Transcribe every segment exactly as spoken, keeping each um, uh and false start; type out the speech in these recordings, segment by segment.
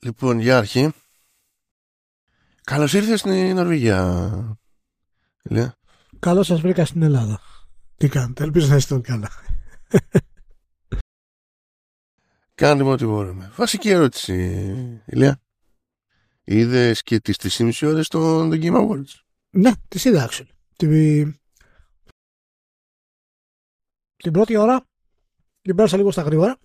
Λοιπόν, για αρχή, καλώς ήρθες στην Νορβηγία. Λέει. Καλώς σας βρήκα στην Ελλάδα. Τι κάνετε, ελπίζω να είστε καλά. Κάνουμε ό,τι μπορούμε. Βασική ερώτηση, Ηλία. Είδες και τις τρεις και μισή ώρες των The Game Awards? Ναι, τις είδα actually. Την... την πρώτη ώρα την πέρασα λίγο στα γρήγορα,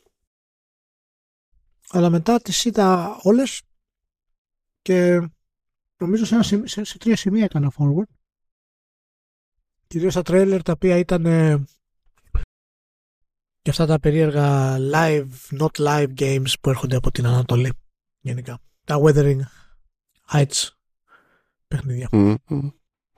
αλλά μετά τις είδα όλες και νομίζω σε, ένα, σε, σε τρία σημεία έκανα forward. Κυρίως τα τρέιλερ τα οποία ήταν ε, και αυτά τα περίεργα live, not live games που έρχονται από την Ανατολή γενικά. Τα Wuthering Heights παιχνίδια. Mm-hmm.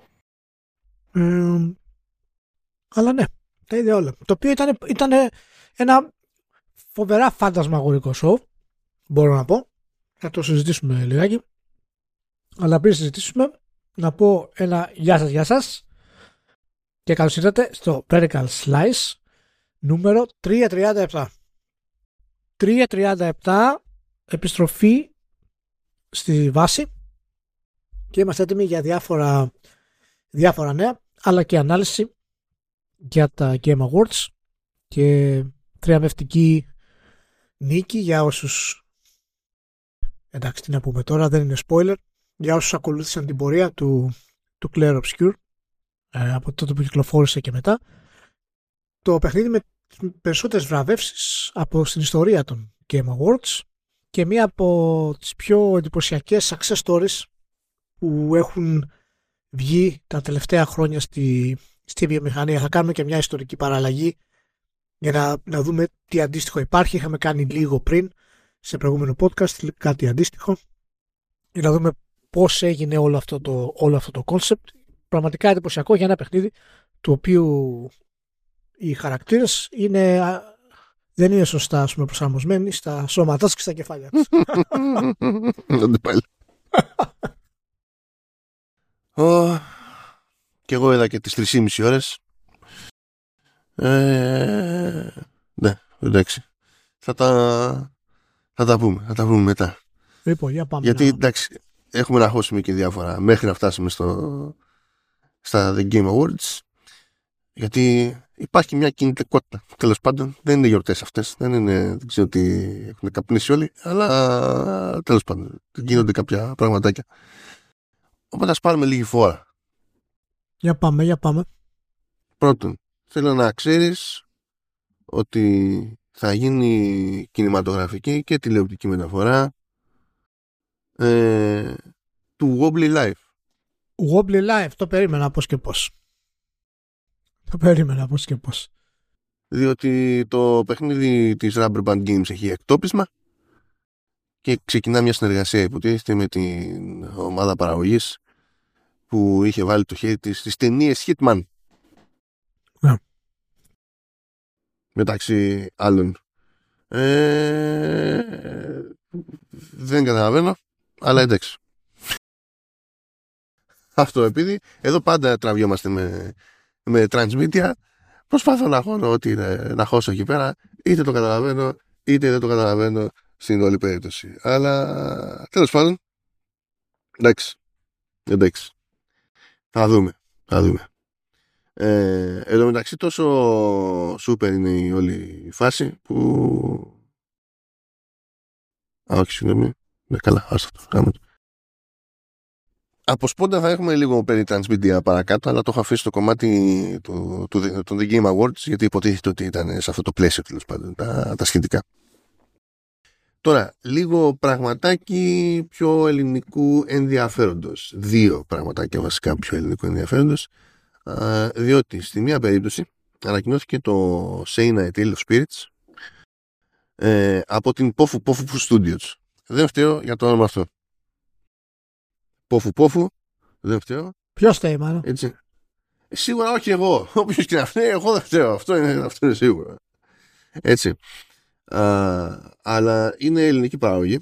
Ε, αλλά ναι, τα είδε όλα. Το οποίο ήταν, ήταν ένα φοβερά φαντασμαγορικό show, μπορώ να πω. Θα το συζητήσουμε λιγάκι. Αλλά πριν συζητήσουμε, να πω ένα γεια σας, γεια σας. Και καλώς ήρθατε στο Vertical Slice νούμερο τριακόσια τριάντα επτά. τριακόσια τριάντα επτά, επιστροφή στη βάση. Και είμαστε έτοιμοι για διάφορα, διάφορα νέα, αλλά και ανάλυση για τα Game Awards και θριαμβευτική νίκη για όσους, εντάξει τι να πούμε τώρα, δεν είναι spoiler, για όσους ακολούθησαν την πορεία του, του Clair Obscur ε, από τότε που κυκλοφόρησε και μετά. Το παιχνίδι με περισσότερες βραβεύσεις από στην ιστορία των Game Awards και μία από τις πιο εντυπωσιακές success stories που έχουν βγει τα τελευταία χρόνια στη, στη βιομηχανία. Θα κάνουμε και μια ιστορική παραλλαγή για να, να δούμε τι αντίστοιχο υπάρχει. Είχαμε κάνει λίγο πριν σε προηγούμενο podcast κάτι αντίστοιχο για να δούμε πώς έγινε όλο αυτό το, όλο αυτό το concept. Πραγματικά εντυπωσιακό για ένα παιχνίδι του οποίου οι χαρακτήρες είναι, δεν είναι σωστά ας πούμε, προσαρμοσμένοι στα σώματά και στα κεφάλια τους. Oh, και εγώ είδα και τις τρεις και μισή ώρες. Ε, ναι, εντάξει. Θα τα, θα τα πούμε, θα τα πούμε μετά. Λοιπόν, για πάμε. Γιατί να... εντάξει, έχουμε να χώσουμε και διάφορα μέχρι να φτάσουμε στο, στα The Game Awards. Γιατί υπάρχει μια κινητικότητα. Τέλος πάντων, δεν είναι γιορτές αυτές. Δεν είναι, δεν ξέρω τι έχουν καπνίσει όλοι, αλλά τέλος πάντων, γίνονται κάποια πραγματάκια. Οπότε ας πάρουμε λίγη φορά. Για πάμε, για πάμε. Πρώτον, θέλω να ξέρεις ότι θα γίνει κινηματογραφική και τηλεοπτική μεταφορά ε, του Wobbly Life. Wobbly Life, το περίμενα πώς και πώς. Το περίμενα πώς και πώς. Διότι το παιχνίδι της Rubber Band Games έχει εκτόπισμα και ξεκινά μια συνεργασία υποτίθεται με την ομάδα παραγωγής που είχε βάλει το χέρι της στις ταινίες Hitman. Yeah. Μεταξύ άλλων. Ε, δεν καταλαβαίνω, αλλά εντάξει. Αυτό επειδή εδώ πάντα τραβιόμαστε με, με transmedia, προσπαθώ να χώνω ό,τι είναι, να χώσω εκεί πέρα, είτε το καταλαβαίνω είτε δεν το καταλαβαίνω στην όλη περίπτωση. Αλλά τέλος πάντων, εντάξει, εντάξει. Θα δούμε, θα δούμε. Ε, εδώ μεταξύ τόσο σούπερ είναι η όλη φάση που... Α, όχι, συγγνώμη. Ναι, καλά, άστα το κάνουμε. Από σπόντα θα έχουμε λίγο περί transmedia παρακάτω, αλλά το έχω αφήσει στο κομμάτι του, του, των The Game Awards, γιατί υποτίθεται ότι ήταν σε αυτό το πλαίσιο τέλος πάντων, τα, τα σχετικά. Τώρα, λίγο πραγματάκι πιο ελληνικού ενδιαφέροντος. Δύο πραγματάκια βασικά πιο ελληνικού ενδιαφέροντος. Α, διότι στη μία περίπτωση ανακοινώθηκε το Seina A Tale of Spirits ε, από την Pofu Pofu Studios. Δεν φταίω για το όνομα αυτό. Pofu Pofu, δεν φταίω. Ποιος φταίει μάλλον? Έτσι. Σίγουρα όχι εγώ. Όποιος και να φταίει, εγώ δεν φταίω. Αυτό είναι, αυτό είναι σίγουρο. Έτσι. Α, αλλά είναι ελληνική παραγωγή.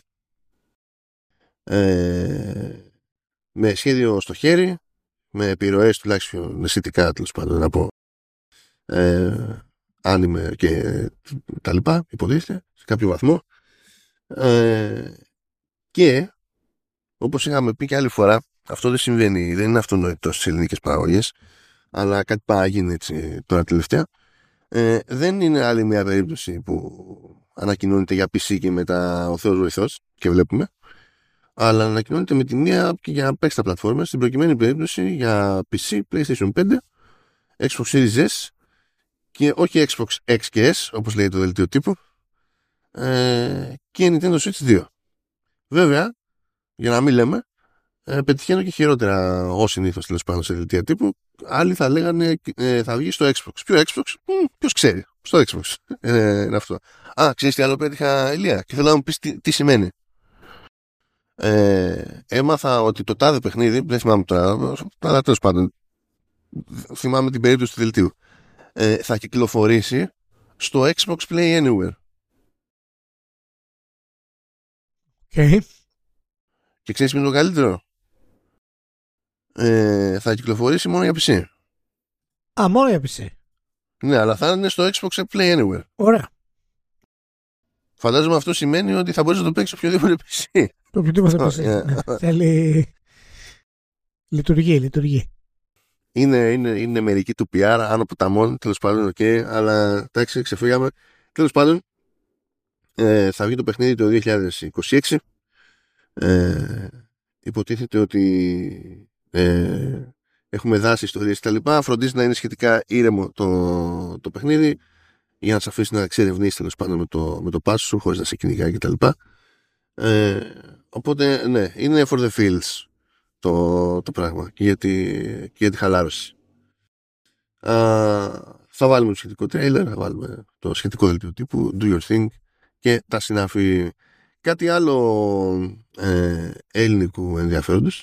Ε, με σχέδιο στο χέρι, με επιρροές τουλάχιστον αισθητικά τέλος πάντων να πω ε, άνιμε και τα λοιπά, υποτίθεται σε κάποιο βαθμό. Ε, Και όπως είχαμε πει και άλλη φορά, αυτό δεν συμβαίνει, δεν είναι αυτονόητο στις ελληνικές παραγωγές, αλλά κάτι παραγίνει έτσι τώρα τελευταία. Ε, δεν είναι άλλη μια περίπτωση που ανακοινώνεται για πι σι και μετά ο Θεός βοηθός και βλέπουμε, αλλά ανακοινώνεται με τη μία και για να παίξει τα πλατφόρμες, στην προκειμένη περίπτωση για πι σι, PlayStation πέντε, Xbox Series S και όχι Xbox X και S όπως λέει το δελτίο τύπου, ε, και Nintendo Switch δύο. Βέβαια, για να μην λέμε, ε, πετυχαίνω και χειρότερα ως συνήθως τέλος πάντων σε δελτία τύπου. Άλλοι θα λέγανε ε, θα βγει στο Xbox. Ποιο Xbox? Μ, ποιος ξέρει. Στο Xbox. Ε, είναι αυτό. Α, ξέρεις τι άλλο πέτυχα, Ηλία? Και θέλω να μου πεις τι, τι σημαίνει. Ε, έμαθα ότι το τάδε παιχνίδι, δεν θυμάμαι τώρα, αλλά τέλος πάντων, θυμάμαι την περίπτωση του δελτίου, ε, θα κυκλοφορήσει στο Xbox Play Anywhere. Okay. Και ξέρεις ποιο είναι το καλύτερο? Ε, θα κυκλοφορήσει μόνο για πι σι. Α, μόνο για πι σι. Ναι, αλλά θα είναι στο Xbox Play Anywhere. Ωραία. Φαντάζομαι αυτό σημαίνει ότι θα μπορείς να το παίξεις οποιοδήποτε πι σι. Το οποιοδήποτε πι σι. Ναι. Θέλει... Λειτουργεί, λειτουργεί. Είναι, είναι, είναι μερική του πι αρ, άνω ποταμών, τέλος πάντων, οκ, okay, αλλά εντάξει, ξεφύγαμε. Τέλος πάντων, ε, θα βγει το παιχνίδι το δύο χιλιάδες είκοσι έξι. Ε, υποτίθεται ότι ε, έχουμε δάσει ιστορίες και τα λοιπά. Φροντίζει να είναι σχετικά ήρεμο το, το παιχνίδι για να σε αφήσει να εξερευνήσει τέλος πάντων με το, με το πάσο σου χωρίς να σε κυνηγάει και τα λοιπά. Ε, οπότε ναι, είναι for the feels το, το πράγμα και για τη, και για τη χαλάρωση. Α, θα βάλουμε το σχετικό trailer, θα βάλουμε το σχετικό δελτίο τύπου, do your thing και τα συνάφη. Κάτι άλλο ε, ελληνικού ενδιαφέροντος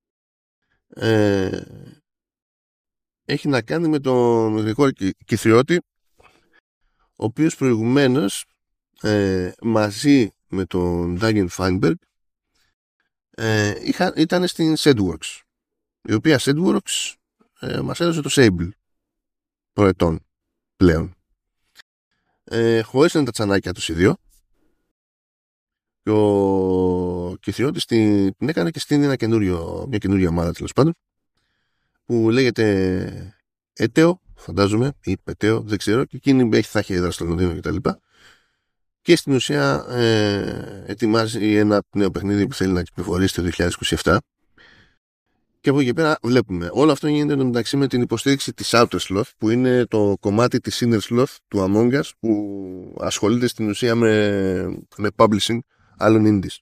ε, έχει να κάνει με τον Γρηγόρη Κυθριώτη, ο οποίος προηγουμένως ε, μαζί με τον Dagen Feinberg ε, είχα, ήταν στην Sedworks, η οποία Sedworks ε, μας έδωσε το Sable προετών πλέον, ε, χωρίς να είναι τα τσανάκια τους οι δύο. Και ο Κυθριώτης την, την έκανε και στην ένα καινούριο, μια καινούργια ομάδα τέλος πάντων, που λέγεται Ετέο, φαντάζομαι, ή Πετέο, δεν ξέρω, και εκείνη έχει, θα έχει έδρα στο Λονδίνο κτλ. Και, και στην ουσία ε, ετοιμάζει ένα νέο παιχνίδι που θέλει να κυκλοφορήσει το δύο χιλιάδες είκοσι επτά. Και από εκεί πέρα βλέπουμε. Όλο αυτό γίνεται εντωμεταξύ με την υποστήριξη της Outer Sloth, που είναι το κομμάτι της Inner Sloth του Among Us, που ασχολείται στην ουσία με, με publishing άλλων indies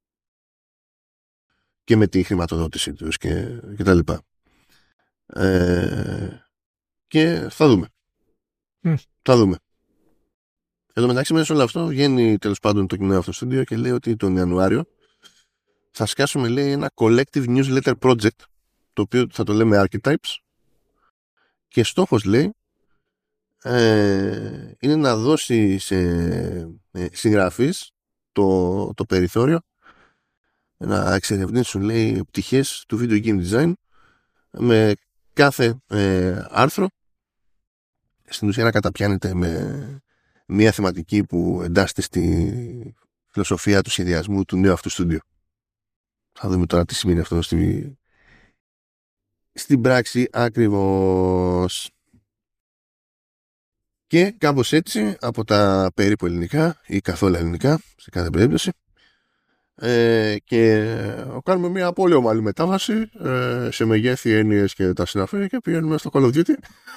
και με τη χρηματοδότησή τους και, και τα λοιπά. Ε, και θα δούμε. Mm. Θα δούμε. Εν τω μεταξύ, μέσα σε όλο αυτό βγαίνει τέλος πάντων το κοινό αυτό στούντιο και λέει ότι τον Ιανουάριο θα σκάσουμε, λέει, ένα collective newsletter project, το οποίο θα το λέμε Archetypes, και στόχος, λέει, ε, είναι να δώσει σε ε, συγγραφείς το, το περιθώριο να εξερευνήσουν, λέει, πτυχές του video game design, με κάθε ε, άρθρο στην ουσία να καταπιάνεται με μια θεματική που εντάσσεται στη φιλοσοφία του σχεδιασμού του νέου αυτού στούντιο. Θα δούμε τώρα τι σημαίνει αυτό στη... στην πράξη ακριβώς. Και κάπως έτσι, από τα περίπου ελληνικά ή καθόλου ελληνικά, σε κάθε περίπτωση, ε, και κάνουμε μια πολύ ομαλή μετάβαση ε, σε μεγέθη, έννοιες και τα συναφή, και πηγαίνουμε στο Call of Duty.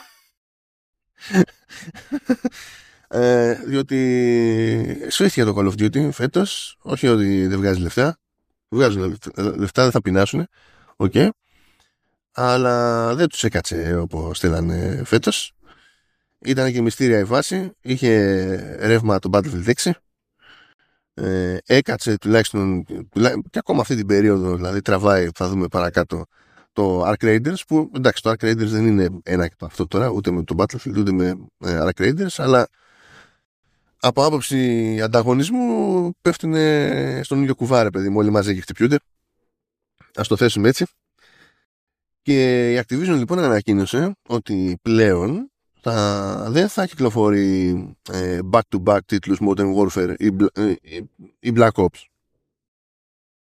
ε, διότι σφίχθηκε το Call of Duty φέτος, όχι ότι δεν βγάζει λεφτά, βγάζουν λεφτά, δεν θα πεινάσουν, okay, αλλά δεν τους έκατσε όπως στέλνανε φέτος. Ήταν και μυστήρια η βάση, είχε ρεύμα το Battlefield έξι, ε, έκατσε τουλάχιστον και ακόμα αυτή την περίοδο, δηλαδή τραβάει, θα δούμε παρακάτω, το Ark Raiders, που εντάξει, το Ark Raiders δεν είναι ένα και το αυτό τώρα, ούτε με το Battlefield ούτε με ε, Ark Raiders, αλλά από άποψη ανταγωνισμού πέφτουν στον ίδιο κουβάρε, παιδί μου, όλοι μαζί και χτυπιούνται. Ας το θέσουμε έτσι. Και η Activision λοιπόν ανακοίνωσε ότι πλέον θα, δεν θα κυκλοφορεί ε, back-to-back τίτλους Modern Warfare ή, ή, ή Black Ops.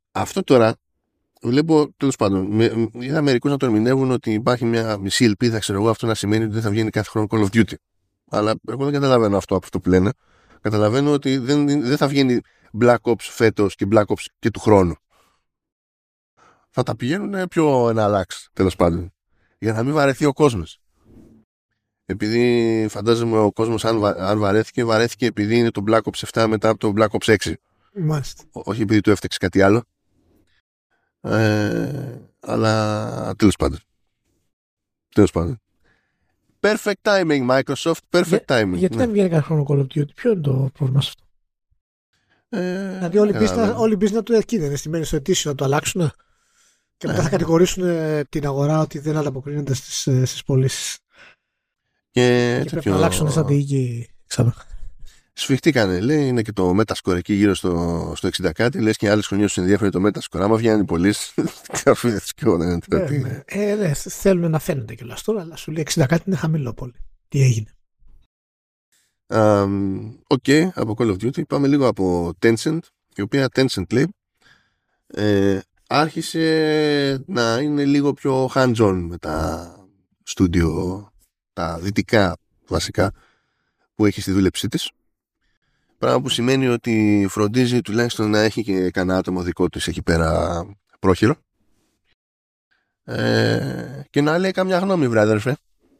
Αυτό τώρα βλέπω, τέλος πάντων, είδα μερικούς να το ερμηνεύουν ότι υπάρχει μια μισή ελπίδα, ξέρω εγώ, αυτό να σημαίνει ότι δεν θα βγαίνει κάθε χρόνο Call of Duty. Αλλά εγώ δεν καταλαβαίνω αυτό από αυτό που λένε. Καταλαβαίνω ότι δεν, δεν θα βγαίνει Black Ops φέτος και Black Ops και του χρόνου. Θα τα πηγαίνουν πιο εναλλάξ, τέλος πάντων. Για να μην βαρεθεί ο κόσμος. Επειδή φαντάζομαι ο κόσμος, αν, βα, αν βαρέθηκε, βαρέθηκε επειδή είναι το Black Ops επτά μετά από το Black Ops έξι. Μάλιστα. Όχι επειδή του έφταξε κάτι άλλο. Ε, αλλά τέλος πάντων. Τέλος πάντων. Perfect timing, Microsoft. Perfect Για, timing. Γιατί ναι. δεν βγαίνει κάθε χρόνο Call of Duty, ποιο είναι το πρόβλημα σε αυτό? Ε, δηλαδή όλοι οι business του εκεί δεν είναι στημένοι στο ετήσιο να το αλλάξουν και μετά ε, θα κατηγορήσουν την αγορά ότι δεν ανταποκρίνεται στις, στις πωλήσεις. Και, και πρέπει να αλλάξουν στρατηγική ξανά. Σφιχτήκανε, λέει, είναι και το Metascore εκεί γύρω στο, στο εξήντα κάτι, λες και άλλες χρονιές τους ενδιαφέρει το Metascore. Άμα βγαίνουν οι πωλήσεις, ε, ναι, θέλουν να φαίνονται κιόλας τώρα, αλλά σου λέει εξήντα κάτι είναι χαμηλό πολύ. Τι έγινε? Οκ, okay, από Call of Duty. Πάμε λίγο από Tencent, η οποία Tencent λέει ε, άρχισε να είναι λίγο πιο hands-on με τα studio, τα δυτικά βασικά, που έχει στη δούλεψή της. Πράγμα που σημαίνει ότι φροντίζει τουλάχιστον να έχει και κανένα άτομο δικό της εκεί πέρα πρόχειρο. Ε, και να λέει καμιά γνώμη, βρε αδερφέ.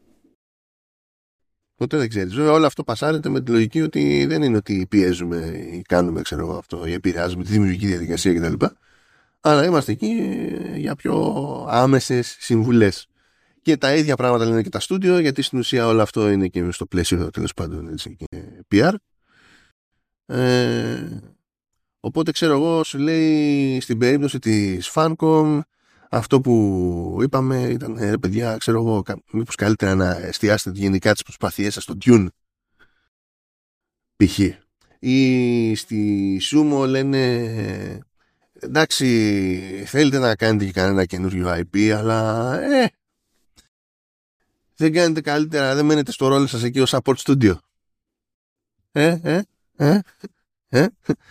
Ποτέ δεν ξέρεις. Βέβαια όλο αυτό πασάρεται με τη λογική ότι δεν είναι ότι πιέζουμε ή κάνουμε, ξέρω εγώ, αυτό, ή επηρεάζουμε τη δημιουργική διαδικασία κτλ. Αλλά είμαστε εκεί για πιο άμεσες συμβουλές. Και τα ίδια πράγματα λένε και τα στούντιο, γιατί στην ουσία όλο αυτό είναι και στο πλαίσιο, τέλος πάντων, έτσι, και πι αρ. Ε, οπότε ξέρω εγώ, σου λέει στην περίπτωση της Funcom, αυτό που είπαμε ήταν, ρε παιδιά, ξέρω εγώ, μήπως καλύτερα να εστιάσετε γενικά τις προσπάθειές σας στο Dune π.χ. Ή στη Sumo λένε, εντάξει, θέλετε να κάνετε και κανένα καινούριο άι πι, αλλά ε, δεν κάνετε καλύτερα, δεν μένετε στο ρόλο σας εκεί ως support studio. Ε, ε, ε, ε,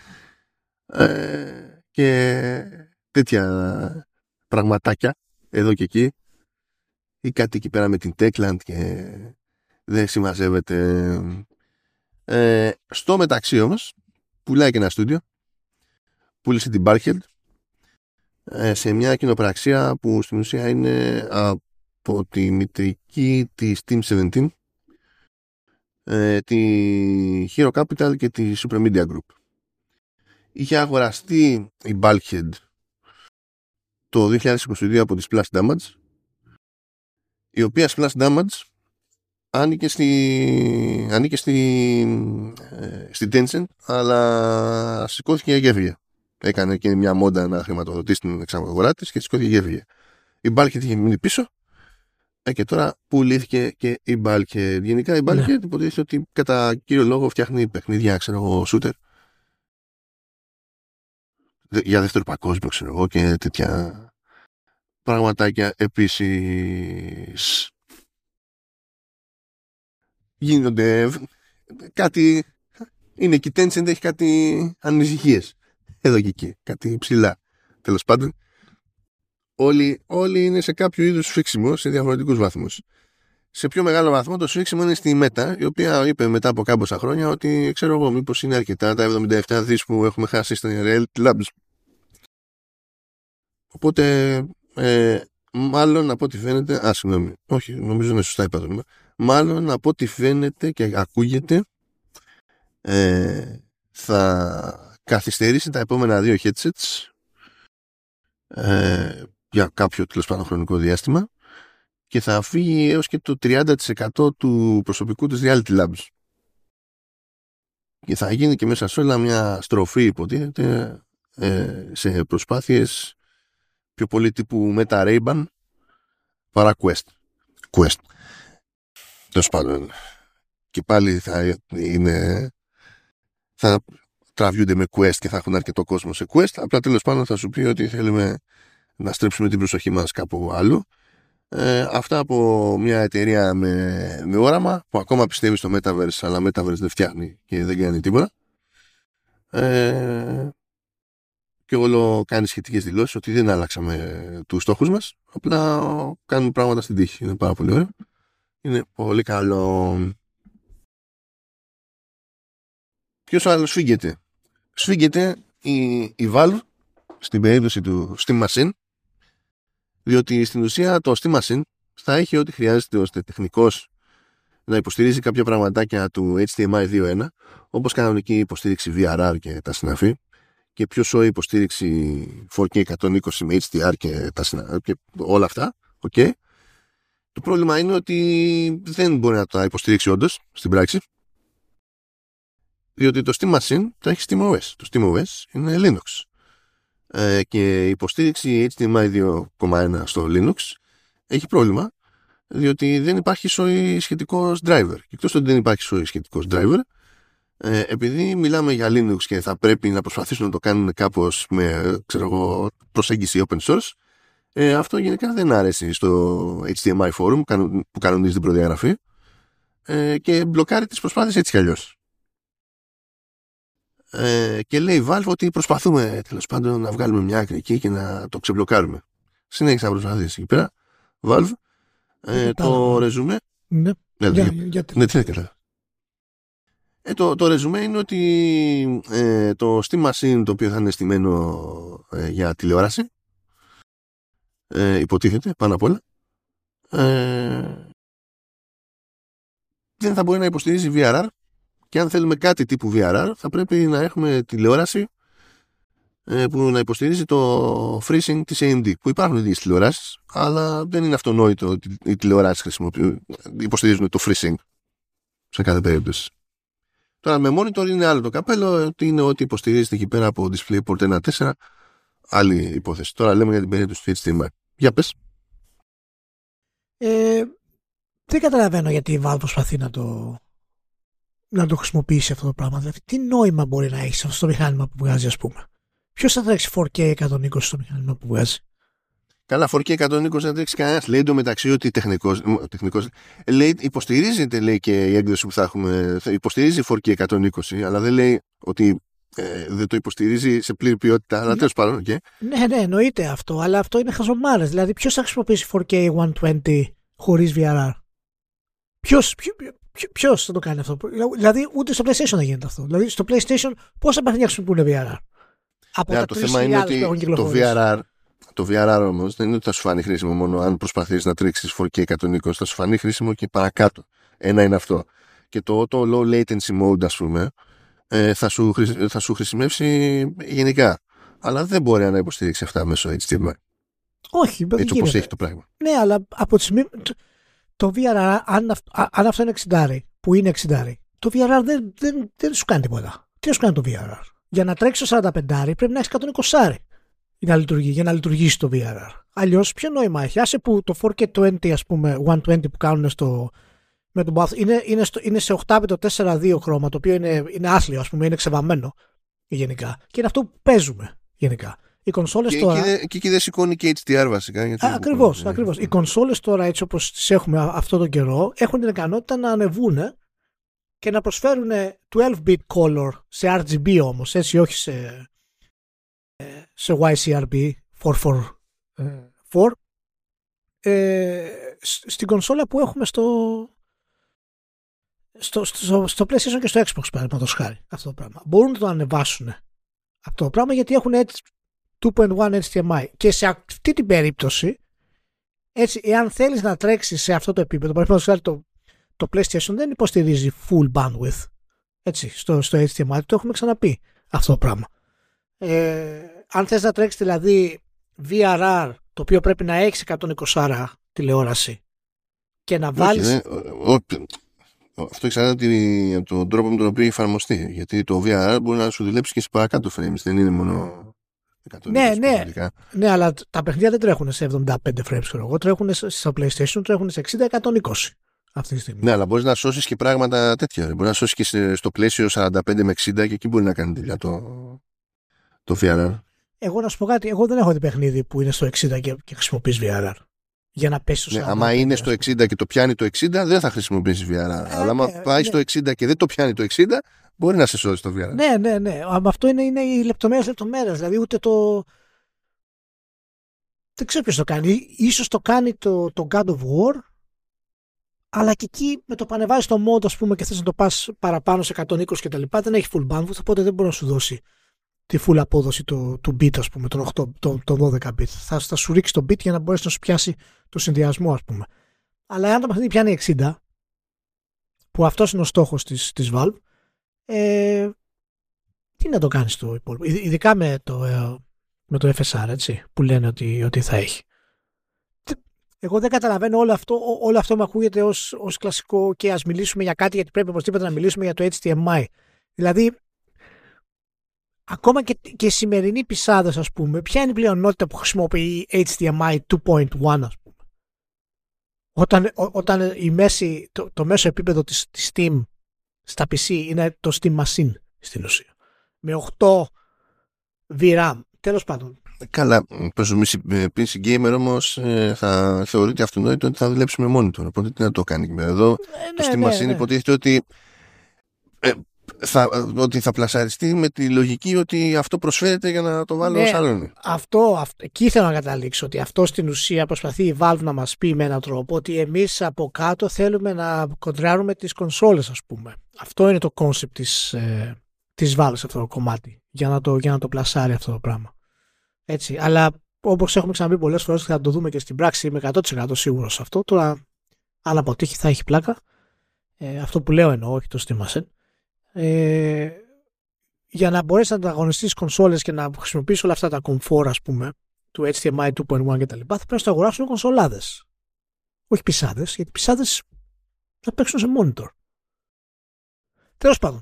ε, και τέτοια πραγματάκια εδώ και εκεί, ή κάτι εκεί πέρα με την Techland και δεν συμμαζεύεται. Ε, στο μεταξύ όμως πουλάει και ένα στούντιο, πούλησε την Barhead ε, σε μια κοινοπραξία που στην ουσία είναι από τη μητρική της Team επτά, ε, τη Hero Capital και τη Super Media Group. Είχε αγοραστεί η Bulkhead το δύο χιλιάδες είκοσι δύο από τη Splash Damage, η οποία Splash Damage ανήκε στη, ανήκε στη, ε, στη Tencent, αλλά σηκώθηκε και έφυγε. Έκανε και μια μόντα να χρηματοδοτήσει την εξαγορά της και σηκώθηκε και έφυγε. Η Bulkhead είχε μείνει πίσω ε, και τώρα πουλήθηκε και η Bulkhead. Γενικά η Bulkhead yeah. υποτίθεται ότι κατά κύριο λόγο φτιάχνει παιχνίδια, ξέρω εγώ, shooter για δεύτερο παγκόσμιο, ξέρω εγώ, και τέτοια πραγματάκια. Επίσης γίνονται κάτι, είναι και η Tencent έχει κάτι ανησυχίες εδώ και εκεί, κάτι ψηλά, τέλος πάντων. Όλοι, όλοι είναι σε κάποιο είδους σφίξιμο σε διαφορετικούς βαθμούς. Σε πιο μεγάλο βαθμό το σφίξιμο είναι στη Meta, η οποία είπε μετά από κάμποσα χρόνια ότι, ξέρω εγώ, μήπως είναι αρκετά τα εβδομήντα επτά δις που έχουμε χάσει στην Reality Labs. Οπότε ε, μάλλον από ό,τι φαίνεται, α, συγγνώμη, όχι, νομίζω είναι σωστά είπα το νήμα, μάλλον από ό,τι φαίνεται και ακούγεται ε, θα καθυστερήσει τα επόμενα δύο headsets ε, για κάποιο τέλος πάντων χρονικό διάστημα και θα φύγει έως και το τριάντα τοις εκατό του προσωπικού της Reality Labs και θα γίνει και μέσα σε όλα μια στροφή, υποτίθεται, ε, σε προσπάθειες πιο πολύ τύπου Meta Ray-Ban παρά Quest. Quest. Τέλος πάντων. Και πάλι θα είναι, θα τραβιούνται με Quest και θα έχουν αρκετό κόσμο σε Quest. Απλά τέλος πάντων θα σου πει ότι θέλουμε να στρέψουμε την προσοχή μας κάπου αλλού. Ε, αυτά από μια εταιρεία με, με όραμα που ακόμα πιστεύει στο Metaverse, αλλά Metaverse δεν φτιάχνει και δεν κάνει τίποτα. Ε, και όλο κάνει σχετικές δηλώσεις ότι δεν άλλαξαμε τους στόχους μας, απλά κάνουμε πράγματα στην τύχη. Είναι πάρα πολύ ωραίο. Είναι πολύ καλό. Ποιος άλλος σφίγγεται? Σφίγγεται η, η Valve στην περίπτωση του Steam Machine, διότι στην ουσία το Steam Machine θα έχει ό,τι χρειάζεται ώστε τεχνικός να υποστηρίζει κάποια πραγματάκια του έιτς ντι εμ άι δύο punto ένα, όπως κανονική υποστήριξη βι αρ αρ και τα συναφή, και πιο σόη υποστήριξη φορ κέι εκατόν είκοσι με έιτς ντι αρ και, τα συνα... και όλα αυτά. Okay. Το πρόβλημα είναι ότι δεν μπορεί να τα υποστηρίξει όντως στην πράξη, διότι το Steam Machine θα έχει SteamOS. Το SteamOS είναι Linux. Ε, και η υποστήριξη έιτς ντι εμ άι δύο κόμμα ένα στο Linux έχει πρόβλημα, διότι δεν υπάρχει σόη σχετικός driver. Και εκτός ότι δεν υπάρχει σόη σχετικός driver, ε, επειδή μιλάμε για Linux και θα πρέπει να προσπαθήσουν να το κάνουν κάπως με, ξέρω εγώ, προσέγγιση open source, ε, αυτό γενικά δεν άρεσε στο έιτς ντι εμ άι Forum που κανονίζει την προδιαγραφή, ε, και μπλοκάρει τις προσπάθειες έτσι κι αλλιώς. Ε, και λέει η Valve ότι προσπαθούμε τέλος πάντων να βγάλουμε μια άκρη εκεί και να το ξεμπλοκάρουμε. Συνέχισα να προσπαθήσει εκεί πέρα Valve. Ε, το ρεζουμέ. Ναι, ναι, για, για, γιατί... ναι, τι είναι καλά. Ε, το, το ρεζουμέ είναι ότι ε, το Steam Machine, το οποίο θα είναι στημένο ε, για τηλεόραση, ε, υποτίθεται πάνω απ' όλα, ε, δεν θα μπορεί να υποστηρίζει βι αρ αρ, και αν θέλουμε κάτι τύπου βι αρ αρ θα πρέπει να έχουμε τηλεόραση ε, που να υποστηρίζει το FreeSync της έι εμ ντι, που υπάρχουν ίδιες τηλεοράσεις, αλλά δεν είναι αυτονόητο ότι οι τηλεοράσεις υποστηρίζουν το FreeSync σε κάθε περίπτωση. Τώρα με monitor είναι άλλο το καπέλο, ότι είναι ότι υποστηρίζεται εκεί πέρα από DisplayPort ένα τέσσερα, άλλη υπόθεση. Τώρα λέμε για την περίπτωση του έιτς ντι εμ άι. Για πες. Ε, δεν καταλαβαίνω γιατί η Valve προσπαθεί να το, να το χρησιμοποιήσει αυτό το πράγμα. Δηλαδή, τι νόημα μπορεί να έχει σε αυτό το μηχάνημα που βγάζει, ας πούμε. Ποιος θα τρέξει φορ κέι εκατόν είκοσι στο μηχάνημα που βγάζει? Καλά, φορ κέι εκατόν είκοσι δεν τρέξει κανένας. Λέει εντωμεταξύ ότι τεχνικός, τεχνικός λέει, υποστηρίζεται, λέει, και η έκδοση που θα έχουμε, υποστηρίζει φορ κέι εκατόν είκοσι, αλλά δεν λέει ότι ε, δεν το υποστηρίζει σε πλήρη ποιότητα. Αλλά τέλος πάντων, okay. Ναι, ναι, εννοείται αυτό, αλλά αυτό είναι χαζομάρες. Δηλαδή, ποιος θα χρησιμοποιήσει φορ κέι εκατόν είκοσι χωρίς βι αρ αρ? Ποιος, ποιο, ποιο, ποιος θα το κάνει αυτό? Δηλαδή, ούτε στο PlayStation δεν γίνεται αυτό. Δηλαδή, στο PlayStation πόσα παιχνίδια χρησιμοποιούν βι αρ αρ? Από yeah, τα το θέμα είναι ότι το βι αρ αρ, το βι αρ αρ όμως δεν είναι ότι θα σου φανεί χρήσιμο μόνο αν προσπαθείς να τρίξεις φορ κέι εκατόν είκοσι, θα σου φανεί χρήσιμο και παρακάτω. Ένα είναι αυτό. Και το, το low latency mode, ας πούμε, ε, θα, σου, θα σου χρησιμεύσει γενικά. Αλλά δεν μπορεί να υποστηρίξει αυτά μέσω έιτς ντι εμ άι. Όχι, δεν έτσι όπως έχει το πράγμα. Ναι, αλλά από τη στιγμή. Το, το βι αρ αρ, αν, αν αυτό είναι εξήντα, που είναι εξήντα, το βι αρ αρ δεν, δεν, δεν σου κάνει τίποτα. Τι να σου κάνει το βι αρ αρ? Για να τρέξει το σαράντα πέντε πρέπει να έχει εκατόν είκοσι για να, λειτουργεί, για να λειτουργήσει το βι αρ αρ. Αλλιώς ποιο νόημα έχει? Άσε που το φορ κέι είκοσι, ας πούμε, εκατόν είκοσι που κάνουν στο, με τον Bath είναι, είναι, στο, είναι σε οκτώ μπιτ τέσσερα δύο χρώμα, το οποίο είναι, είναι άθλιο, ας πούμε, είναι ξεβαμμένο γενικά. Και είναι αυτό που παίζουμε γενικά. Οι κονσόλες και, τώρα. Και, και εκεί δεν σηκώνει και έιτς ντι αρ βασικά. Ακριβώς, ακριβώς. Οι κονσόλες τώρα, έτσι όπως τις έχουμε αυτό τον καιρό, έχουν την ικανότητα να ανεβούν και να προσφέρουν δώδεκα μπιτ color σε αρ τζι μπι όμως, έτσι, όχι σε, σε γουάι σι αρ μπι φορ φορ ε, στην κονσόλα που έχουμε στο, στο, στο, στο PlayStation και στο Xbox, παραδείγματος χάρη, αυτό το πράγμα. Μπορούν να το ανεβάσουν αυτό το πράγμα γιατί έχουν δύο κόμμα ένα έιτς ντι εμ άι. Και σε αυτή την περίπτωση, έτσι, εάν θέλεις να τρέξεις σε αυτό το επίπεδο, παραδείγματος χάρη το, το PlayStation δεν υποστηρίζει full bandwidth, έτσι, στο, στο έιτς ντι εμ άι, το έχουμε ξαναπεί αυτό το πράγμα. Ε, αν θες να τρέξεις δηλαδή βι αρ αρ, το οποίο πρέπει να έχει εκατόν είκοσι τηλεόραση και να βάλεις. Όχι, ναι, αυτό εξαρτάται από τον τρόπο με τον οποίο έχει εφαρμοστεί. Γιατί το βι αρ αρ μπορεί να σου δουλέψει και σε παρακάτω frames, δεν είναι μόνο εκατόν είκοσι. Ναι, ναι, ναι, αλλά τα παιχνίδια δεν τρέχουν σε εβδομήντα πέντε frames, ξέρω εγώ. Τρέχουν στο PlayStation, τρέχουν σε εξήντα εκατόν είκοσι αυτή τη στιγμή. Ναι, αλλά μπορεί να σώσεις και πράγματα τέτοια. Μπορεί να σώσεις και στο πλαίσιο σαράντα πέντε με εξήντα και εκεί μπορεί να κάνει δουλειά το, το βι αρ αρ. Εγώ να σου πω κάτι, εγώ δεν έχω δει παιχνίδι που είναι στο εξήντα και, και χρησιμοποιείς βι αρ αρ. Για να πέσει στο σαράντα πέντε. Ναι, άμα είναι στο εξήντα και το πιάνει το εξήντα, δεν θα χρησιμοποιήσει βι αρ αρ. Ε, αλλά άμα ναι, πάει ναι. στο εξήντα και δεν το πιάνει το εξήντα, Μπορεί να σε σώσει το βι αρ. Ναι, ναι, ναι. Αλλά αυτό είναι, είναι οι λεπτομέρειες λεπτομέρειες. Δηλαδή ούτε το. Δεν ξέρω ποιος το κάνει. Ίσως το κάνει το, το God of War. Αλλά και εκεί με το που ανεβάζει το mod, ας πούμε, και θες να το πας παραπάνω σε εκατόν είκοσι κτλ. Δεν έχει full bandwidth, οπότε δεν μπορεί να σου δώσει τη full απόδοση του, του bit, ας πούμε, τον, οκτώ, τον, τον δώδεκα bit. Θα, θα σου ρίξει το bit για να μπορέσει να σου πιάσει το συνδυασμό, ας πούμε. Αλλά αν το παιχνίδι πιάνει εξήντα, που αυτός είναι ο στόχος της, της Valve, ε, τι να το κάνεις το υπόλοιπο. Ειδικά με το, ε, με το εφ ες αρ, έτσι, που λένε ότι, ότι θα έχει. Εγώ δεν καταλαβαίνω όλο αυτό. Όλο αυτό μου ακούγεται ως, ως κλασικό και ας μιλήσουμε για κάτι, γιατί πρέπει οπωσδήποτε να μιλήσουμε για το έιτς τι εμ άι. Δηλαδή, ακόμα και, και οι σημερινοί πισάδες, ας πούμε, ποια είναι η πλειονότητα που χρησιμοποιεί έιτς τι εμ άι δύο κόμμα ένα, ας πούμε. Όταν, ό, όταν η μέση, το, το μέσο επίπεδο της, της Steam στα πι σι είναι το Steam Machine, στην ουσία. Με οκτώ βι ράμ. Τέλος πάντων. Καλά, προς πι σι gamer όμως ε, θα θεωρείται αυτονόητο ότι θα δουλέψει με monitor. Οπότε τι να το κάνει και εδώ. Ε, το ναι, Steam Machine ναι, ναι. υποτίθεται ότι, ε, θα, ότι θα πλασαριστεί με τη λογική ότι αυτό προσφέρεται για να το βάλω ναι, ως άλλον. Αυτό, αυτό, εκεί ήθελα να καταλήξω, ότι αυτό στην ουσία προσπαθεί η Valve να μας πει με έναν τρόπο ότι εμείς από κάτω θέλουμε να κοντράρουμε τις κονσόλες, ας πούμε. Αυτό είναι το concept της, ε, της Valve σε αυτό το κομμάτι, για να το, για να το πλασάρει αυτό το πράγμα. Έτσι, αλλά όπως έχουμε ξαναπεί πολλές φορές, θα το δούμε και στην πράξη, είμαι εκατό τοις εκατό σίγουρος σε αυτό. Τώρα, αν αποτύχει, θα έχει πλάκα. Ε, αυτό που λέω εννοώ, όχι το Steam Machine. Ε, για να μπορέσει να ανταγωνιστείς κονσόλες και να χρησιμοποιήσεις όλα αυτά τα comfort, ας πούμε, του έιτς τι εμ άι δύο κόμμα ένα κτλ., θα πρέπει να το αγοράσουν κονσολάδες. Όχι πισάδες, γιατί πισάδες θα παίξουν σε monitor. Τέλος πάντων.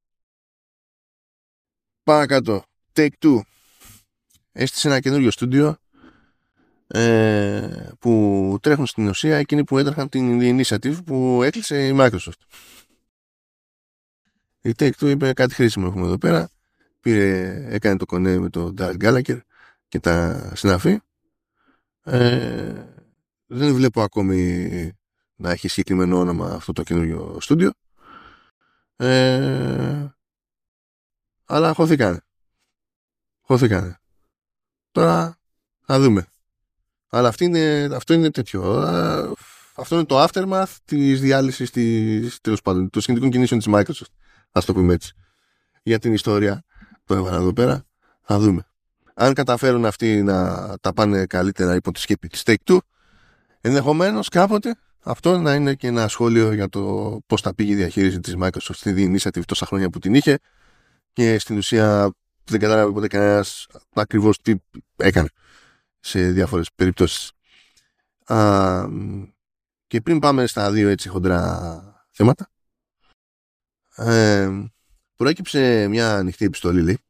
Παρακάτω. Take Two. Έστησε ένα καινούριο στούντιο ε, που τρέχουν στην ουσία εκείνοι που έτρεχαν την initiative που έκλεισε η Microsoft. Η Take Two είπε κάτι χρήσιμο έχουμε εδώ πέρα. Πήρε, έκανε το κονέ με τον Dark Gallagher και τα συναφή. Ε, δεν βλέπω ακόμη να έχει συγκεκριμένο όνομα αυτό το καινούριο στούντιο. Ε, αλλά χωθήκανε. Χωθήκανε. Τώρα θα δούμε. Αλλά αυτή είναι, αυτό είναι τέτοιο. Αυτό είναι το aftermath της διάλυσης της, τέλος πάντων, των συγκεκριτικών κινήσεων της Microsoft. Ας το πούμε έτσι. Για την ιστορία που έβαλα εδώ πέρα, θα δούμε. Αν καταφέρουν αυτοί να τα πάνε καλύτερα υπό τη σκέπη της Take-Two, ενδεχομένως κάποτε αυτό να είναι και ένα σχόλιο για το πώς θα πήγε η διαχείριση της Microsoft στη initiative τόσα χρόνια που την είχε και στην ουσία δεν κατάλαβε ποτέ κανένας ακριβώς τι έκανε σε διάφορες περιπτώσεις. Α, και πριν πάμε στα δύο έτσι χοντρά θέματα, ε, προέκυψε μια ανοιχτή επιστολή, λέει.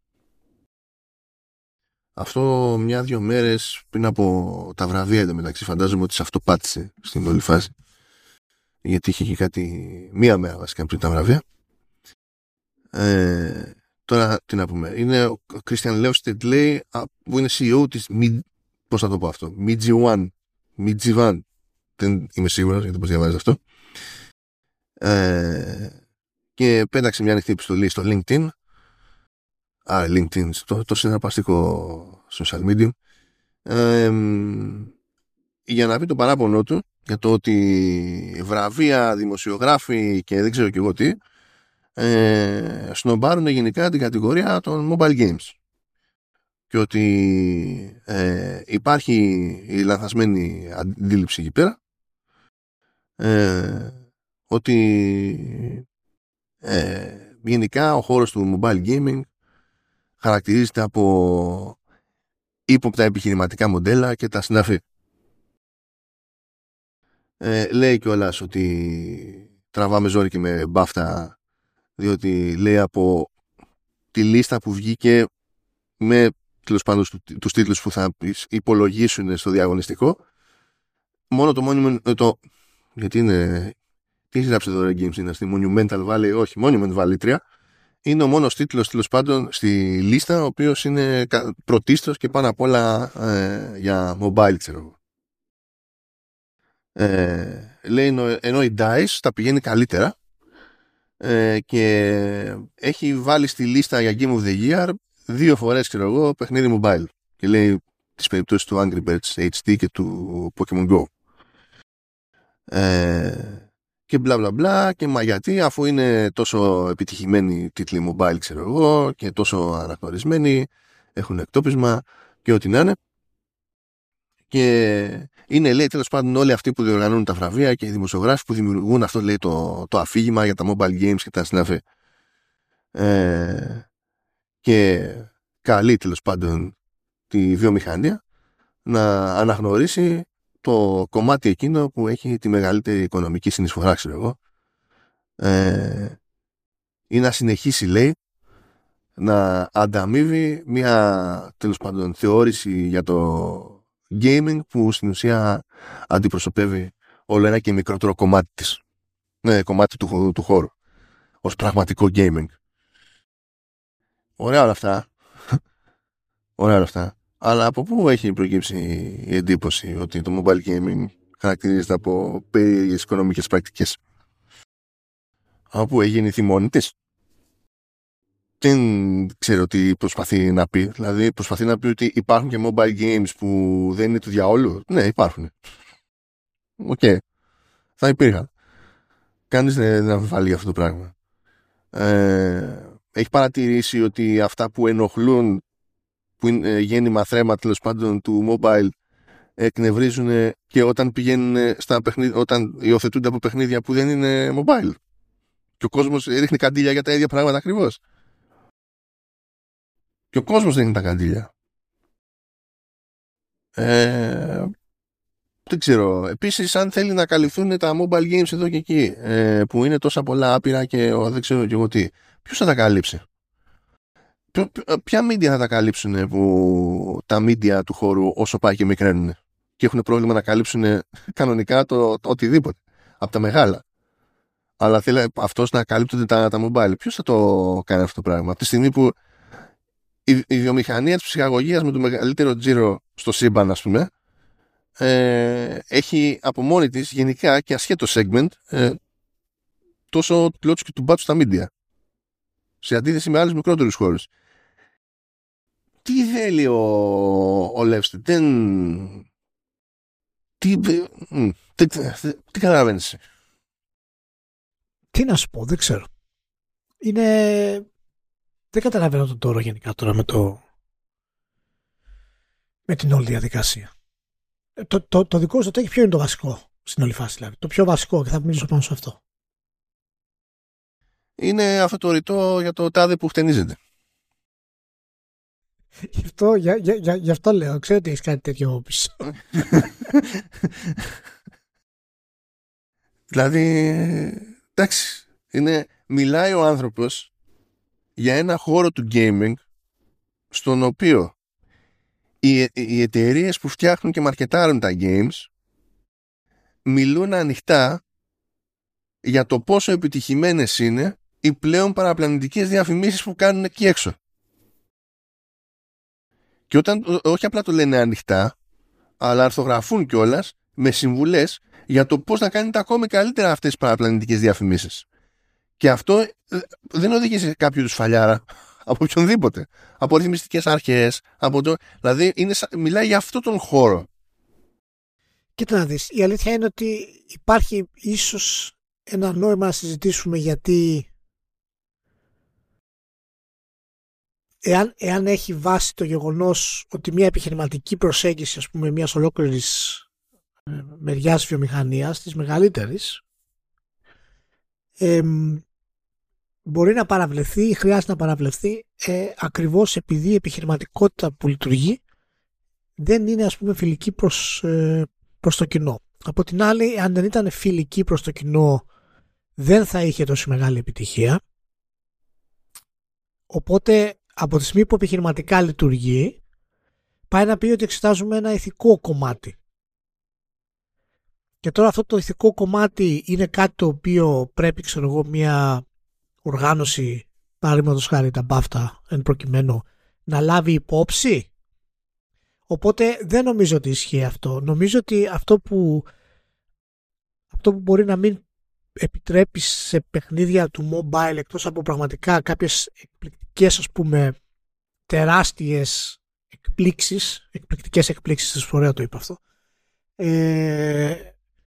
Αυτό μια-δυο μέρες πριν από τα βραβεία εντωμεταξύ, φαντάζομαι ότι σε αυτό πάτησε στην όλη φάση, γιατί είχε και κάτι μία μέρα βασικά πριν τα βραβεία. Ε, τώρα τι να πούμε, είναι ο Christian Leusted, λέει, που είναι σι ι ο της Mid, πώς θα το πω αυτό, Midji One, Midji One, δεν είμαι σίγουρος γιατί πώς διαβάζεις αυτό. Ε, και πέταξε μια ανοιχτή επιστολή στο LinkedIn. Α, LinkedIn, το, το συναρπαστικό social media, ε, για να πει το παράπονο του για το ότι βραβεία, δημοσιογράφοι και δεν ξέρω και εγώ τι ε, σνομπάρουν γενικά την κατηγορία των mobile games και ότι ε, υπάρχει η λανθασμένη αντίληψη εκεί πέρα, ε, ότι ε, γενικά ο χώρος του mobile gaming χαρακτηρίζεται από ύποπτα επιχειρηματικά μοντέλα και τα συναφή. Ε, λέει κιόλας ότι τραβάμε ζόρι και με μπάφτα, διότι λέει από τη λίστα που βγήκε με τέλος πάντων τους τίτλους που θα υπολογίσουν στο διαγωνιστικό, μόνο το Monument, το, γιατί είναι, τι έχει γράψει εδώ Games Dynasty, Monumental Valley, όχι, Monument Valley τρία, είναι ο μόνος τίτλος τέλος πάντων στη λίστα ο οποίος είναι πρωτίστως και πάνω απ' όλα ε, για mobile, ξέρω. Ε, λέει ενώ η ντι άι ες τα πηγαίνει καλύτερα, ε, και έχει βάλει στη λίστα για Game of the Year δύο φορές, ξέρω εγώ, παιχνίδι mobile. Και λέει τις περιπτώσεις του Angry Birds έιτς ντι και του Pokemon Go. Ε, και μπλα μπλα μπλα, και μα γιατί, αφού είναι τόσο επιτυχημένοι τίτλοι mobile, ξέρω εγώ, και τόσο αναγνωρισμένοι, έχουν εκτόπισμα και ό,τι να είναι. Και είναι, λέει, τέλος πάντων όλοι αυτοί που διοργανώνουν τα βραβεία και οι δημοσιογράφοι που δημιουργούν αυτό, λέει, το, το αφήγημα για τα mobile games και τα συναφή. Ε, και καλεί, τέλος πάντων, τη βιομηχανία να αναγνωρίσει το κομμάτι εκείνο που έχει τη μεγαλύτερη οικονομική συνεισφορά, ξέρω εγώ, ε, ή να συνεχίσει, λέει, να ανταμείβει μια, τέλος πάντων, θεώρηση για το gaming που στην ουσία αντιπροσωπεύει όλο ένα και μικρότερο κομμάτι της, ναι, κομμάτι του, του χώρου, ως πραγματικό gaming. Ωραία όλα αυτά. Ωραία όλα αυτά. Αλλά από πού έχει προκύψει η εντύπωση ότι το mobile gaming χαρακτηρίζεται από περίεργες οικονομικές πρακτικές? Από πού έχει γεννηθεί μόνη της? Δεν ξέρω τι προσπαθεί να πει. Δηλαδή προσπαθεί να πει ότι υπάρχουν και mobile games που δεν είναι του διαόλου. Ναι, υπάρχουν. Οκ. Okay. Θα υπήρχαν. Κανείς δεν αμφιβάλλει αυτό το πράγμα. Ε, έχει παρατηρήσει ότι αυτά που ενοχλούν, που είναι γέννημα θρέμα, τέλος πάντων, του mobile, εκνευρίζουν και όταν πηγαίνουν στα παιχνίδια, όταν υιοθετούνται από παιχνίδια που δεν είναι mobile. Και ο κόσμος ρίχνει καντήλια για τα ίδια πράγματα ακριβώς. Και ο κόσμος ρίχνει τα καντήλια. Ε, δεν ξέρω. Επίσης, αν θέλει να καλυφθούν τα mobile games εδώ και εκεί, ε, που είναι τόσα πολλά άπειρα και ο, δεν ξέρω και εγώ τι, ποιος θα τα καλύψει? Ποια media θα τα καλύψουν που τα media του χώρου όσο πάει και μικραίνουν και έχουν πρόβλημα να καλύψουν κανονικά το, το οτιδήποτε από τα μεγάλα? Αλλά θέλει αυτός να καλύπτονται τα, τα mobile. Ποιος θα το κάνει αυτό το πράγμα? Από τη στιγμή που η, η βιομηχανία της ψυχαγωγίας με το μεγαλύτερο τζίρο στο σύμπαν, ας πούμε, ε, έχει από μόνη της γενικά και ασχέτω segment, ε, τόσο του πλότους και του μπάτσου στα media, σε αντίθεση με άλλους μικρότερους χώρους. Τι θέλει ο, ο Λεύστε? Δεν... Τι, τι, τι καταλαβαίνεις? Τι να σου πω, δεν ξέρω. Είναι... Δεν καταλαβαίνω τον τόρο γενικά τώρα με το... με την όλη διαδικασία. Το, το, το δικό σου το έχει, ποιο είναι το βασικό στην όλη φάση, δηλαδή? Το πιο βασικό, και θα μιλήσω πάνω σε αυτό. Είναι αυτό το ρητό για το τάδε που χτενίζεται. Γι' αυτό, για, για, για, γι' αυτό λέω, ξέρω ότι έχεις κάτι τέτοιο πίσω. Δηλαδή, εντάξει, είναι, μιλάει ο άνθρωπος για ένα χώρο του gaming στον οποίο οι, οι εταιρείες που φτιάχνουν και μαρκετάρουν τα games μιλούν ανοιχτά για το πόσο επιτυχημένες είναι οι πλέον παραπλανητικές διαφημίσεις που κάνουν εκεί έξω. Και όταν όχι απλά το λένε ανοιχτά, αλλά αρθογραφούν κιόλας με συμβουλές για το πώς να κάνετε ακόμη καλύτερα αυτές τις παραπλανητικές διαφημίσεις. Και αυτό δεν οδηγεί σε κάποιο του σφαλιάρα από οποιονδήποτε. Από ρυθμιστικές αρχές, από το... δηλαδή είναι, μιλάει για αυτόν τον χώρο. Κοίτα να δεις, η αλήθεια είναι ότι υπάρχει ίσως ένα νόημα να συζητήσουμε, γιατί εάν, εάν έχει βάση το γεγονός ότι μια επιχειρηματική προσέγγιση, ας πούμε, μιας ολόκληρης ε, μεριάς βιομηχανίας, της μεγαλύτερης, ε, μπορεί να παραβλεφθεί ή χρειάζεται να παραβλεφθεί ε, ακριβώς επειδή η επιχειρηματικότητα που λειτουργεί δεν είναι, ας πούμε, φιλική προς, ε, προς το κοινό. Από την άλλη, αν δεν ήταν φιλική προς το κοινό, δεν θα είχε τόσο μεγάλη επιτυχία. Οπότε, από τη στιγμή που επιχειρηματικά λειτουργεί, πάει να πει ότι εξετάζουμε ένα ηθικό κομμάτι. Και τώρα αυτό το ηθικό κομμάτι είναι κάτι το οποίο πρέπει, ξέρω εγώ, μια οργάνωση, παραδείγματος χάρη τα BAFTA εν προκειμένου, να λάβει υπόψη. Οπότε δεν νομίζω ότι ισχύει αυτό. Νομίζω ότι αυτό που, αυτό που μπορεί να μην επιτρέπει σε παιχνίδια του mobile, εκτός από πραγματικά κάποιες εκπληκτικές, ας πούμε, τεράστιες εκπλήξεις, εκπληκτικές εκπλήξεις, φορέα το είπα αυτό, ε,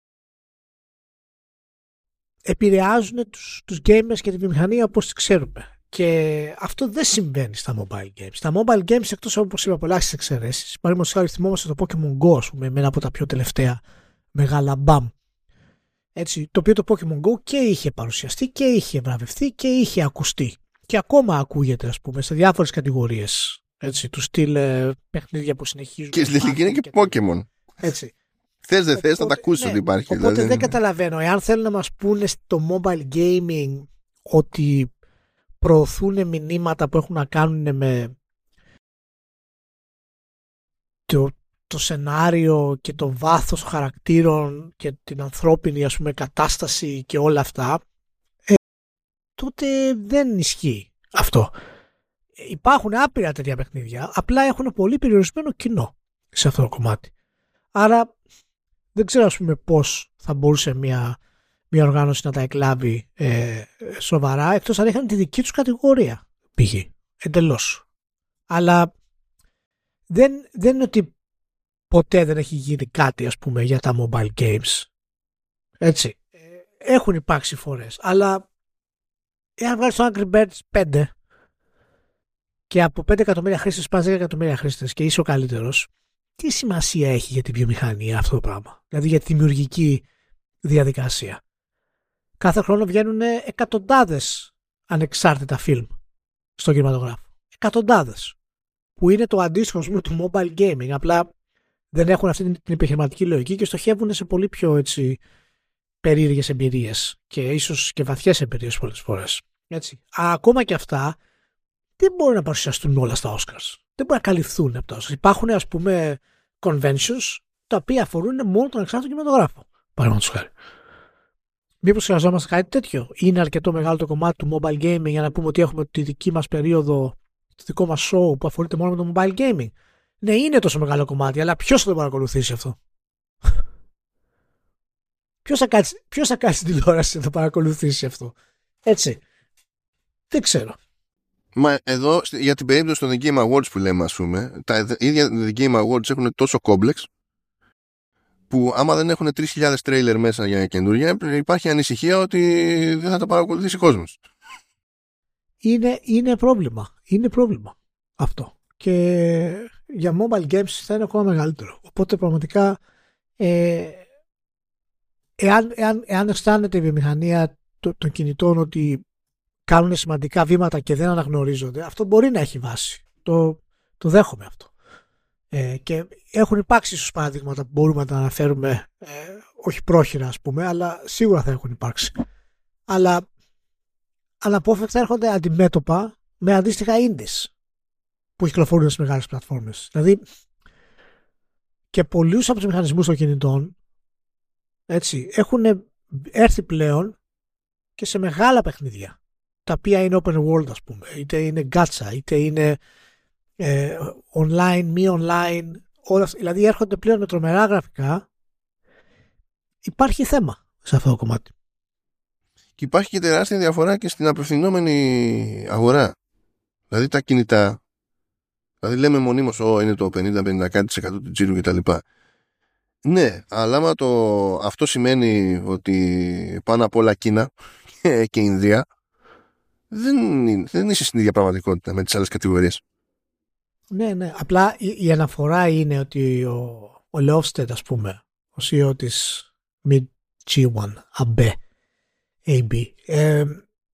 επηρεάζουν τους, τους gamers και τη βιομηχανία όπως τις ξέρουμε. Και αυτό δεν συμβαίνει στα mobile games. Τα mobile games, εκτός από, όπως είπα, πολλές εξαιρέσεις, παραδείγματος χάρη θυμόμαστε το Pokemon Go, ας πούμε, με ένα από τα πιο τελευταία μεγάλα μπαμ. Έτσι, το οποίο το Pokemon Go και είχε παρουσιαστεί και είχε βραβευτεί και είχε ακουστεί. Και ακόμα ακούγεται, ας πούμε, σε διάφορες κατηγορίες. Έτσι, του στυλ ε, παιχνίδια που συνεχίζουν. Και στην τελική είναι και, και Pokemon. Έτσι. Θες δεν θες, θα τα ακούσεις, ναι, ότι υπάρχει. Οπότε δηλαδή. Δεν καταλαβαίνω. Εάν θέλουν να μας πούνε στο mobile gaming ότι προωθούν μηνύματα που έχουν να κάνουν με το, το σενάριο και το βάθος των χαρακτήρων και την ανθρώπινη, ας πούμε, κατάσταση και όλα αυτά, ε, τότε δεν ισχύει αυτό. Υπάρχουν άπειρα τέτοια παιχνίδια, απλά έχουν πολύ περιορισμένο κοινό σε αυτό το κομμάτι. Άρα δεν ξέρω, ας πούμε, πώς θα μπορούσε μια, μια οργάνωση να τα εκλάβει ε, σοβαρά, εκτός αν είχαν τη δική τους κατηγορία, π.χ. εντελώς. Αλλά δεν, δεν είναι ότι ποτέ δεν έχει γίνει κάτι, ας πούμε, για τα mobile games. Έτσι. Έχουν υπάρξει φορές. Αλλά εάν βγάλεις το Angry Birds πέντε και από πέντε εκατομμύρια χρήστες πας δέκα εκατομμύρια χρήστες και είσαι ο καλύτερος, τι σημασία έχει για τη βιομηχανία αυτό το πράγμα? Δηλαδή για τη δημιουργική διαδικασία. Κάθε χρόνο βγαίνουν εκατοντάδες ανεξάρτητα φιλμ στον κινηματογράφο. Εκατοντάδες. Που είναι το αντίστοιχο, ας πούμε, του mobile gaming. Απλά δεν έχουν αυτή την επιχειρηματική λογική και στοχεύουν σε πολύ πιο, έτσι, περίεργες εμπειρίες και ίσως και βαθιές εμπειρίες πολλές φορές. Έτσι. Ακόμα και αυτά δεν μπορούν να παρουσιαστούν όλα στα Oscars. Δεν μπορούν να καλυφθούν από τα Oscars. Υπάρχουν, ας πούμε, conventions τα οποία αφορούν μόνο τον εξάρτητο κινηματογράφο. Παραδείγματος χάρη. Μήπως χρειαζόμαστε κάτι τέτοιο? Είναι αρκετό μεγάλο το κομμάτι του mobile gaming για να πούμε ότι έχουμε τη δική μας περίοδο, το δικό μας show που αφορείται μόνο με το mobile gaming? Ναι, είναι τόσο μεγάλο κομμάτι, αλλά ποιος θα το παρακολουθήσει αυτό? Ποιος θα κάτσει, ποιος θα κάτσει την τηλεόραση να το παρακολουθήσει αυτό? Έτσι. Δεν ξέρω. Μα εδώ για την περίπτωση των The Game Awards που λέμε, ας πούμε, τα ίδια The Game Awards έχουν τόσο κόμπλεξ που άμα δεν έχουν τρεις χιλιάδες τρέιλερ μέσα για καινούργια, υπάρχει ανησυχία ότι δεν θα τα παρακολουθήσει ο κόσμος. Είναι, είναι πρόβλημα. Είναι πρόβλημα αυτό. Και για mobile games θα είναι ακόμα μεγαλύτερο. Οπότε πραγματικά ε, εάν, εάν, εάν αισθάνεται η βιομηχανία των κινητών ότι κάνουν σημαντικά βήματα και δεν αναγνωρίζονται, αυτό μπορεί να έχει βάση. Το, το δέχομαι αυτό. Ε, και έχουν υπάρξει ίσως παραδείγματα που μπορούμε να τα αναφέρουμε, ε, όχι πρόχειρα, ας πούμε, αλλά σίγουρα θα έχουν υπάρξει. Αλλά αναπόφευκτα έρχονται αντιμέτωπα με αντίστοιχα indies που κυκλοφορούν στις μεγάλες πλατφόρμες. Δηλαδή και πολλούς από τους μηχανισμούς των κινητών, έτσι, έχουν έρθει πλέον και σε μεγάλα παιχνίδια, τα οποία είναι open world, ας πούμε, είτε είναι gacha, είτε είναι ε, online, μη online, όλα αυτά. Δηλαδή έρχονται πλέον με τρομερά γραφικά. Υπάρχει θέμα σε αυτό το κομμάτι. Και υπάρχει και τεράστια διαφορά και στην απευθυνόμενη αγορά. Δηλαδή τα κινητά, δηλαδή λέμε μονίμως oh, είναι το πενήντα με πενήντα κάτι τοις εκατό του τζίρου κτλ. Ναι, αλλά άμα το, αυτό σημαίνει ότι πάνω απ' όλα Κίνα και, και Ινδία, δεν, είναι, δεν είσαι στην ίδια πραγματικότητα με τις άλλες κατηγορίες. Ναι, ναι. Απλά η, η αναφορά είναι ότι ο, ο Λεόφστεντ, ας πούμε, ο σι ι ο της Mid τζι ουάν, Abe, έι μπι, ε,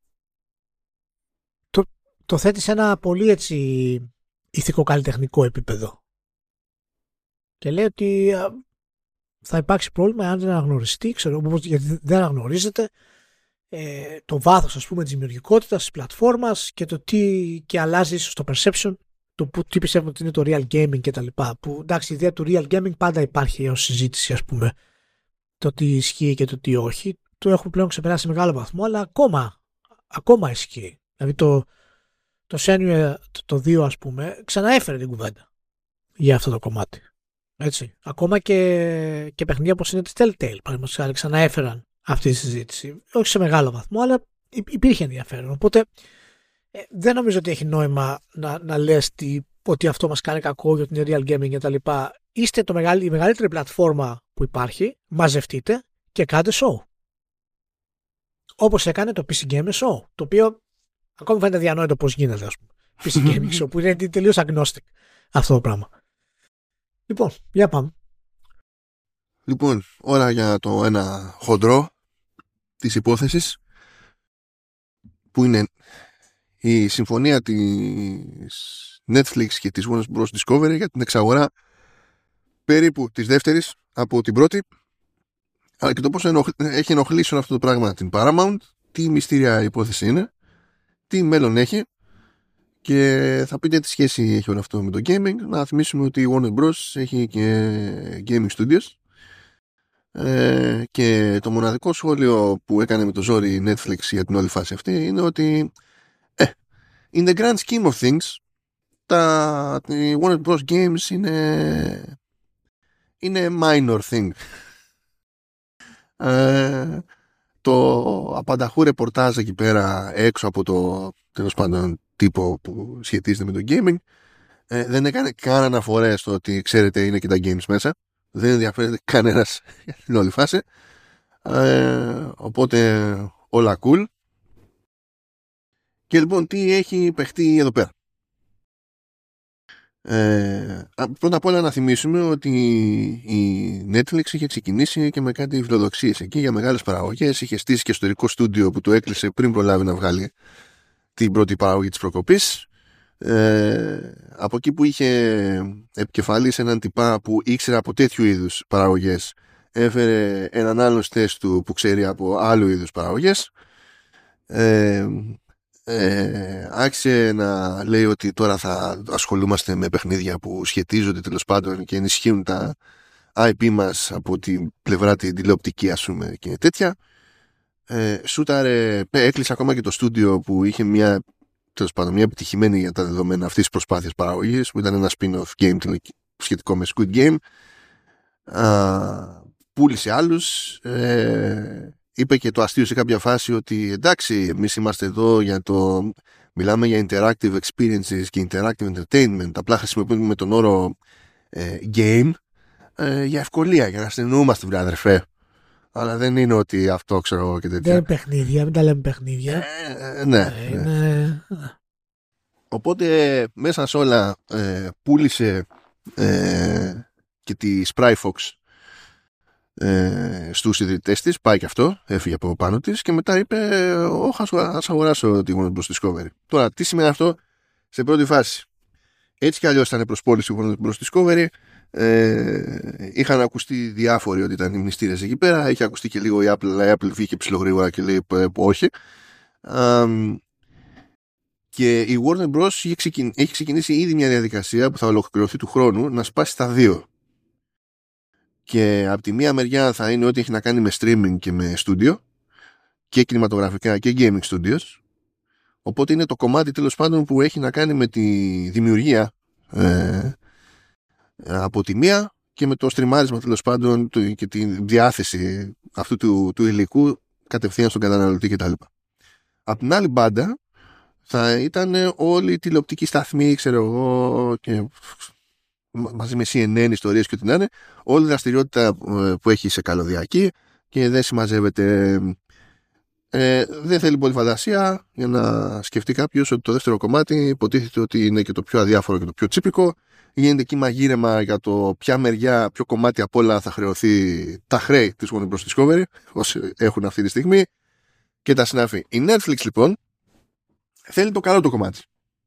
το, το θέτει σε ένα πολύ, έτσι, ηθικοκαλλιτεχνικό επίπεδο. Και λέει ότι α, θα υπάρξει πρόβλημα αν δεν αναγνωριστεί, ξέρω, γιατί δεν αναγνωρίζεται ε, το βάθος, ας πούμε, της δημιουργικότητας της πλατφόρμας και το τι και αλλάζει ίσως το perception, το που, τι πιστεύουν ότι είναι το real gaming και τα λοιπά. Που εντάξει, η ιδέα του real gaming πάντα υπάρχει ως συζήτηση, ας πούμε, το τι ισχύει και το τι όχι. Το έχουμε πλέον ξεπεράσει σε μεγάλο βαθμό, αλλά ακόμα, ακόμα ισχύει. Δηλαδή το, το Shenmue το δύο, ας πούμε, ξαναέφερε την κουβέντα για αυτό το κομμάτι. Έτσι. Ακόμα και, και παιχνίδια όπως είναι τη Telltale, παραδείγματος χάρη, ξαναέφεραν αυτή η συζήτηση. Όχι σε μεγάλο βαθμό, αλλά υπήρχε ενδιαφέρον. Οπότε ε, δεν νομίζω ότι έχει νόημα να, να λες τι, ότι αυτό μας κάνει κακό για την real gaming κτλ. Είστε το μεγαλ, η μεγαλύτερη πλατφόρμα που υπάρχει, μαζευτείτε και κάντε show. Όπως έκανε το πι σι Gamer Show, το οποίο ακόμη φαίνεται διανόητο πώς γίνεται, ας πούμε. πι σι Gaming Show, που είναι τελείως agnostic αυτό το πράγμα. Λοιπόν, για πάμε. Λοιπόν, ώρα για το ένα χοντρό της υπόθεσης, που είναι η συμφωνία της Netflix και της Warner Bros. Discovery για την εξαγορά περίπου της δεύτερης από την πρώτη, αλλά και το πώς ενοχ... έχει ενοχλήσει αυτό το πράγμα την Paramount, τι μυστήρια υπόθεση είναι, τι μέλλον έχει, και θα πείτε τι σχέση έχει όλο αυτό με το gaming. Να θυμίσουμε ότι η Warner Bros. Έχει και gaming studios, ε, και το μοναδικό σχόλιο που έκανε με το ζόρι Netflix για την όλη φάση αυτή είναι ότι ε, in the grand scheme of things, τα η Warner Bros. Games είναι είναι minor thing. ε, το απανταχού ρεπορτάζ εκεί πέρα έξω από το τέλος πάντων τύπο που σχετίζεται με το gaming ε, δεν έκανε καν αναφορές στο ότι ξέρετε είναι και τα games μέσα. Δεν ενδιαφέρεται κανένας για την όλη φάση. Ε, οπότε όλα cool. Και λοιπόν τι έχει παιχτεί εδώ πέρα. Ε, πρώτα απ' όλα να θυμίσουμε ότι η Netflix είχε ξεκινήσει και με κάτι φιλοδοξίες εκεί για μεγάλες παραγωγές. Είχε στήσει και εσωτερικό στούντιο που το έκλεισε πριν προλάβει να βγάλει την πρώτη παραγωγή της προκοπής. Ε, από εκεί που είχε επικεφαλής έναν τυπά που ήξερε από τέτοιου είδους παραγωγές, έφερε έναν άλλο θέση του που ξέρει από άλλου είδους παραγωγές. Ε, ε, άρχισε να λέει ότι τώρα θα ασχολούμαστε με παιχνίδια που σχετίζονται τέλος πάντων και ενισχύουν τα άι πι μας από την πλευρά την τηλεοπτική, ας πούμε, και τέτοια. Ε, σούταρε, έκλεισε ακόμα και το στούντιο που είχε μια, τέλος πάντων, μια επιτυχημένη για τα δεδομένα αυτής της προσπάθειας παραγωγής, που ήταν ένα spin-off game σχετικό με Squid Game. Α, πούλησε άλλους. Ε, είπε και το αστείο σε κάποια φάση ότι εντάξει, εμείς είμαστε εδώ για το, μιλάμε για interactive experiences και interactive entertainment, απλά χρησιμοποιούμε τον όρο ε, game ε, για ευκολία, για να συνεννοούμαστε, βρε αδερφέ. Αλλά δεν είναι ότι αυτό ξέρω και τέτοια. Δεν είναι παιχνίδια, μην τα λέμε παιχνίδια. Ε, ναι, ε, ναι. Είναι... Οπότε μέσα σε όλα ε, πούλησε ε, και τη Spryfox ε, στους ιδρυτές της. Πάει και αυτό, έφυγε από πάνω της και μετά είπε όχι, ας αγοράσω τη Warner Bros. Discovery. Τώρα τι σημαίνει αυτό σε πρώτη φάση? Έτσι κι αλλιώς ήταν προσπόληση Warner Bros. Discovery. Ε, είχαν ακουστεί διάφοροι ότι ήταν οι μνηστήρες εκεί πέρα. Είχε ακουστεί και λίγο η Apple, αλλά η Apple βγήκε ψιλογρήγορα και λέει όχι. Um, και η Warner Bros. Έχει, ξεκιν... έχει ξεκινήσει ήδη μια διαδικασία που θα ολοκληρωθεί του χρόνου να σπάσει τα δύο. Και από τη μία μεριά θα είναι ό,τι έχει να κάνει με streaming και με studio, και κινηματογραφικά και gaming studios. Οπότε είναι το κομμάτι τέλος πάντων που έχει να κάνει με τη δημιουργία ε, από τη μία και με το στριμάρισμα τέλος πάντων και τη διάθεση αυτού του, του υλικού κατευθείαν στον καταναλωτή κτλ. Από την άλλη μπάντα θα ήταν όλοι οι τηλεοπτικοί σταθμοί, ξέρω εγώ, και μαζί με σι εν εν ιστορίες και ό,τι να είναι, όλη η δραστηριότητα που έχει σε καλωδιακή και δεν συμμαζεύεται. Ε, δεν θέλει πολύ φαντασία για να σκεφτεί κάποιος ότι το δεύτερο κομμάτι υποτίθεται ότι είναι και το πιο αδιάφορο και το πιο τσίπικο. Γίνεται εκεί μαγείρεμα για το ποια μεριά, ποιο κομμάτι απ' όλα θα χρεωθεί τα χρέη της Warner Bros. Discovery, όσοι έχουν αυτή τη στιγμή, και τα συνάφη. Η Netflix λοιπόν θέλει το καλό το κομμάτι.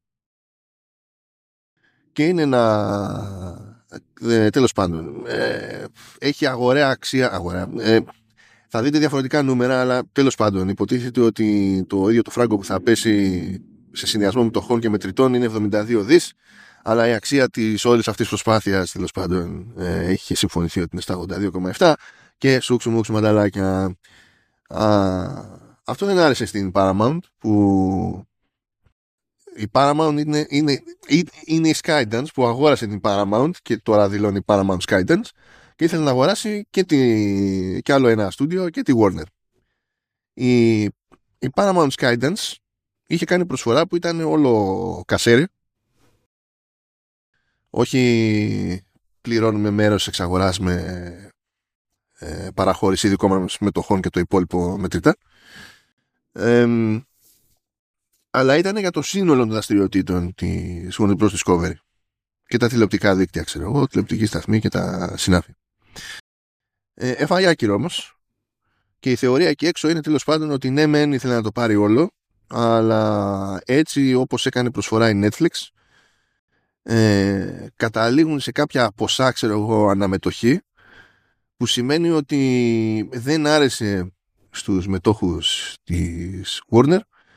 Και είναι ένα ε, τέλος πάντων ε, έχει αγοραία αξία, αγοραία, ε, θα δείτε διαφορετικά νούμερα, αλλά τέλος πάντων υποτίθεται ότι το ίδιο το φράγκο που θα πέσει σε συνδυασμό με το χόν και μετρητών είναι εβδομήντα δύο δις, αλλά η αξία της όλης αυτής της προσπάθειας τέλος πάντων ε, έχει συμφωνηθεί ότι είναι στα ογδόντα δύο κόμμα επτά και σούξου μουξου μανταλάκια. Α, αυτό δεν άρεσε στην Paramount, που η Paramount είναι, είναι, είναι η Skydance που αγόρασε την Paramount και τώρα δηλώνει Paramount Skydance και ήθελε να αγοράσει και, τη, και άλλο ένα στούντιο και τη Warner. η, η Paramount Skydance είχε κάνει προσφορά που ήταν όλο κασέρι. Όχι πληρώνουμε μέρος εξαγοράς με ε, παραχώρηση δικών μας μετοχών και το υπόλοιπο μετρητά. Ε, αλλά ήταν για το σύνολο των δραστηριοτήτων της Warner Bros. Discovery και τα τηλεοπτικά δίκτυα, ξέρω εγώ, τηλεοπτική σταθμή και τα συνάφη. Ε, έφαγε άκυρο όμως και η θεωρία εκεί έξω είναι τέλος πάντων ότι ναι μεν ήθελε να το πάρει όλο, αλλά έτσι όπως έκανε προσφορά η Netflix, ε, καταλήγουν σε κάποια ποσά, ξέρω εγώ, αναμετοχή, που σημαίνει ότι δεν άρεσε στους μετόχους της Warner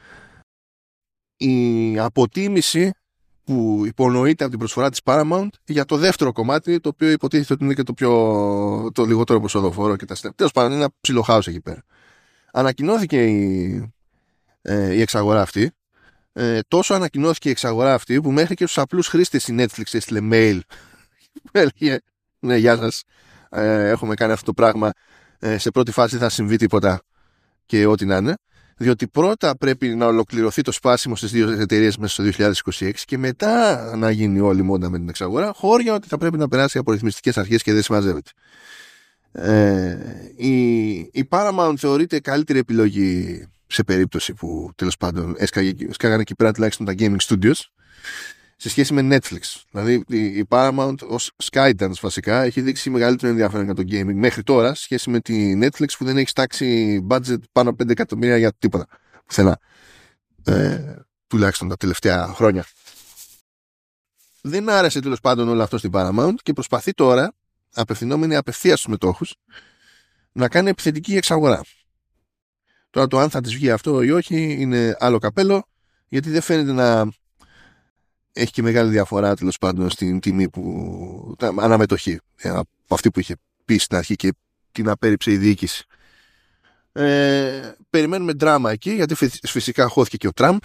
η αποτίμηση που υπονοείται από την προσφορά της Paramount για το δεύτερο κομμάτι, το οποίο υποτίθεται ότι είναι και το, πιο, το λιγότερο προσοδοφόρο και τα στέλνει. Τέλος πάντων, είναι ένα ψιλοχάος εκεί πέρα. Ανακοινώθηκε η, ε, η εξαγορά αυτή. Ε, τόσο ανακοινώθηκε η εξαγορά αυτή που μέχρι και στους απλούς χρήστες η Netflix έστειλε mail. Έλεγε, ναι, γεια σας, ε, έχουμε κάνει αυτό το πράγμα, ε, σε πρώτη φάση θα συμβεί τίποτα και ό,τι να είναι, διότι πρώτα πρέπει να ολοκληρωθεί το σπάσιμο στις δύο εταιρείες μέσα στο δύο χιλιάδες είκοσι έξι και μετά να γίνει όλη μόντα με την εξαγορά, χώρια ότι θα πρέπει να περάσει από ρυθμιστικές αρχές και δεν συμμαζεύεται. Ε, η, η Paramount θεωρείται καλύτερη επιλογή σε περίπτωση που τέλος πάντων έσκαγαν εκεί πέρα τουλάχιστον τα gaming studios σε σχέση με Netflix. Δηλαδή η Paramount ως Skydance βασικά έχει δείξει μεγαλύτερο ενδιαφέρον για το gaming μέχρι τώρα σε σχέση με τη Netflix που δεν έχει στάξει budget πάνω από πέντε εκατομμύρια για τίποτα πουθενά, ε, τουλάχιστον τα τελευταία χρόνια. Δεν άρεσε τέλος πάντων όλο αυτό στην Paramount και προσπαθεί τώρα, απευθυνόμενη απευθείας στους μετόχους, να κάνει επιθετική εξαγορά. Τώρα το αν θα της βγει αυτό ή όχι είναι άλλο καπέλο, γιατί δεν φαίνεται να έχει και μεγάλη διαφορά τέλος πάντων στην τιμή που αναμετοχή από αυτή που είχε πει στην αρχή και την απέρριψε η διοίκηση. Ε, περιμένουμε δράμα εκεί, γιατί φυσικά χώθηκε και ο Τραμπ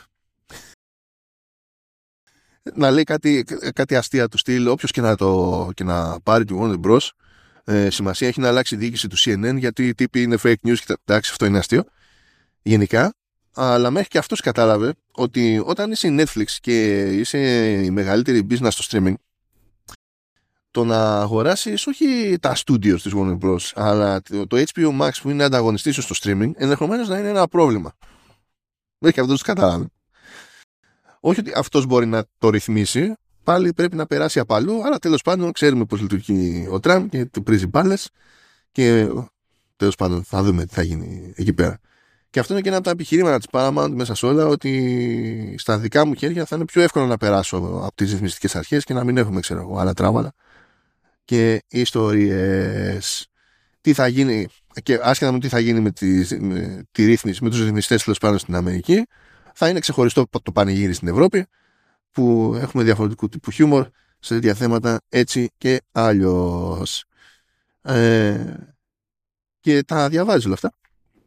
να λέει κάτι, κάτι αστεία του στυλ, όποιος και να, το, και να πάρει του Warner Bros. Ε, σημασία έχει να αλλάξει η διοίκηση του σι εν εν, γιατί οι τύποι είναι fake news και εντάξει, αυτό είναι αστείο γενικά. Αλλά μέχρι και αυτός κατάλαβε ότι όταν είσαι η Netflix και είσαι η μεγαλύτερη business στο streaming, το να αγοράσεις όχι τα studios της Warner Bros. Αλλά το έιτς μπι ο Max που είναι ανταγωνιστής σου στο streaming, ενδεχομένως να είναι ένα πρόβλημα. Μέχρι και αυτός κατάλαβε. Όχι ότι αυτός μπορεί να το ρυθμίσει, πάλι πρέπει να περάσει απ' αλλού, αλλά τέλος πάντων ξέρουμε πώς λειτουργεί ο Τραμπ και του πρίζει μπάλες και τέλος πάντων θα δούμε τι θα γίνει εκεί πέρα. Και αυτό είναι και ένα από τα επιχειρήματα της Paramount μέσα σε όλα, ότι στα δικά μου χέρια θα είναι πιο εύκολο να περάσω από τις ρυθμιστικές αρχές και να μην έχουμε, ξέρω εγώ, άλλα τράβαλα και ιστορίες. Τι θα γίνει, και άσχετα με τι θα γίνει με τη, με τη ρύθμιση, με τους ρυθμιστές τέλος πάντων στην Αμερική, θα είναι ξεχωριστό το πανηγύρι στην Ευρώπη, που έχουμε διαφορετικού τύπου χιούμορ σε τέτοια θέματα έτσι και αλλιώς. Ε, και τα διαβάζεις όλα αυτά.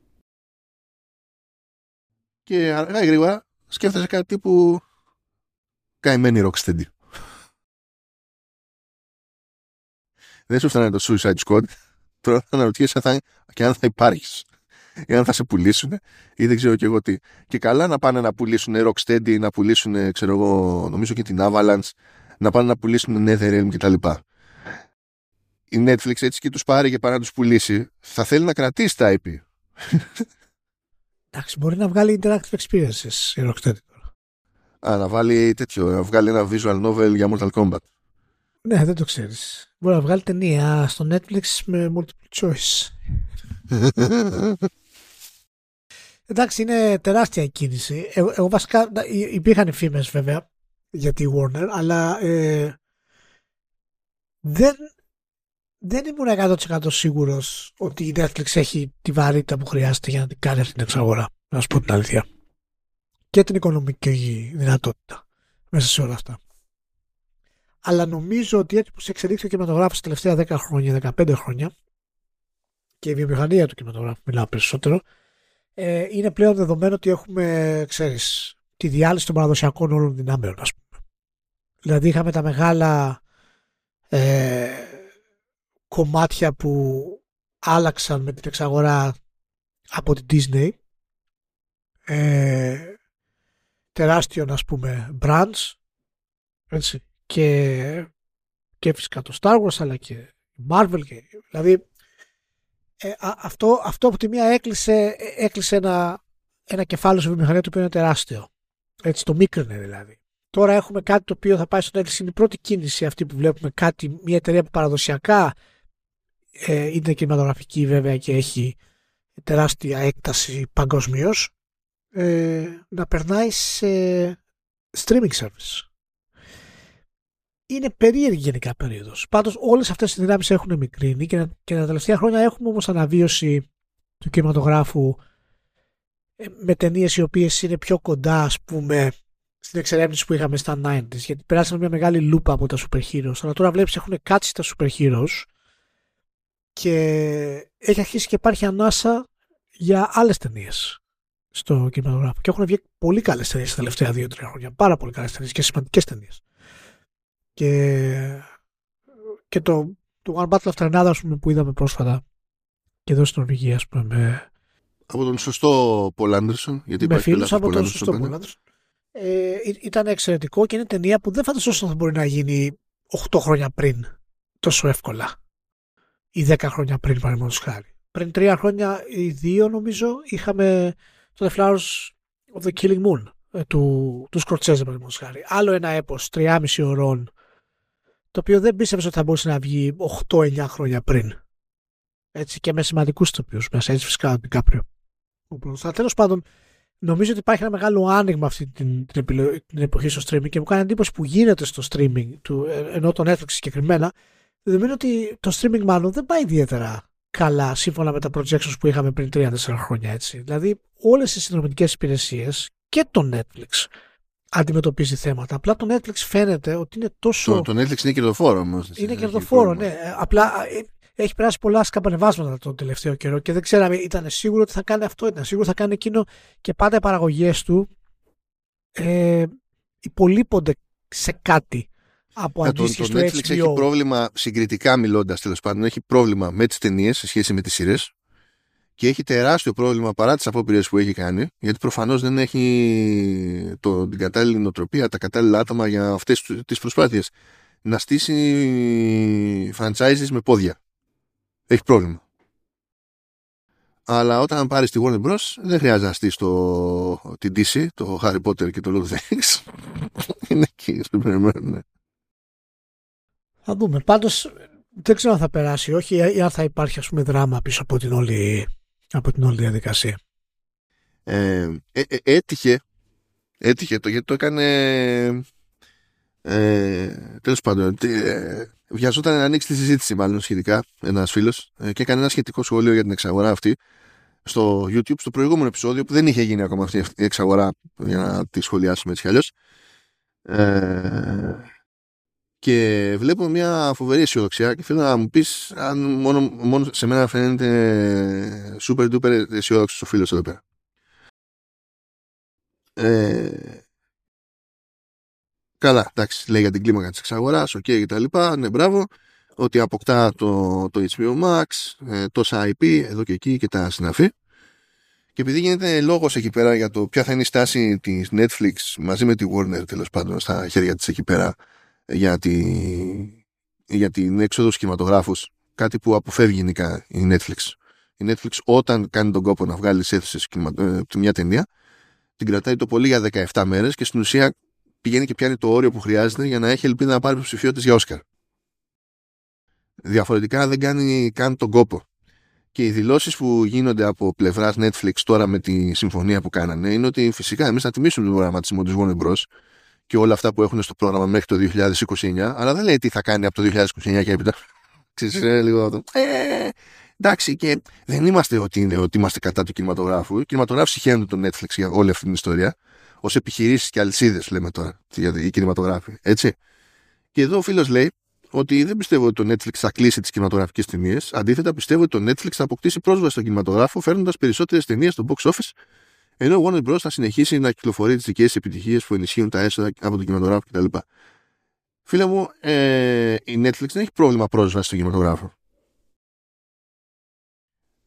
Και αργά ή γρήγορα σκέφτεσαι κάτι τύπου καημένη Rocksteady. Δεν σου φτάνει το Suicide Squad. Τώρα θα αναρωτιέσαι θα, και αν θα υπάρχεις ή αν θα σε πουλήσουν ή δεν ξέρω και εγώ τι. Και καλά να πάνε να πουλήσουν Rocksteady, να πουλήσουν, ξέρω εγώ, νομίζω και την Avalanche, να πάνε να πουλήσουν NetherRealm κτλ. Η Netflix έτσι και τους πάρει και πάει να τους πουλήσει, θα θέλει να κρατήσει τα άι πι. Εντάξει, μπορεί να βγάλει interactive experiences η Rocksteady τώρα. Α, να βάλει τέτοιο, να βγάλει ένα visual novel για Mortal Kombat. Ναι, δεν το ξέρεις. Μπορεί να βγάλει ταινία στο Netflix με multiple choice. Εντάξει, είναι τεράστια η κίνηση. Εγώ, εγώ βασικά υπήρχαν φήμες βέβαια για τη Warner, αλλά ε, δεν, δεν ήμουν εκατό τοις εκατό σίγουρος ότι η Netflix έχει τη βαρύτητα που χρειάζεται για να την κάνει αυτή την εξαγορά. Να σου πω την αλήθεια. Και την οικονομική δυνατότητα μέσα σε όλα αυτά. Αλλά νομίζω ότι έτσι που σε εξελίξει ο κινηματογράφος τα τελευταία δέκα χρόνια, δεκαπέντε χρόνια, και η βιομηχανία του κινηματογράφου μιλάω περισσότερο, ε, είναι πλέον δεδομένο ότι έχουμε, ξέρεις, τη διάλυση των παραδοσιακών όλων δυνάμεων, ας πούμε. Δηλαδή είχαμε τα μεγάλα ε, κομμάτια που άλλαξαν με την εξαγορά από την Disney, ε, τεράστιων, ας πούμε, brands, έτσι, και, και φυσικά το Star Wars, αλλά και Marvel, και, δηλαδή ε, α, αυτό, αυτό από τη μία έκλεισε, έκλεισε ένα, ένα κεφάλαιο στη βιομηχανία το οποίο είναι τεράστιο, έτσι, το μίκρινε δηλαδή. Τώρα έχουμε κάτι το οποίο θα πάει στο Netflix, είναι η πρώτη κίνηση αυτή που βλέπουμε, κάτι, μια εταιρεία που παραδοσιακά ε, είναι κινηματογραφική βέβαια και έχει τεράστια έκταση παγκοσμίως, ε, να περνάει σε streaming service. Είναι περίεργη γενικά περίοδος. Πάντως όλες αυτές οι δυνάμεις έχουν μικρύνει και, και τα τελευταία χρόνια έχουμε όμως αναβίωση του κινηματογράφου ε, με ταινίες οι οποίες είναι πιο κοντά, ας πούμε, στην εξερεύνηση που είχαμε στα ενενήντα, γιατί περάσαμε μια μεγάλη λούπα από τα super heroes. Αλλά τώρα βλέπεις έχουν κάτσει τα super heroes και έχει αρχίσει και υπάρχει ανάσα για άλλες ταινίες στο κινηματογράφο. Και έχουν βγει πολύ καλές ταινίες τα τελευταία δύο τρία χρόνια. Πάρα πολύ καλές ταινίες και σημαντικές ταινίες. Και, και το, το One Battle After Another, ας πούμε, που είδαμε πρόσφατα και εδώ στην Ορβηγία, ας πούμε, με, από τον σωστό Paul Anderson, γιατί με φίλους από τον σωστό Paul Paul Anderson. Ε, ήταν εξαιρετικό και είναι ταινία που δεν φανταζόσουν θα μπορεί να γίνει οκτώ χρόνια πριν τόσο εύκολα ή δέκα χρόνια πριν, παραδείγματος χάρη. Πριν τρία χρόνια ή δύο νομίζω είχαμε το The Flowers of the Killing Moon ε, του, του Σκορτσέζε, παραδείγματος χάρη. Άλλο ένα έπος τριάμισι ωρών, το οποίο δεν πίστευες ότι θα μπορούσε να βγει οκτώ εννιά χρόνια πριν. Έτσι, και με σημαντικούς τοπίους μέσα, έτσι φυσικά την Κάπριο. Τέλος πάντων, νομίζω ότι υπάρχει ένα μεγάλο άνοιγμα αυτή την, την, επιλο... την εποχή στο streaming και μου κάνει εντύπωση που γίνεται στο streaming, του, ενώ το Netflix συγκεκριμένα, δεδομένου ότι το streaming μάλλον δεν πάει ιδιαίτερα καλά σύμφωνα με τα projections που είχαμε πριν τρία τέσσερα χρόνια. Έτσι. Δηλαδή, όλες οι συνδρομητικές υπηρεσίες και το Netflix αντιμετωπίζει θέματα. Απλά το Netflix φαίνεται ότι είναι τόσο. Το, το Netflix είναι κερδοφόρο όμως. Είναι κερδοφόρο, ναι. Απλά έχει περάσει πολλά σκαμπανεβάσματα τον τελευταίο καιρό και δεν ξέραμε, ήταν σίγουρο ότι θα κάνει αυτό, ήταν σίγουρο ότι θα κάνει εκείνο, και πάντα οι παραγωγές του ε, υπολείπονται σε κάτι από αντίστοιχες του το Netflix έιτς μπι ο. έχει πρόβλημα, συγκριτικά μιλώντας τέλος πάντων, έχει πρόβλημα με τις ταινίες σε σχέση με τις σειρές και έχει τεράστιο πρόβλημα παρά τις απόπειρες που έχει κάνει, γιατί προφανώς δεν έχει το, την κατάλληλη νοοτροπία, τα κατάλληλα άτομα για αυτές τις προσπάθειες να στήσει franchises με πόδια. Έχει πρόβλημα. Αλλά όταν πάρεις τη Warner Bros. Δεν χρειάζεται να στήσεις το, την ντι σι, το Harry Potter και το Lord of the Rings. Είναι εκεί στο περιμένουν. Θα δούμε. Πάντως δεν ξέρω αν θα περάσει ή όχι, ή αν θα υπάρχει, ας πούμε, δράμα πίσω από την όλη, από την όλη διαδικασία. Ε, ε, ε, έτυχε, έτυχε το, γιατί το έκανε ε, τέλος πάντων ε, βιαζόταν να ανοίξει τη συζήτηση μάλλον σχετικά ένας φίλος ε, και έκανε ένα σχετικό σχόλιο για την εξαγορά αυτή στο YouTube στο προηγούμενο επεισόδιο που δεν είχε γίνει ακόμα αυτή η εξαγορά για να τη σχολιάσουμε έτσι κι αλλιώς. Ε, και βλέπω μια φοβερή αισιοδοξία και θέλω να μου πεις αν μόνο, μόνο σε μένα φαίνεται super duper αισιόδοξος ο φίλος εδώ πέρα. Ε, καλά, εντάξει, λέει για την κλίμακα της εξαγοράς, οκ, okay, και τα λοιπά, ναι, μπράβο, ότι αποκτά το, το έιτς μπι ο Max, ε, τόσα άι πι εδώ και εκεί και τα συναφή. Και επειδή γίνεται λόγος εκεί πέρα για το ποια θα είναι η στάση της Netflix μαζί με τη Warner, τέλος πάντων, στα χέρια της εκεί πέρα, για, τη, για την έξοδο στους κινηματογράφους, κάτι που αποφεύγει γενικά η Netflix. Η Netflix όταν κάνει τον κόπο να βγάλει σε αίθουσες μια ταινία, την κρατάει το πολύ για δεκαεπτά μέρες και στην ουσία πηγαίνει και πιάνει το όριο που χρειάζεται για να έχει ελπίδα να πάρει υποψηφιότητες για Όσκαρ. Διαφορετικά δεν κάνει καν τον κόπο. Και οι δηλώσεις που γίνονται από πλευράς Netflix τώρα με τη συμφωνία που κάνανε είναι ότι φυσικά εμείς θα τιμήσουμε τον προγραμματισμό της Warner Bros. Και όλα αυτά που έχουν στο πρόγραμμα μέχρι το δύο χιλιάδες είκοσι εννιά, αλλά δεν λέει τι θα κάνει από το δύο χιλιάδες είκοσι εννιά και έπειτα. Ξέρεις, λίγο αυτό. Ε, εντάξει, και δεν είμαστε ότι, είναι, ότι είμαστε κατά του κινηματογράφου. Οι κινηματογράφοι συχαίνουν το Netflix για όλη αυτή την ιστορία. Ως επιχειρήσεις και αλυσίδες, λέμε τώρα, οι κινηματογράφοι. Έτσι. Και εδώ ο φίλος λέει ότι δεν πιστεύω ότι το Netflix θα κλείσει τις κινηματογραφικές ταινίες. Αντίθετα, πιστεύω ότι το Netflix θα αποκτήσει πρόσβαση στον κινηματογράφο, φέρνοντας περισσότερες ταινίες στο box office, ενώ ο Warner Bros. Θα συνεχίσει να κυκλοφορεί τις δικές επιτυχίες που ενισχύουν τα έσοδα από τον κινηματογράφο κτλ. Φίλε μου, ε, η Netflix δεν έχει πρόβλημα πρόσβαση στον κινηματογράφο.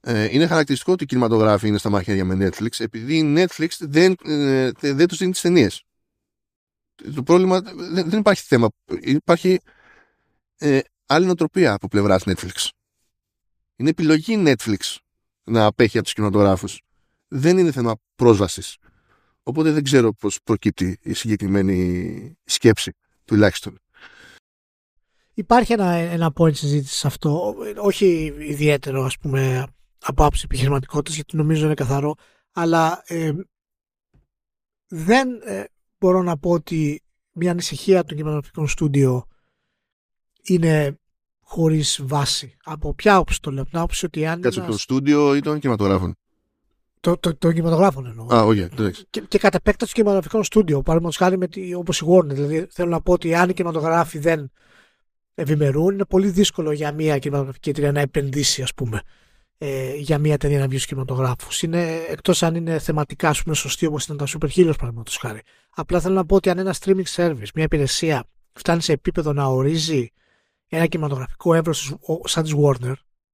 Ε, είναι χαρακτηριστικό ότι οι κινηματογράφοι είναι στα μαχαίρια με Netflix, επειδή η Netflix δεν, ε, δεν τους δίνει τις ταινίες. Το πρόβλημα δεν, δεν υπάρχει θέμα. Υπάρχει ε, άλλη νοοτροπία από πλευράς Netflix. Είναι επιλογή Netflix να απέχει από τους κινηματογράφους. Δεν είναι θέμα πρόσβασης. Οπότε δεν ξέρω πώς προκύπτει η συγκεκριμένη σκέψη, τουλάχιστον. Υπάρχει ένα, ένα point συζήτηση σε αυτό, όχι ιδιαίτερο ας πούμε από άψη επιχειρηματικότητας, γιατί νομίζω είναι καθαρό, αλλά ε, δεν ε, μπορώ να πω ότι μια ανησυχία των κινηματογραφικών στούντιο είναι χωρίς βάση. Από ποια άποψη το λέω? Από την άποψη ότι αν. Κάτσε, το στούντιο ή των κινηματογράφων? Το, το, το κινηματογράφων εννοώ. Α, όχι, okay, και, και κατ' επέκταση του κινηματογραφικών στούντιο. Παραδείγματος χάρη όπως η Warner. Δηλαδή θέλω να πω ότι αν οι κινηματογράφοι δεν ευημερούν, είναι πολύ δύσκολο για μια κινηματογραφική εταιρεία να επενδύσει, ας πούμε, ε, για μια ταινία να βγει στους κινηματογράφους. Είναι, εκτός αν είναι θεματικά, ας πούμε, σωστή, όπως ήταν τα Super Heroes, παραδείγματος χάρη. Απλά θέλω να πω ότι αν ένα streaming service, μια υπηρεσία, φτάνει σε επίπεδο να ορίζει ένα κινηματογραφικό εύρος σαν της Warner,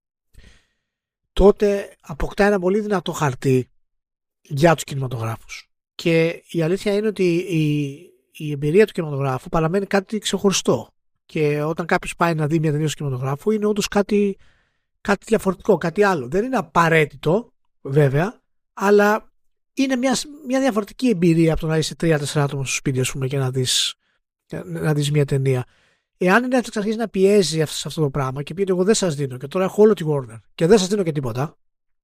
τότε αποκτά ένα πολύ δυνατό χαρτί για τους κινηματογράφους. Και η αλήθεια είναι ότι η, η εμπειρία του κινηματογράφου παραμένει κάτι ξεχωριστό. Και όταν κάποιος πάει να δει μια ταινία στο κινηματογράφο, είναι όντως κάτι, κάτι διαφορετικό, κάτι άλλο. Δεν είναι απαραίτητο, βέβαια, αλλά είναι μια, μια διαφορετική εμπειρία από το να είσαι τρία-τέσσερα άτομα στο σπίτι, ας πούμε, και να δεις, να δεις μια ταινία. Εάν η Netflix αρχίσει να πιέζει σε αυτό το πράγμα και πει ότι εγώ δεν σας δίνω και τώρα έχω όλο τη Warner και δεν σας δίνω και τίποτα,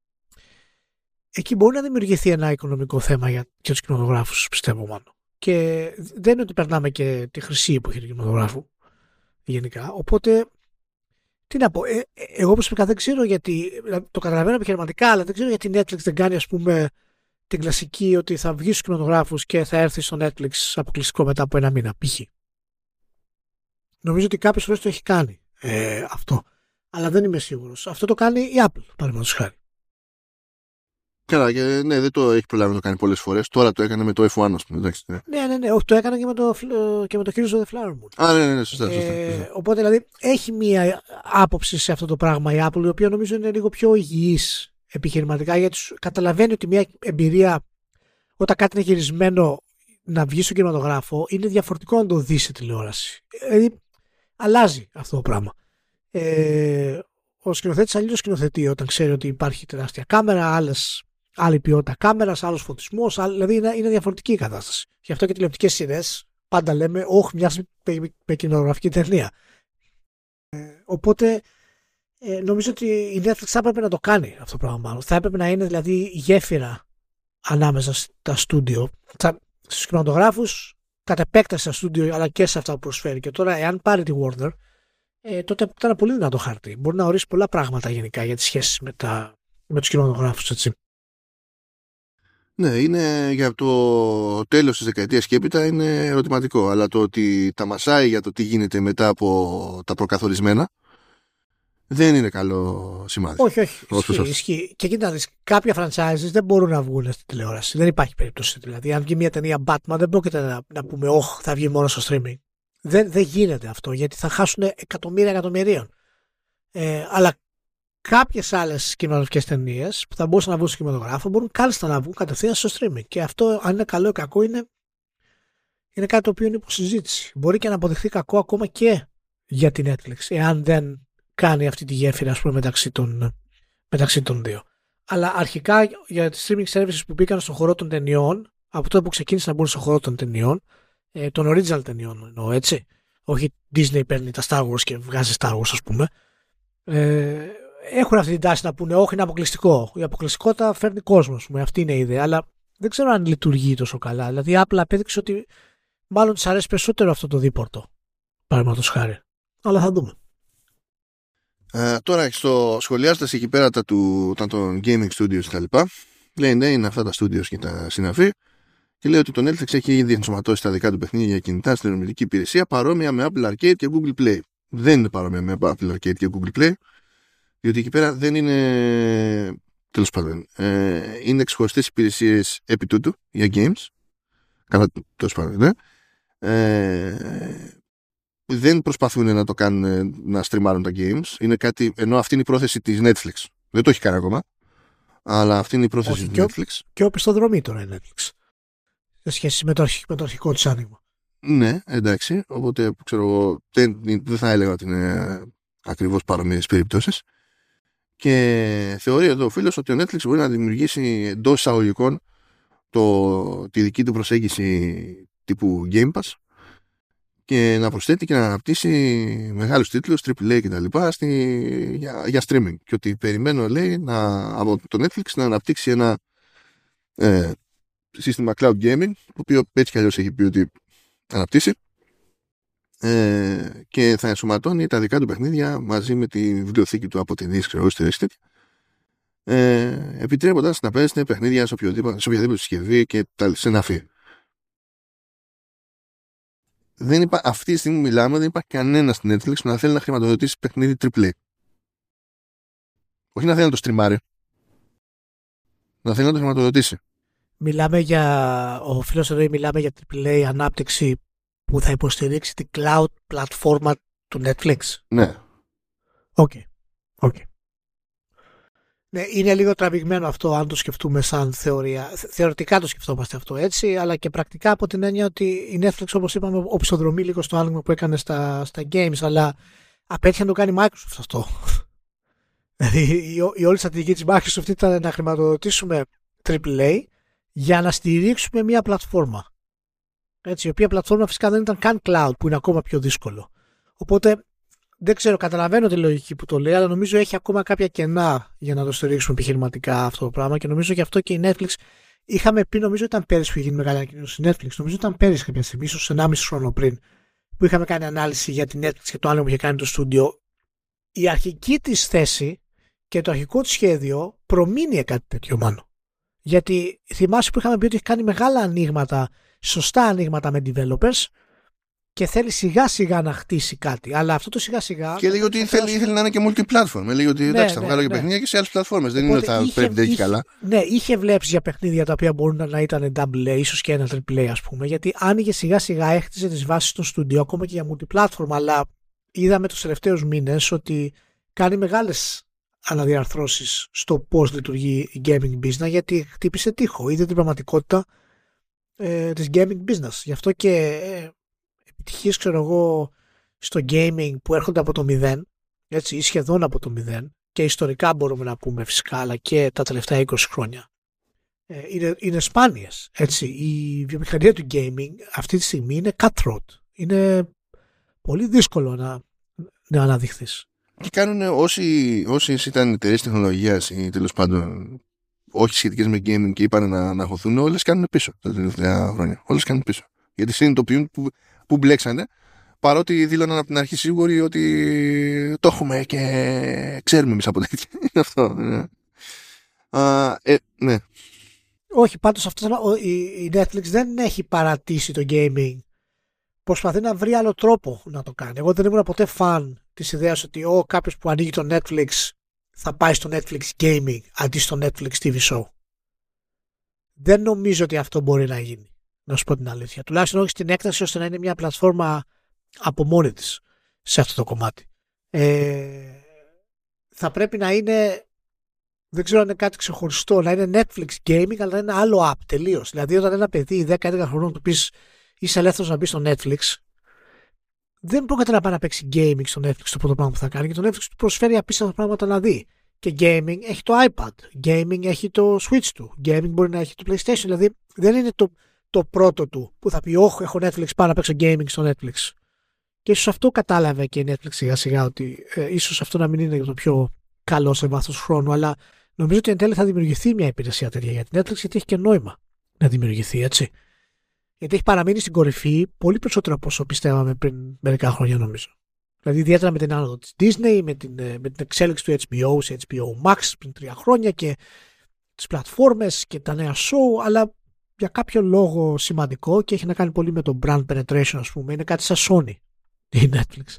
εκεί μπορεί να δημιουργηθεί ένα οικονομικό θέμα για, για τους κινηματογράφους, πιστεύω μάλλον. Και δεν είναι ότι περνάμε και τη χρυσή εποχή του κινηματογράφου γενικά. Οπότε, τι να πω, ε, ε, εγώ προσωπικά δεν ξέρω γιατί, το καταλαβαίνω επιχειρηματικά, αλλά δεν ξέρω γιατί η Netflix δεν κάνει, ας πούμε, την κλασική ότι θα βγει στους κινηματογράφους και θα έρθει στο Netflix αποκλειστικό μετά από ένα μήνα, π.χ. Νομίζω ότι κάποιες φορές το έχει κάνει ε, αυτό. Αλλά δεν είμαι σίγουρος. Αυτό το κάνει η Apple, παραδείγματος χάρη. Καλά, και ναι, δεν το έχει προλάβει να το κάνει πολλές φορές. Τώρα το έκανε με το εφ ουάν, ας πούμε. Εντάξει, ναι. ναι, ναι, ναι. Όχι, το έκανε και με το, και με το Heroes of the Flower Moon. Α, ναι, ναι, ναι, σωστά, σωστά, ε, σωστά. Οπότε, δηλαδή, έχει μία άποψη σε αυτό το πράγμα η Apple, η οποία νομίζω είναι λίγο πιο υγιής επιχειρηματικά, γιατί καταλαβαίνει ότι μία εμπειρία, όταν κάτι είναι γυρισμένο να βγει στον κινηματογράφο, είναι διαφορετικό να το δει σε τηλεόραση. Δηλαδή, αλλάζει αυτό το πράγμα. Ε, ο σκηνοθέτης αλλιώς σκηνοθετεί όταν ξέρει ότι υπάρχει τεράστια κάμερα, άλλες, άλλη ποιότητα κάμερας, άλλος φωτισμός, δηλαδή είναι, είναι διαφορετική η κατάσταση. Γι' αυτό και τηλεοπτικές σειρές πάντα λέμε, όχι, μοιάζει με κινηματογραφική ταινία. Ε, οπότε ε, νομίζω ότι η Netflix θα έπρεπε να το κάνει αυτό το πράγμα μάλλον. Θα έπρεπε να είναι δηλαδή γέφυρα ανάμεσα στα στούντιο, στους κινηματογράφους, κατ' επέκταση στα στούντιο, αλλά και σε αυτά που προσφέρει. Και τώρα, εάν πάρει τη Warner, ε, τότε αποκτά ένα πολύ δυνατό χάρτη. Μπορεί να ορίσει πολλά πράγματα γενικά για τις σχέσεις με, τα, με τους κινηματογράφους, έτσι. Ναι, είναι για το τέλος της δεκαετίας και έπειτα είναι ερωτηματικό. Αλλά το ότι τα μασάει για το τι γίνεται μετά από τα προκαθορισμένα δεν είναι καλό σημάδι. Όχι, όχι. Ισχύει, ισχύει. Και κοίτα, κάποια franchises δεν μπορούν να βγουν στη τηλεόραση. Δεν υπάρχει περίπτωση. Δηλαδή, αν βγει μια ταινία Batman, δεν πρόκειται να, να πούμε, όχι, θα βγει μόνο στο streaming. Δεν, δεν γίνεται αυτό, γιατί θα χάσουν εκατομμύρια εκατομμυρίων. Ε, αλλά κάποιες άλλες κινηματογραφικές ταινίες που θα μπορούσαν να βγουν στο κινηματογράφο μπορούν κάλλιστα να βγουν κατευθείαν στο streaming. Και αυτό, αν είναι καλό ή κακό, είναι, είναι κάτι το οποίο είναι υποσυζήτηση. Μπορεί και να αποδειχθεί κακό ακόμα και για την Netflix, εάν δεν κάνει αυτή τη γέφυρα, ας πούμε, μεταξύ των, μεταξύ των δύο. Αλλά αρχικά για τις streaming services που μπήκαν στον χώρο των ταινιών, από τότε που ξεκίνησαν να μπουν στον χώρο των ταινιών, ε, των original ταινιών εννοώ, έτσι. Όχι Disney παίρνει τα Star Wars και βγάζει Star Wars, ας πούμε. Ε, έχουν αυτή την τάση να πούνε, όχι, είναι αποκλειστικό. Η αποκλειστικότητα φέρνει κόσμο, ας πούμε. Αυτή είναι η ιδέα. Αλλά δεν ξέρω αν λειτουργεί τόσο καλά. Δηλαδή, η Apple απέδειξε ότι μάλλον της αρέσει περισσότερο αυτό το δίπορτο. Παραδείγματος χάρη. Αλλά θα δούμε. Uh, τώρα στο σχολιάζοντας εκεί πέρα τα του, τα των gaming studios και τα λοιπά, λέει ναι, είναι αυτά τα studios και τα συναφή, και λέει ότι το Netflix έχει ήδη ενσωματώσει τα δικά του παιχνίδια για κινητά στην συνδρομητική υπηρεσία παρόμοια με Apple Arcade και Google Play. Δεν είναι παρόμοια με Apple Arcade και Google Play, διότι εκεί πέρα δεν είναι, τέλος πάντων, ε, είναι ξεχωριστές υπηρεσίες επί τούτου για games, κατά τέλος πάντων, ναι. Ε, δεν προσπαθούν να το κάνουν, να στριμάρουν τα games. Είναι κάτι, ενώ αυτή είναι η πρόθεση της Netflix. Δεν το έχει κάνει ακόμα. Αλλά αυτή είναι η πρόθεση Όχι, του και Netflix. Ο, και οπισθοδρομεί τώρα η Netflix. Σε σχέση με το, με το αρχικό της άνοιγμα. Ναι, εντάξει. Οπότε ξέρω εγώ, δεν, δεν θα έλεγα ότι είναι ακριβώς παρόμοιες περιπτώσεις. Και θεωρεί εδώ ο φίλος ότι ο Netflix μπορεί να δημιουργήσει εντός εισαγωγικών το, τη δική του προσέγγιση τύπου Game Pass και να προσθέτει και να αναπτύσσει μεγάλους τίτλους, τριπλ έι και τα λοιπά στη, για, για streaming. Και ότι περιμένω, λέει, να, από το Netflix να αναπτύξει ένα ε, σύστημα cloud gaming, το οποίο έτσι κι αλλιώς έχει πει ότι αναπτύσσει, ε, και θα ενσωματώνει τα δικά του παιχνίδια μαζί με τη βιβλιοθήκη του από την Ίσκρα ως τέτοια, ε, επιτρέποντας να παίζετε παιχνίδια σε οποιαδήποτε, σε οποιαδήποτε συσκευή και τα συναφή. Δεν υπά, αυτή τη στιγμή μιλάμε, δεν υπάρχει κανένα στην Netflix που να θέλει να χρηματοδοτήσει παιχνίδι τριπλ έι. Όχι να θέλει να το στριμάρει. Να θέλει να το χρηματοδοτήσει. Μιλάμε για, ο φίλος εδώ μιλάμε για τριπλ έι ανάπτυξη που θα υποστηρίξει την cloud πλατφόρμα του Netflix. Ναι. Οκ. Okay. Okay. Ναι, είναι λίγο τραβηγμένο αυτό αν το σκεφτούμε σαν θεωρία. Θεωρητικά το σκεφτόμαστε αυτό έτσι, αλλά και πρακτικά από την έννοια ότι η Netflix, όπως είπαμε, οπισθοδρομεί λίγο στο άνοιγμα που έκανε στα, στα games, αλλά απέτυχε να το κάνει Microsoft αυτό. Δηλαδή η, η όλη στρατηγική της Microsoft ήταν να χρηματοδοτήσουμε τριπλ έι για να στηρίξουμε μια πλατφόρμα. Έτσι, η οποία πλατφόρμα φυσικά δεν ήταν καν cloud, που είναι ακόμα πιο δύσκολο. Οπότε δεν ξέρω, καταλαβαίνω τη λογική που το λέει, αλλά νομίζω έχει ακόμα κάποια κενά για να το στηρίξουμε επιχειρηματικά αυτό το πράγμα και νομίζω γι' αυτό και η Netflix. Είχαμε πει, νομίζω ήταν πέρυσι που είχε γίνει μεγάλη ανακοίνωση στη Netflix, νομίζω ήταν πέρυσι κάποια στιγμή, ίσως ενάμιση χρόνο πριν, που είχαμε κάνει ανάλυση για την Netflix και το άλλο που είχε κάνει το στούντιο. Η αρχική της θέση και το αρχικό της σχέδιο προμείνει κάτι τέτοιο μάλλον. Γιατί θυμάσαι που είχαμε πει ότι έχει κάνει μεγάλα ανοίγματα, σωστά ανοίγματα με developers και θέλει σιγά σιγά να χτίσει κάτι. Αλλά αυτό το σιγά σιγά. Και λέει ότι ήθελε, ήθελε να είναι και multi-platform. Λέει ότι εντάξει, ναι, θα βγάλω ναι, και ναι. παιχνίδια και σε άλλες πλατφόρμες. Δεν είναι ότι θα είχε, πρέπει να έχει είχε, καλά. Ναι, είχε βλέψει για παιχνίδια τα οποία μπορούν να ήταν double A, ίσως και ένα triple A, ας πούμε. Γιατί άνοιγε σιγά σιγά, έχτιζε τις βάσεις των στούντιο ακόμα και για multi-platform. Αλλά είδαμε τους τελευταίους μήνες ότι κάνει μεγάλες αναδιαρθρώσεις στο πώς λειτουργεί η gaming business, γιατί χτύπησε τείχο. Είδε την πραγματικότητα ε, της gaming business. Γι' αυτό και ε, επιτυχίες, ξέρω εγώ, στο gaming που έρχονται από το μηδέν, έτσι, ή σχεδόν από το μηδέν, και ιστορικά μπορούμε να πούμε φυσικά, αλλά και τα τελευταία είκοσι χρόνια, ε, είναι, είναι σπάνιες. Έτσι. Η βιομηχανία του gaming αυτή τη στιγμή είναι cutthroat. Είναι πολύ δύσκολο να, να αναδειχθείς. Και κάνουν όσοι, όσοι ήταν εταιρείες τεχνολογίας ή τέλος πάντων όχι σχετικές με gaming και είπαν να, να χωθούν, όλες κάνουν πίσω τα τελευταία χρόνια. Όλες κάνουν πίσω. Γιατί συνειδητοποιούν που, που μπλέξανε, παρότι δήλωναν από την αρχή σίγουροι ότι το έχουμε και ξέρουμε εμείς από τέτοια. Είναι αυτό. Ναι. Α, ε, ναι. Όχι, πάντως αυτό η, η Netflix δεν έχει παρατήσει το gaming. Προσπαθεί να βρει άλλο τρόπο να το κάνει. Εγώ δεν ήμουν ποτέ φαν της ιδέας ότι ο, κάποιος που ανοίγει το Netflix θα πάει στο Netflix Gaming αντί στο Netflix τι βι Show. Δεν νομίζω ότι αυτό μπορεί να γίνει. Να σου πω την αλήθεια. Τουλάχιστον όχι στην έκταση ώστε να είναι μια πλατφόρμα από μόνη της σε αυτό το κομμάτι. Ε, θα πρέπει να είναι, δεν ξέρω αν είναι κάτι ξεχωριστό, να είναι Netflix Gaming, αλλά να είναι άλλο app τελείως. Δηλαδή όταν ένα παιδί δέκα έντεκα χρονών του πεις είσαι ελεύθερος να μπει στο Netflix, δεν πρόκειται να πάει να παίξει gaming στο Netflix το πρώτο πράγμα που θα κάνει, και το Netflix του προσφέρει απίστευτα πράγματα να δει. Και gaming έχει το iPad, gaming έχει το Switch του, gaming μπορεί να έχει το PlayStation. Δηλαδή δεν είναι το, το πρώτο του που θα πει όχι, έχω Netflix, πάω να παίξω gaming στο Netflix. Και ίσως αυτό κατάλαβε και η Netflix σιγά σιγά, ότι ε, ίσως αυτό να μην είναι το πιο καλό σε βάθος χρόνου, αλλά νομίζω ότι εν τέλει θα δημιουργηθεί μια υπηρεσία τέτοια για την Netflix, γιατί έχει και νόημα να δημιουργηθεί, έτσι. Γιατί έχει παραμείνει στην κορυφή πολύ περισσότερο από όσο πιστεύαμε πριν μερικά χρόνια, νομίζω. Δηλαδή, ιδιαίτερα με την άνοδο της Disney, με την, με την εξέλιξη του έιτς μπι ο σε έιτς μπι ο Max πριν τρία χρόνια και τις πλατφόρμες και τα νέα show, αλλά για κάποιο λόγο σημαντικό και έχει να κάνει πολύ με το brand penetration, ας πούμε. Είναι κάτι σαν Sony η Netflix.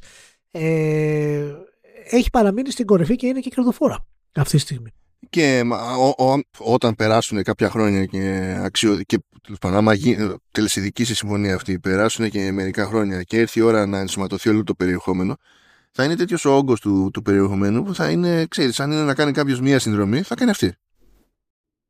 Ε, έχει παραμείνει στην κορυφή και είναι και κερδοφόρα αυτή τη στιγμή. Και ο, ο, όταν περάσουν κάποια χρόνια και, αξιο, και άμα τελεσιδικήσει η συμφωνία αυτή, περάσουν και μερικά χρόνια και έρθει η ώρα να ενσωματωθεί όλο το περιεχόμενο, θα είναι τέτοιος ο όγκος του, του περιεχομένου που θα είναι, ξέρεις, αν είναι να κάνει κάποιος μία συνδρομή, θα κάνει αυτή.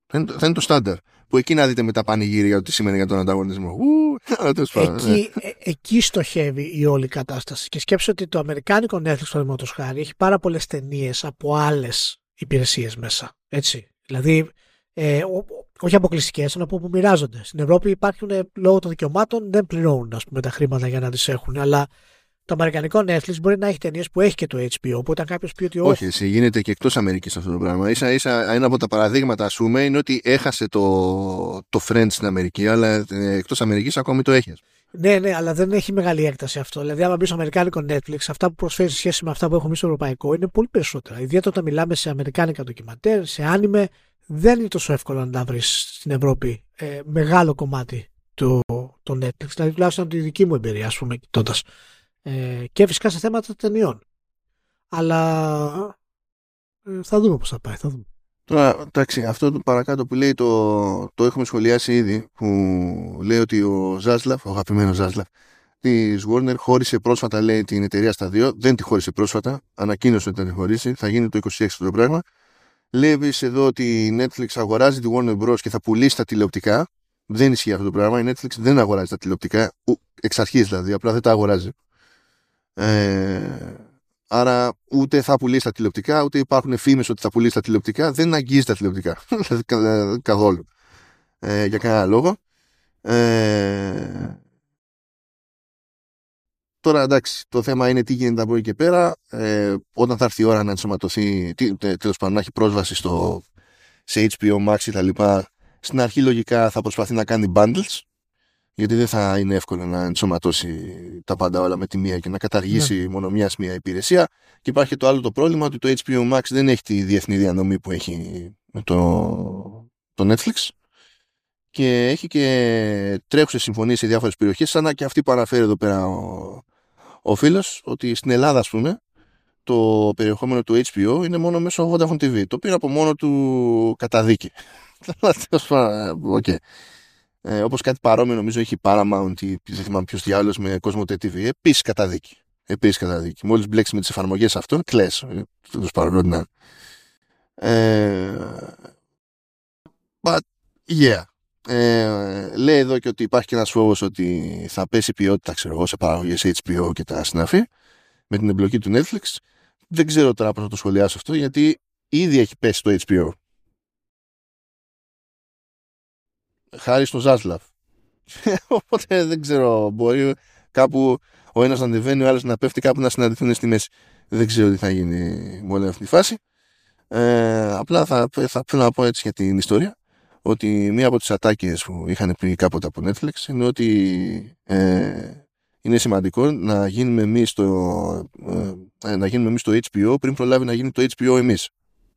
Θα είναι, θα είναι το στάνταρ. Που εκεί να δείτε με τα πανηγύρια ότι σημαίνει για τον ανταγωνισμό. Ου, εκεί, ε, εκεί στοχεύει η όλη κατάσταση. Και σκέψω ότι το αμερικάνικο Netflix, παραδείγματος χάρη, έχει πάρα πολλές ταινίες από άλλες υπηρεσίες μέσα. Έτσι. Δηλαδή, ε, ό, όχι αποκλειστικές, αλλά που μοιράζονται. Στην Ευρώπη υπάρχουν λόγω των δικαιωμάτων, δεν πληρώνουν ας πούμε, τα χρήματα για να τις έχουν. Αλλά το αμερικανικό Netflix μπορεί να έχει ταινίες που έχει και το έιτς μπι ο. Που όταν κάποιος πει ότι. Όχι, εσύ γίνεται και εκτός Αμερικής αυτό το πράγμα. Ίσα ίσα ένα από τα παραδείγματα, ας πούμε, είναι ότι έχασε το, το Friends στην Αμερική, αλλά εκτός Αμερικής ακόμη το έχει. Ναι, ναι, αλλά δεν έχει μεγάλη έκταση αυτό. Δηλαδή, άμα μπει στο αμερικάνικο Netflix, αυτά που προσφέρει σε σχέση με αυτά που έχουμε στο ευρωπαϊκό είναι πολύ περισσότερα. Ιδιαίτερα όταν μιλάμε σε αμερικάνικα ντοκιμαντέρ, σε άνιμε, δεν είναι τόσο εύκολο να τα βρει στην Ευρώπη ε, μεγάλο κομμάτι του το Netflix. Δηλαδή, τουλάχιστον από τη δική μου εμπειρία, α πούμε, κοιτώντας. Ε, και φυσικά σε θέματα ταινιών. Αλλά ε, θα δούμε πώς θα πάει. Θα δούμε. Τώρα, εντάξει, αυτό το παρακάτω που λέει το, το έχουμε σχολιάσει ήδη, που λέει ότι ο Ζάσλαφ, ο αγαπημένος Ζάσλαφ, της Warner χώρισε πρόσφατα, λέει, την εταιρεία στα δύο. Δεν τη χώρισε πρόσφατα. Ανακοίνωσε ότι θα τη χωρίσει. Θα γίνει το είκοσι έξι το πράγμα. Λέει επίσης εδώ ότι η Netflix αγοράζει τη Warner Bros. Και θα πουλήσει τα τηλεοπτικά. Δεν ισχύει αυτό το πράγμα. Η Netflix δεν αγοράζει τα τηλεοπτικά. Εξ αρχής δηλαδή. Απλά δεν τα αγοράζει. Ε, άρα ούτε θα πουλήσει τα τηλεοπτικά, ούτε υπάρχουν φήμες ότι θα πουλήσει τα τηλεοπτικά. Δεν αγγίζει τα τηλεοπτικά. Καθόλου. Ε, για κανένα λόγο. Ε, τώρα εντάξει, το θέμα είναι τι γίνεται από εκεί και πέρα. Ε, όταν θα έρθει η ώρα να ενσωματωθεί, τέλος πάντων να έχει πρόσβαση στο, σε έιτς μπι ο Max και τα λοιπά, στην αρχή λογικά θα προσπαθεί να κάνει bundles, γιατί δεν θα είναι εύκολο να ενσωματώσει τα πάντα όλα με τη μία και να καταργήσει ναι. μόνο μιας μία υπηρεσία. Και υπάρχει και το άλλο το πρόβλημα ότι το έιτς μπι ο Max δεν έχει τη διεθνή διανομή που έχει το, το Netflix. Και έχει και τρέχουσες συμφωνίες σε διάφορες περιοχές, σαν και αυτή που αναφέρει εδώ πέρα ο, ο φίλος, ότι στην Ελλάδα, ας πούμε, το περιεχόμενο του έιτς μπι ο είναι μόνο μέσω Vodafone τι βι, το οποίο από μόνο του καταδίκη. okay. ε, όπως κάτι παρόμοιο νομίζω έχει Paramount ή δεν θυμάμαι ποιος διάλογος με Cosmote τι βι, επίσης καταδίκη. Επίσης καταδίκη. Μόλις μπλέξει με τις εφαρμογές αυτών, κλαις. Τους παρόλο ε, but yeah. Ε, λέει εδώ και ότι υπάρχει και ένας φόβος ότι θα πέσει ποιότητα, ξέρω εγώ, σε παραγωγές έιτς μπι ο και τα συναφή με την εμπλοκή του Netflix. Δεν ξέρω τώρα πώς να το σχολιάσω αυτό, γιατί ήδη έχει πέσει το έιτς μπι ο χάρη στο Ζάσλαφ. Οπότε δεν ξέρω, μπορεί κάπου ο ένας να ανεβαίνει, ο άλλος να πέφτει, κάπου να συναντηθούν στη μέση. Δεν ξέρω τι θα γίνει με όλη αυτή τη φάση. Ε, απλά θα, θα θέλω να πω έτσι για την ιστορία, ότι μία από τις ατάκες που είχαν πει κάποτε από Netflix είναι ότι ε, είναι σημαντικό να γίνουμε εμείς το, ε, να γίνουμε εμείς το έιτς μπι ο πριν προλάβει να γίνει το έιτς μπι ο εμείς.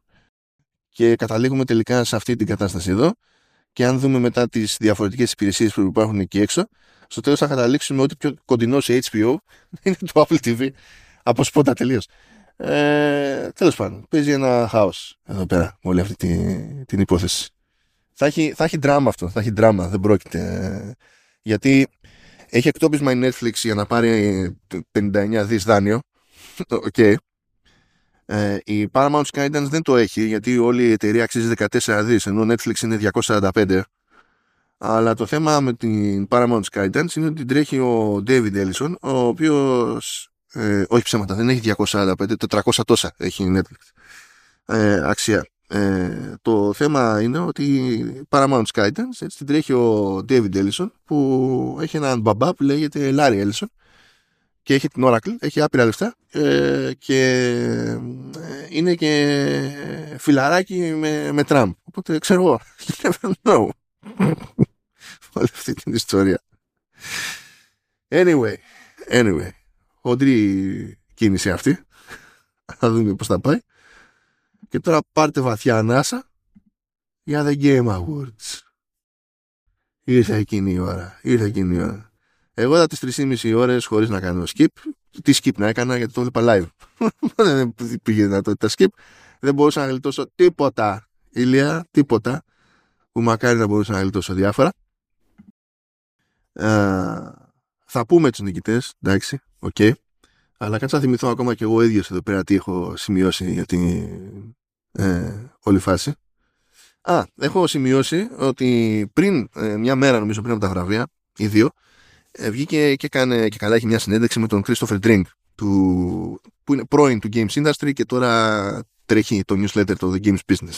Και καταλήγουμε τελικά σε αυτή την κατάσταση εδώ, και αν δούμε μετά τις διαφορετικές υπηρεσίες που υπάρχουν εκεί έξω, στο τέλος θα καταλήξουμε ότι πιο κοντινό σε έιτς μπι ο είναι το Apple τι βι από σπότα τελείως. Ε, τέλος πάντων, παίζει ένα χάος εδώ πέρα με όλη αυτή την, την υπόθεση. Θα έχει, θα έχει δράμα αυτό, θα έχει δράμα, δεν πρόκειται. Γιατί έχει εκτόπισμα η Netflix για να πάρει πενήντα εννέα δις δάνειο. Okay. Ε, η Paramount Skydance δεν το έχει, γιατί όλη η εταιρεία αξίζει δεκατέσσερα δις, ενώ Netflix είναι διακόσια σαράντα πέντε. Αλλά το θέμα με την Paramount Skydance είναι ότι τρέχει ο David Ellison, ο οποίος, ε, όχι ψέματα, δεν έχει διακόσια σαράντα πέντε, τετρακόσια τόσα έχει η Netflix ε, αξία. Ε, το θέμα είναι ότι η Paramount Skydance, έτσι την τρέχει ο David Ellison, που έχει έναν μπαμπά που λέγεται Larry Ellison και έχει την Oracle, έχει άπειρα λεφτά ε, και ε, είναι και φιλαράκι με, με Τραμπ. Οπότε ξέρω εγώ, you never know. Όλη αυτή την ιστορία. Anyway, anyway, χοντρή κίνηση αυτή. Θα δούμε πώς θα πάει. Και τώρα πάρτε βαθιά ανάσα για The Game Awards. Ήρθε εκείνη η ώρα. Ήρθε εκείνη η ώρα. Εγώ είδα τις τρεις και μισή ώρες χωρίς να κάνω skip. Τι skip να έκανα, γιατί το βλέπα live. Δεν πήγε δυνατότητα skip. Δεν μπορούσα να γλιτώσω τίποτα. Ηλία, τίποτα. Που μακάρι να μπορούσα να γλιτώσω διάφορα. Ε, θα πούμε τους νικητές. Εντάξει, οκ. Okay. Αλλά κάτσα να θυμηθώ ακόμα και εγώ ίδιος εδώ πέρα τι έχω σημειώσει για την ε, όλη φάση. Α, έχω σημειώσει ότι πριν ε, μια μέρα, νομίζω πριν από τα βραβεία, ή δύο, ε, βγήκε και, κάνε, και καλά έχει μια συνέντευξη με τον Christopher Drink, του, που είναι πρώην του Games Industry και τώρα τρέχει το newsletter το The Games Business.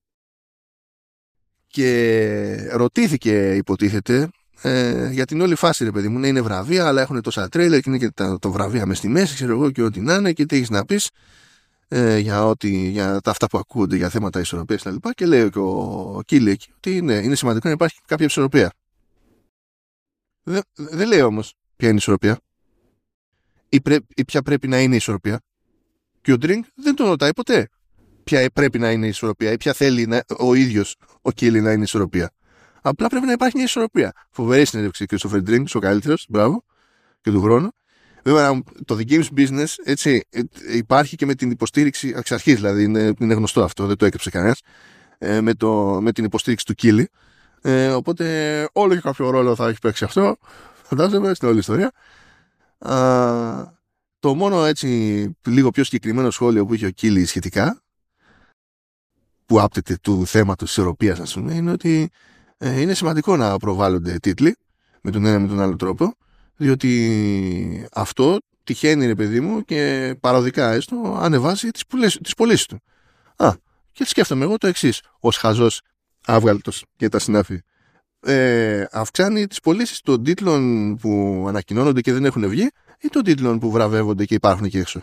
Και ρωτήθηκε, υποτίθεται, ε, για την όλη φάση, ρε παιδί μου, ναι, είναι βραβεία, αλλά έχουν τόσα τρέιλερ και είναι και τα, το βραβεία μες στη μέση, ξέρω εγώ, και ό,τι να είναι, και τι έχεις να πεις ε, για, ό,τι, για τα αυτά που ακούγονται για θέματα ισορροπίας και τα λοιπά. Και λέει και ο Κίλι εκεί ότι είναι, είναι σημαντικό να υπάρχει κάποια ισορροπία. Δεν, δεν λέει όμως ποια είναι η ισορροπία ή, πρέ, ή ποια πρέπει να είναι η ισορροπία. Και ο Drink δεν τον ρωτάει ποτέ ποια πρέπει να είναι η ισορροπία ή ποια θέλει να, ο ίδιος ο Κίλι να είναι η ισορροπία. Απλά πρέπει να υπάρχει μια ισορροπία. Φοβερή συνέντευξη Christopher Drink, ο καλύτερος, μπράβο, και του χρόνου. Βέβαια, το The Games Business έτσι, υπάρχει και με την υποστήριξη εξ αρχής, δηλαδή είναι, είναι γνωστό αυτό, δεν το έκρυψε κανένας, ε, με, το, με την υποστήριξη του Κίλι. Ε, οπότε όλο και κάποιο ρόλο θα έχει παίξει αυτό, φαντάζομαι, στην όλη ιστορία. Α, το μόνο έτσι λίγο πιο συγκεκριμένο σχόλιο που είχε ο Κίλι σχετικά, που άπτεται του θέματος της ισορροπίας, ας πούμε, είναι ότι ε, είναι σημαντικό να προβάλλονται τίτλοι με τον ένα με τον άλλο τρόπο, διότι αυτό τυχαίνει, ρε παιδί μου, και παροδικά έστω ανεβάζει τις, πουλές, τις πωλήσεις του. Α, και σκέφτομαι εγώ το εξής, ως χαζός άβγαλτος και τα συνάφη. Ε, αυξάνει τις πωλήσεις των τίτλων που ανακοινώνονται και δεν έχουν βγει ή των τίτλων που βραβεύονται και υπάρχουν εκεί έξω.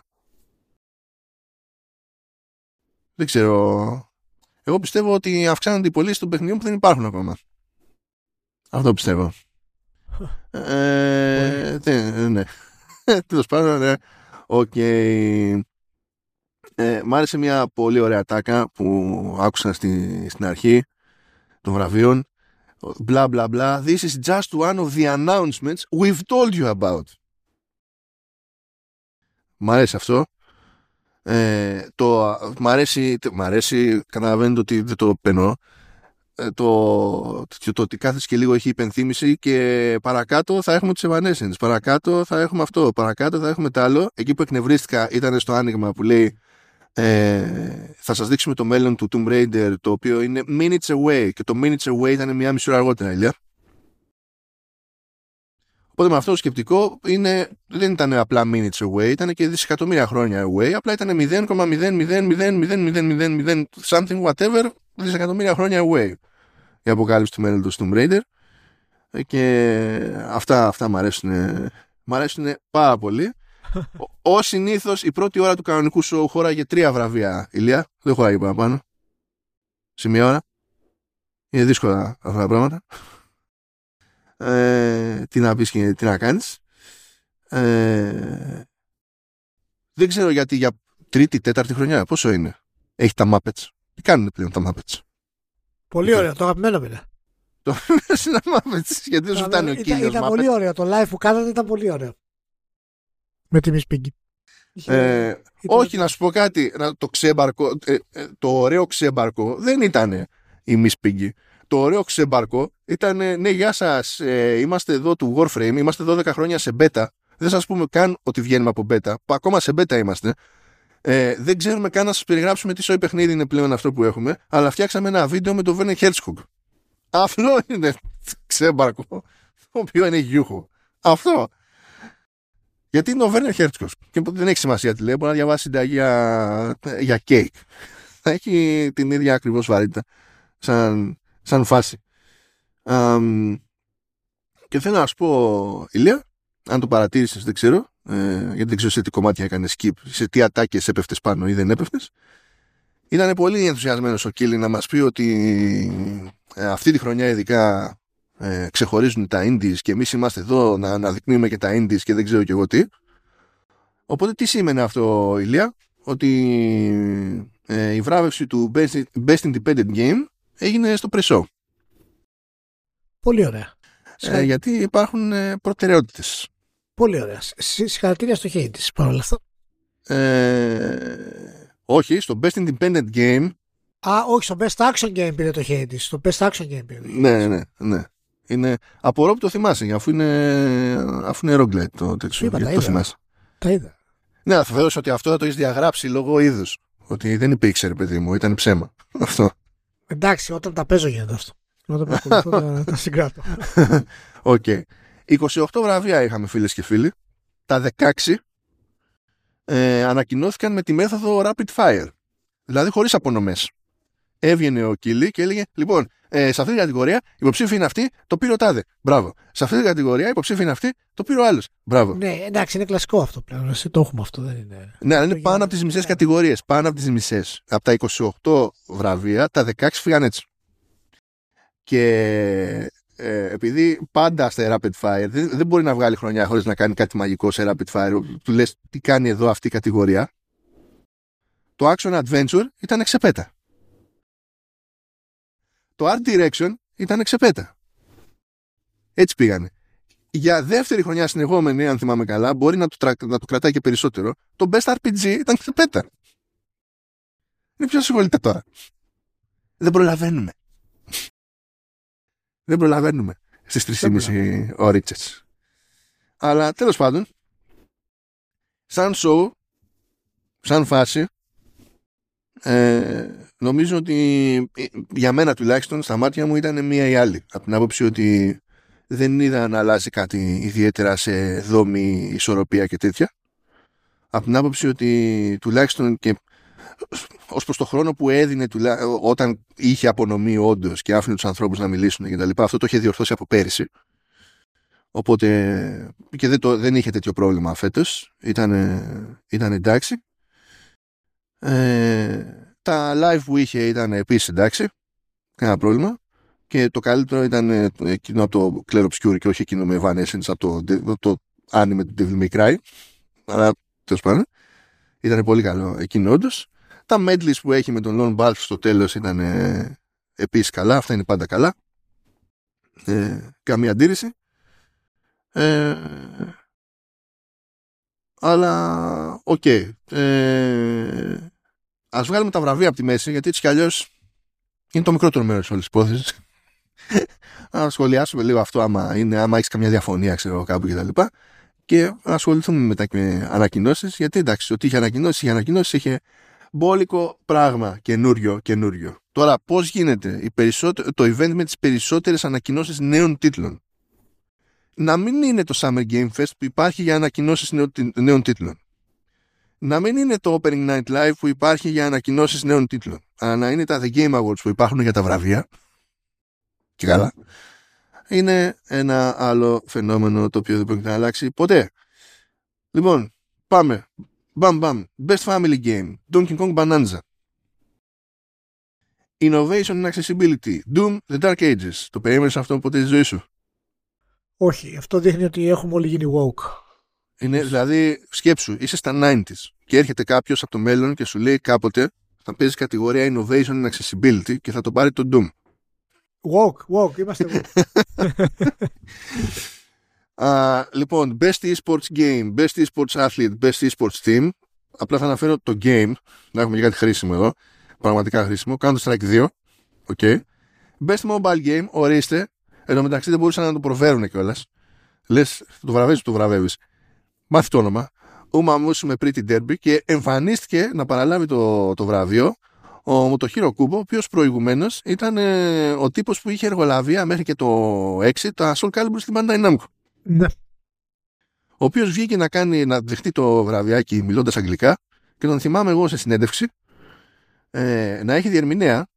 Δεν ξέρω. Εγώ πιστεύω ότι αυξάνονται οι πωλήσεις των παιχνιδιών που δεν υπάρχουν ακόμα. Αυτό πιστεύω. ε, ναι, ναι. Τέλος πάντων, ναι. Οκ. Ε, μ' άρεσε μια πολύ ωραία τάκα που άκουσα στη, στην αρχή των βραβείων. Μπλα μπλα μπλα. This is just one of the announcements we've told you about. Μ' αρέσει αυτό. Ε, το, μ' αρέσει, μ' αρέσει, καταλαβαίνετε ότι δεν το πενώ. Ε, το, το, το ότι κάθεσαι και λίγο έχει υπενθύμηση και παρακάτω θα έχουμε τους Evanescence, παρακάτω θα έχουμε αυτό, παρακάτω θα έχουμε τ' άλλο. Εκεί που εκνευρίστηκα ήταν στο άνοιγμα που λέει ε, θα σας δείξουμε το μέλλον του Tomb Raider, το οποίο είναι minutes away, και το minutes away ήταν μία μισή ώρα αργότερα, ηλιά. Οπότε με αυτό το σκεπτικό είναι, δεν ήταν απλά minutes away, ήταν και δισεκατομμύρια χρόνια away, απλά ήταν μηδέν κόμμα μηδέν μηδέν μηδέν μηδέν μηδέν μηδέν something whatever δισεκατομμύρια χρόνια away η αποκάλυψη του μέλλοντος του Tomb Raider. Και αυτά, αυτά μου αρέσουν, μ' αρέσουν πάρα πολύ. Ως συνήθως η πρώτη ώρα του κανονικού show χώραγε τρία βραβεία, ηλιά, δεν χώραγε παραπάνω σε μία ώρα. Είναι δύσκολα αυτά τα πράγματα. Ε, τι να πεις και τι να κάνεις. Ε, δεν ξέρω γιατί για τρίτη, τέταρτη χρονιά πόσο είναι έχει τα Muppets. Τι κάνουν πλέον τα Muppets. Πολύ ωραίο, το αγαπημένο πήρα. Το είναι τα Muppets, γιατί δεν σου φτάνει ο κύριος Muppet. Ήταν πολύ ωραίο, το live που κάνατε ήταν πολύ ωραίο. Με τη Miss Piggy. Ε, όχι, να σου πω κάτι. Το ξέμπαρκο, ε, ε, το ωραίο ξέμπαρκο δεν ήταν η Miss Piggy. Το ωραίο ξέμπαρκο ήταν, ναι, γεια σας, ε, είμαστε εδώ του Warframe, είμαστε δώδεκα χρόνια σε beta. Δεν σας πούμε καν ότι βγαίνουμε από beta, που ακόμα σε beta είμαστε. Ε, δεν ξέρουμε καν να σας περιγράψουμε τι σοϊ παιχνίδι είναι πλέον αυτό που έχουμε, αλλά φτιάξαμε ένα βίντεο με το Werner Herzog. Αυτό είναι ξέμπαρκο, το οποίο είναι γιούχο. Αυτό. Γιατί είναι ο Werner Herzog και δεν έχει σημασία τι λέει, μπορεί να διαβάσει συνταγή για, για κέικ. Θα έχει την ίδια ακριβώς βαρύτητα σαν, σαν φάση. Um, και θέλω να σου πω, Ηλία, αν το παρατήρησες δεν ξέρω, ε, γιατί δεν ξέρω σε τι κομμάτια έκανε skip, σε τι ατάκες έπεφτες πάνω ή δεν έπεφτες. Ήταν πολύ ενθουσιασμένος ο Κίλι να μας πει ότι ε, αυτή τη χρονιά ειδικά ε, ξεχωρίζουν τα indies και εμείς είμαστε εδώ να αναδεικνύουμε και τα indies και δεν ξέρω και εγώ τι. Οπότε τι σήμαινε αυτό, Ηλία? Ότι ε, η βράβευση του Best, Best Independent Game έγινε στο pre-show. Πολύ ωραία. Ε, γιατί υπάρχουν ε, προτεραιότητες. Πολύ ωραία. Συγχαρητήρια στο Hades παρόλα αυτά. Ε, όχι, στο Best Independent Game. Α, όχι, στο Best Action Game πήρε το Hades. Στο Best Action Game πήρε το Hades. Ναι, ναι, ναι. Είναι, απορώ που το θυμάσαι, αφού είναι, αφού είναι roguelite το τέτοιο. Είπα, τα το είδα. θυμάσαι. Τα είδα. Ναι, θα θεωρήσω ότι αυτό θα το έχεις διαγράψει λόγω είδους. Ότι δεν υπήρξε, ρε παιδί μου, ήταν ψέμα. Αυτό. Εντάξει, όταν τα παίζω γίνεται αυτό. Όταν παρακολουθώ τα, τα συγκράτω. Οκ. Okay. είκοσι οκτώ βραβεία είχαμε, φίλες και φίλοι. Τα δεκαέξι ε, ανακοινώθηκαν με τη μέθοδο Rapid Fire. Δηλαδή χωρίς απονομές. Έβγαινε ο Κίλι και έλεγε: Λοιπόν, ε, σε αυτή την κατηγορία υποψήφοι είναι αυτοί, το πήρε ο τάδε. Μπράβο. Σε αυτή την κατηγορία υποψήφοι είναι αυτοί, το πήρε ο άλλος. Μπράβο. Ναι, εντάξει, είναι κλασικό αυτό πλέον. Εσύ το έχουμε αυτό, δεν είναι. Ναι, αλλά είναι πάνω από τις μισές κατηγορίες. Πάνω από τις μισές. Από τα είκοσι οκτώ βραβεία, τα δεκαέξι φύγαν έτσι. Και ε, επειδή πάντα στα Rapid Fire δεν, δεν μπορεί να βγάλει χρονιά χωρίς να κάνει κάτι μαγικό σε Rapid Fire, του λες τι κάνει εδώ αυτή η κατηγορία. Το Action Adventure ήταν εξεπέτα. Το Art Direction ήταν εξεπέτα. Έτσι πήγανε. Για δεύτερη χρονιά συνεχόμενη, αν θυμάμαι καλά, μπορεί να το, να το κρατάει και περισσότερο. Το Best αρ πι τζι ήταν ξεπέτα. Είναι πιο ασχολείται τώρα. Δεν προλαβαίνουμε. Δεν προλαβαίνουμε στις τρεις και μισή ωρίτσες. Αλλά τέλος πάντων, σαν show, σαν φάση, ε, νομίζω ότι για μένα τουλάχιστον στα μάτια μου ήταν μία ή άλλη. Από την άποψη ότι δεν είδα να αλλάζει κάτι ιδιαίτερα σε δόμη, ισορροπία και τέτοια. Από την άποψη ότι τουλάχιστον και ως προς το χρόνο που έδινε τουλά... όταν είχε απονομή όντως και άφηνε τους ανθρώπους να μιλήσουν και τα λοιπά, αυτό το είχε διορθώσει από πέρυσι. Οπότε και δεν, το... δεν είχε τέτοιο πρόβλημα φέτος. Ήταν, ήταν εντάξει. Ε... Τα live που είχε ήταν επίσης εντάξει. Κανένα πρόβλημα. Και το καλύτερο ήταν εκείνο από το Clair Obscure και όχι εκείνο με Evanescence από το, από το anime του Devil May Cry. Αλλά τέλος πάντων ήταν πολύ καλό εκείνο όντως. Τα medleys που έχει με τον Lone Balf στο τέλος ήταν ε, επίσης καλά. Αυτά είναι πάντα καλά. Ε, καμία αντίρρηση. Ε, αλλά οκ. Okay. Ε, ας βγάλουμε τα βραβεία από τη μέση, γιατί έτσι κι αλλιώς είναι το μικρότερο μέρος της όλης της υπόθεσης. Να σχολιάσουμε λίγο αυτό άμα, είναι, άμα έχεις καμιά διαφωνία ξέρω, κάπου κτλ. Και, και ασχοληθούμε μετά και με ανακοινώσεις, γιατί εντάξει, ότι είχε ανακοινώσεις, είχε ανακοινώσεις, είχε μπόλικο πράγμα καινούριο, καινούριο. Τώρα, πώς γίνεται η περισσότε... το event με τις περισσότερες ανακοινώσεις νέων τίτλων? Να μην είναι το Summer Game Fest που υπάρχει για ανακοινώσεις νέων, νέων τίτλων. Να μην είναι το Opening Night Live που υπάρχει για ανακοινώσεις νέων τίτλων. Αλλά να είναι τα The Game Awards που υπάρχουν για τα βραβεία. Και καλά. Είναι ένα άλλο φαινόμενο το οποίο δεν πρόκειται να αλλάξει ποτέ. Λοιπόν, πάμε. Bam bam. Best Family Game. Donkey Kong Bonanza. Innovation and Accessibility. Doom The Dark Ages. Το περίμενες αυτό ποτέ στη ζωή σου? Όχι. Αυτό δείχνει ότι έχουμε όλοι γίνει woke. Είναι, δηλαδή, σκέψου, είσαι στα ενενήντα και έρχεται κάποιος από το μέλλον και σου λέει κάποτε θα παίζει κατηγορία Innovation and Accessibility και θα το πάρει το Doom. Woke, woke, είμαστε woke. uh, λοιπόν, Best Esports Game, Best Esports Athlete, Best Esports Team. Απλά θα αναφέρω το game, να έχουμε και κάτι χρήσιμο εδώ, πραγματικά χρήσιμο. Counter-Strike δύο, okay. Best Mobile Game, ορίστε. Εν τω μεταξύ δεν μπορούσαν να το προφέρουν κιόλας. Λες, το βραβεύεις, το βραβεύεις. Μάθει το όνομα. Ούμα Μούσου με Pretty Derby και εμφανίστηκε να παραλάβει το, το βραβείο ο Μοτοχίρο Κούμπο, ο οποίος προηγουμένως ήταν ε, ο τύπος που είχε εργολαβία μέχρι και το έξι τα Soul Calibur στην Bandai Namco. Ναι. Ο οποίος βγήκε να, κάνει, να δεχτεί το βραβιάκι μιλώντας αγγλικά και τον θυμάμαι εγώ σε συνέντευξη ε, να έχει διερμηνέα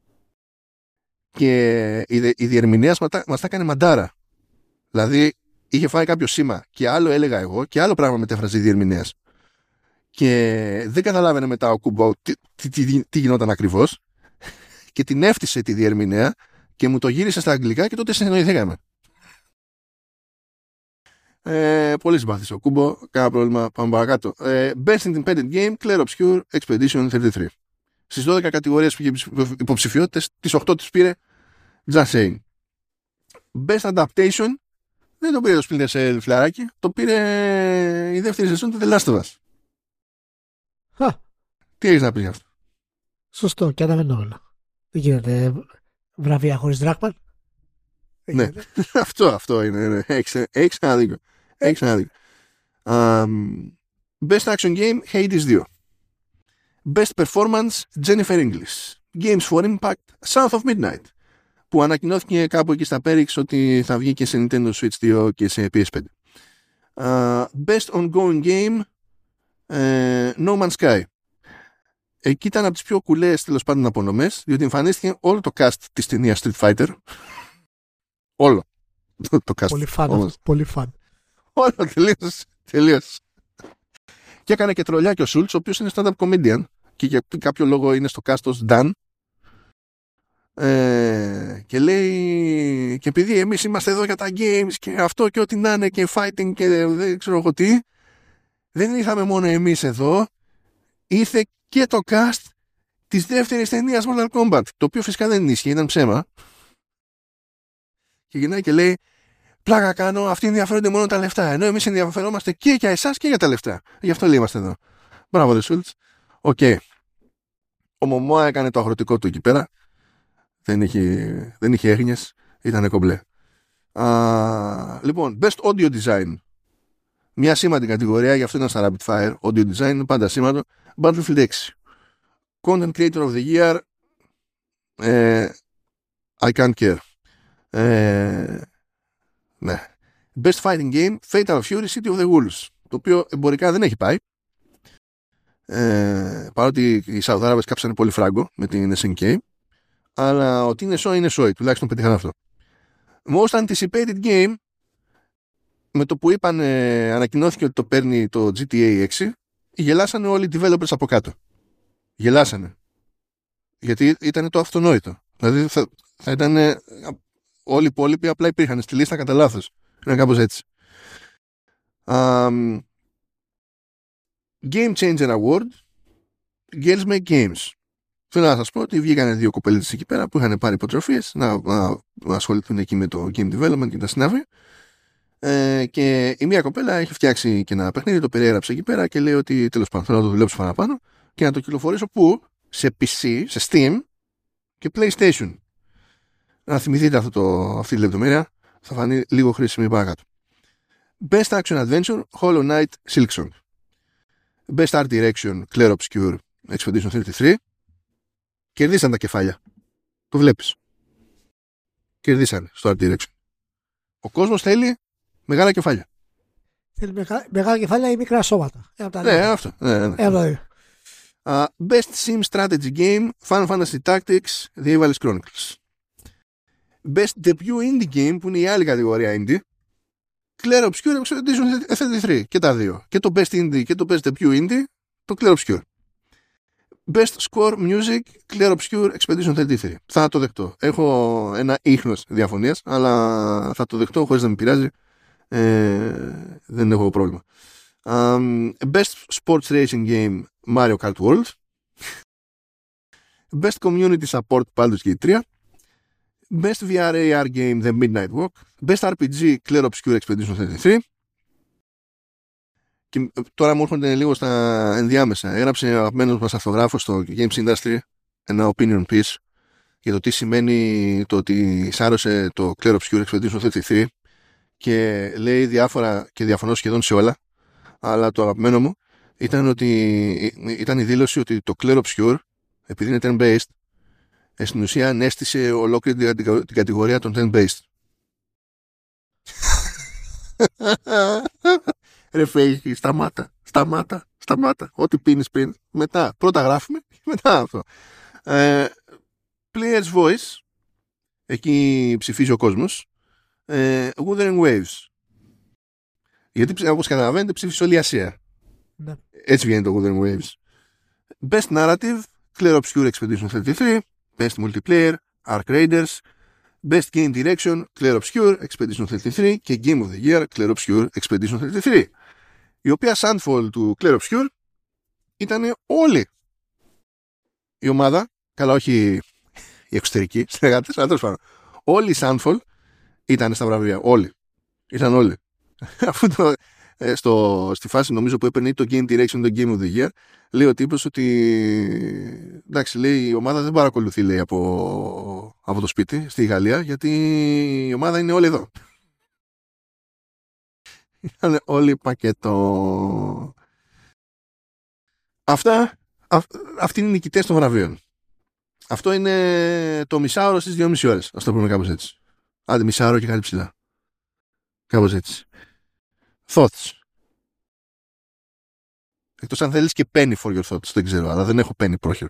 και η, η διερμηνέα μας, μας τα έκανε μαντάρα. Δηλαδή είχε φάει κάποιο σήμα και άλλο έλεγα εγώ και άλλο πράγμα μετέφραζε η διερμηνέας. Και δεν καταλάβαινε μετά ο Κούμπο τι, τι, τι, τι γινόταν ακριβώς και την έφτισε τη διερμηνέα και μου το γύρισε στα αγγλικά και τότε συνεννοηθήκαμε. Ε, πολύ συμπάθης ο Κούμπο, κανένα πρόβλημα, πάμε παρακάτω. Ε, Best Independent Game, Clair Obscure, Expedition τριάντα τρία. Στις δώδεκα κατηγορίες που είχε υποψηφιότητες, τις οκτώ τις πήρε Just Saying. Best Adaptation δεν το πήρε το Splinter Cell φιλαράκι, το πήρε η δεύτερη σεζόν του The Last of Us. Χα. Τι έχεις να πεις γι' αυτό? Σωστό, και αναμενόμενο. Δεν γίνεται βραβεία χωρίς δράκμαν. Ναι, αυτό, αυτό είναι. Έχεις ένα δίκιο. Έχεις ένα δίκιο. Um, Best Action Game, Hades δύο. Best Performance, Jennifer English. Games for Impact South of Midnight, που ανακοινώθηκε κάπου εκεί στα πέριξ ότι θα βγει και σε Nintendo Switch δύο και σε πι ες φάιβ. Uh, best Ongoing Game uh, No Man's Sky. Εκεί ήταν από τις πιο κουλές τέλος πάντων απονομές, διότι εμφανίστηκε όλο το cast της ταινίας Street Fighter. Όλο το, το cast. Πολύ φαν, πολύ φαν. Όλο, τελείως, τελείως. Και έκανε και τρολιά και ο Σούλτς, ο οποίος είναι stand-up comedian και για κάποιο λόγο είναι στο cast ως Dan. Ε, και λέει, και επειδή εμείς είμαστε εδώ για τα games και αυτό και ό,τι να είναι και fighting και δεν ξέρω εγώ τι, δεν ήρθαμε μόνο εμείς εδώ, ήρθε και το cast της δεύτερης ταινίας Mortal Kombat, το οποίο φυσικά δεν ίσχυε, ήταν ψέμα. Και γυρνάει και λέει, πλάκα κάνω, αυτοί ενδιαφέρονται μόνο τα λεφτά, ενώ εμείς ενδιαφερόμαστε και για εσάς και για τα λεφτά. Γι' αυτό λέει είμαστε εδώ. Μπράβο δε Σούλτς. Οκ. Okay. Ο Μωμόα έκανε το αγροτικό του εκεί πέρα. Δεν είχε, δεν είχε έγνοιες, ήταν κομπλέ. Α, λοιπόν, Best Audio Design. Μια σήμαντη κατηγορία, γι' αυτό ήταν στα Rapid Fire. Audio Design είναι πάντα σήμαντο. Battlefield έξι. Content Creator of the Year. Ε, I can't care. Ε, ναι. Best Fighting Game. Fatal Fury City of the Wolves. Το οποίο εμπορικά δεν έχει πάει. Ε, παρότι οι Σαουδάραβες κάψανε πολύ φράγκο με την ες εν κέι. Αλλά ότι είναι σόι είναι σόι, τουλάχιστον πετύχαν αυτό. Most Anticipated Game, με το που είπαν, ε, ανακοινώθηκε ότι το παίρνει το τζι τι έι έξι, γελάσανε όλοι οι developers από κάτω. Γελάσανε. Γιατί ήταν το αυτονόητο. Δηλαδή θα, θα ήταν ε, όλοι οι υπόλοιποι απλά υπήρχαν στη λίστα κατά λάθος. Είναι κάπως έτσι. Um, Game Changer Award, Girls Make Games. Θέλω να σας πω ότι βγήκανε δύο κοπέλες εκεί πέρα που είχαν πάρει υποτροφίες να, να, να ασχοληθούν εκεί με το game development και τα συνάφη. Ε, και η μία κοπέλα έχει φτιάξει και ένα παιχνίδι, το περιέγραψε εκεί πέρα και λέει ότι τέλος πάντων θέλω να το δουλέψω παραπάνω και να το κυκλοφορήσω πού? Σε πι σι, σε Steam και PlayStation. Να θυμηθείτε αυτό το, αυτή τη λεπτομέρεια, θα φανεί λίγο χρήσιμη παρακάτω. Best Action Adventure, Hollow Knight, Silksong. Best Art Direction, Clair Obscur, Expedition τριάντα τρία. Κερδίσαν τα κεφάλια. Το βλέπεις. Κερδίσανε στο Art Direction. Ο κόσμος θέλει μεγάλα κεφάλια. Θέλει μεγα... μεγάλα κεφάλια ή μικρά σώματα. Ναι, αυτό. Ναι, ναι. Uh, best Sim Strategy Game, Final Fantasy Tactics, The Evil's Chronicles. Best Debut Indie Game, που είναι η άλλη κατηγορία Indie, Clair Obscur, Expedition τριάντα τρία. Και τα δύο. Και το Best Indie και το Best Debut Indie, το Clair Obscur. Best Score Music, Clair Obscur, Expedition τριάντα τρία. Θα το δεχτώ. Έχω ένα ίχνος διαφωνίας, αλλά θα το δεχτώ χωρίς να με πειράζει. Ε, δεν έχω πρόβλημα. Um, best Sports Racing Game, Mario Kart World. Best Community Support, Baldur's Gate τρία. Best βι αρ έι αρ Game, The Midnight Walk. Best αρ πι τζι, Clair Obscur, Expedition τριάντα τρία. Και τώρα μου έρχονται λίγο στα ενδιάμεσα. Έγραψε ο αγαπημένος μας αυτογράφος στο Games Industry ένα opinion piece για το τι σημαίνει το ότι σάρωσε το Clair Obscur Expedition τριάντα τρία και λέει διάφορα και διαφωνώ σχεδόν σε όλα, αλλά το αγαπημένο μου ήταν, ότι, ήταν η δήλωση ότι το Clair Obscur, επειδή είναι turn-based, στην ουσία ανέστησε ολόκληρη την κατηγορία των turn-based. Ρε Φέγη, σταμάτα, σταμάτα, σταμάτα. Ό,τι πίνεις πριν. Μετά, πρώτα γράφουμε και μετά αυτό. Ε, Player's Voice. Εκεί ψηφίζει ο κόσμος. Ε, Wuthering Waves. Γιατί όπως καταλαβαίνετε ψήφισε όλη η Ασία. Ναι. Έτσι βγαίνει το Wuthering Waves. Best Narrative, Clair Obscur Expedition τριάντα τρία. Best Multiplayer, Ark Raiders. Best Game Direction, Clair Obscur, Expedition τριάντα τρία και Game of the Year, Clair Obscur, Expedition τριάντα τρία. Η οποία Sunfall του Clair Obscur ήταν όλη η ομάδα, καλά όχι οι εξωτερικοί συνεργάτες, αλλά τέλος πάντων, όλοι οι Sunfall ήταν στα βραβεία, όλοι. Ήταν όλοι. Αφού το, ε, στο, στη φάση νομίζω που έπαιρνε το Game Direction, το Game of the Year, λέει ο τύπος ότι εντάξει, λέει, η ομάδα δεν παρακολουθεί, λέει, από, από το σπίτι στη Γαλλία, γιατί η ομάδα είναι όλοι εδώ. Ήταν όλοι πακέτο. Αυτά, αυ, αυτοί είναι οι νικητές των βραβείων. Αυτό είναι το μισάωρο στις δυόμιση ώρες. Ας το πούμε κάπως έτσι. Άντε μισάωρο και κάτι ψηλά. Κάπως έτσι. Thoughts. Εκτός αν θέλεις και penny for your thoughts. Δεν ξέρω, αλλά δεν έχω penny πρόχειρο.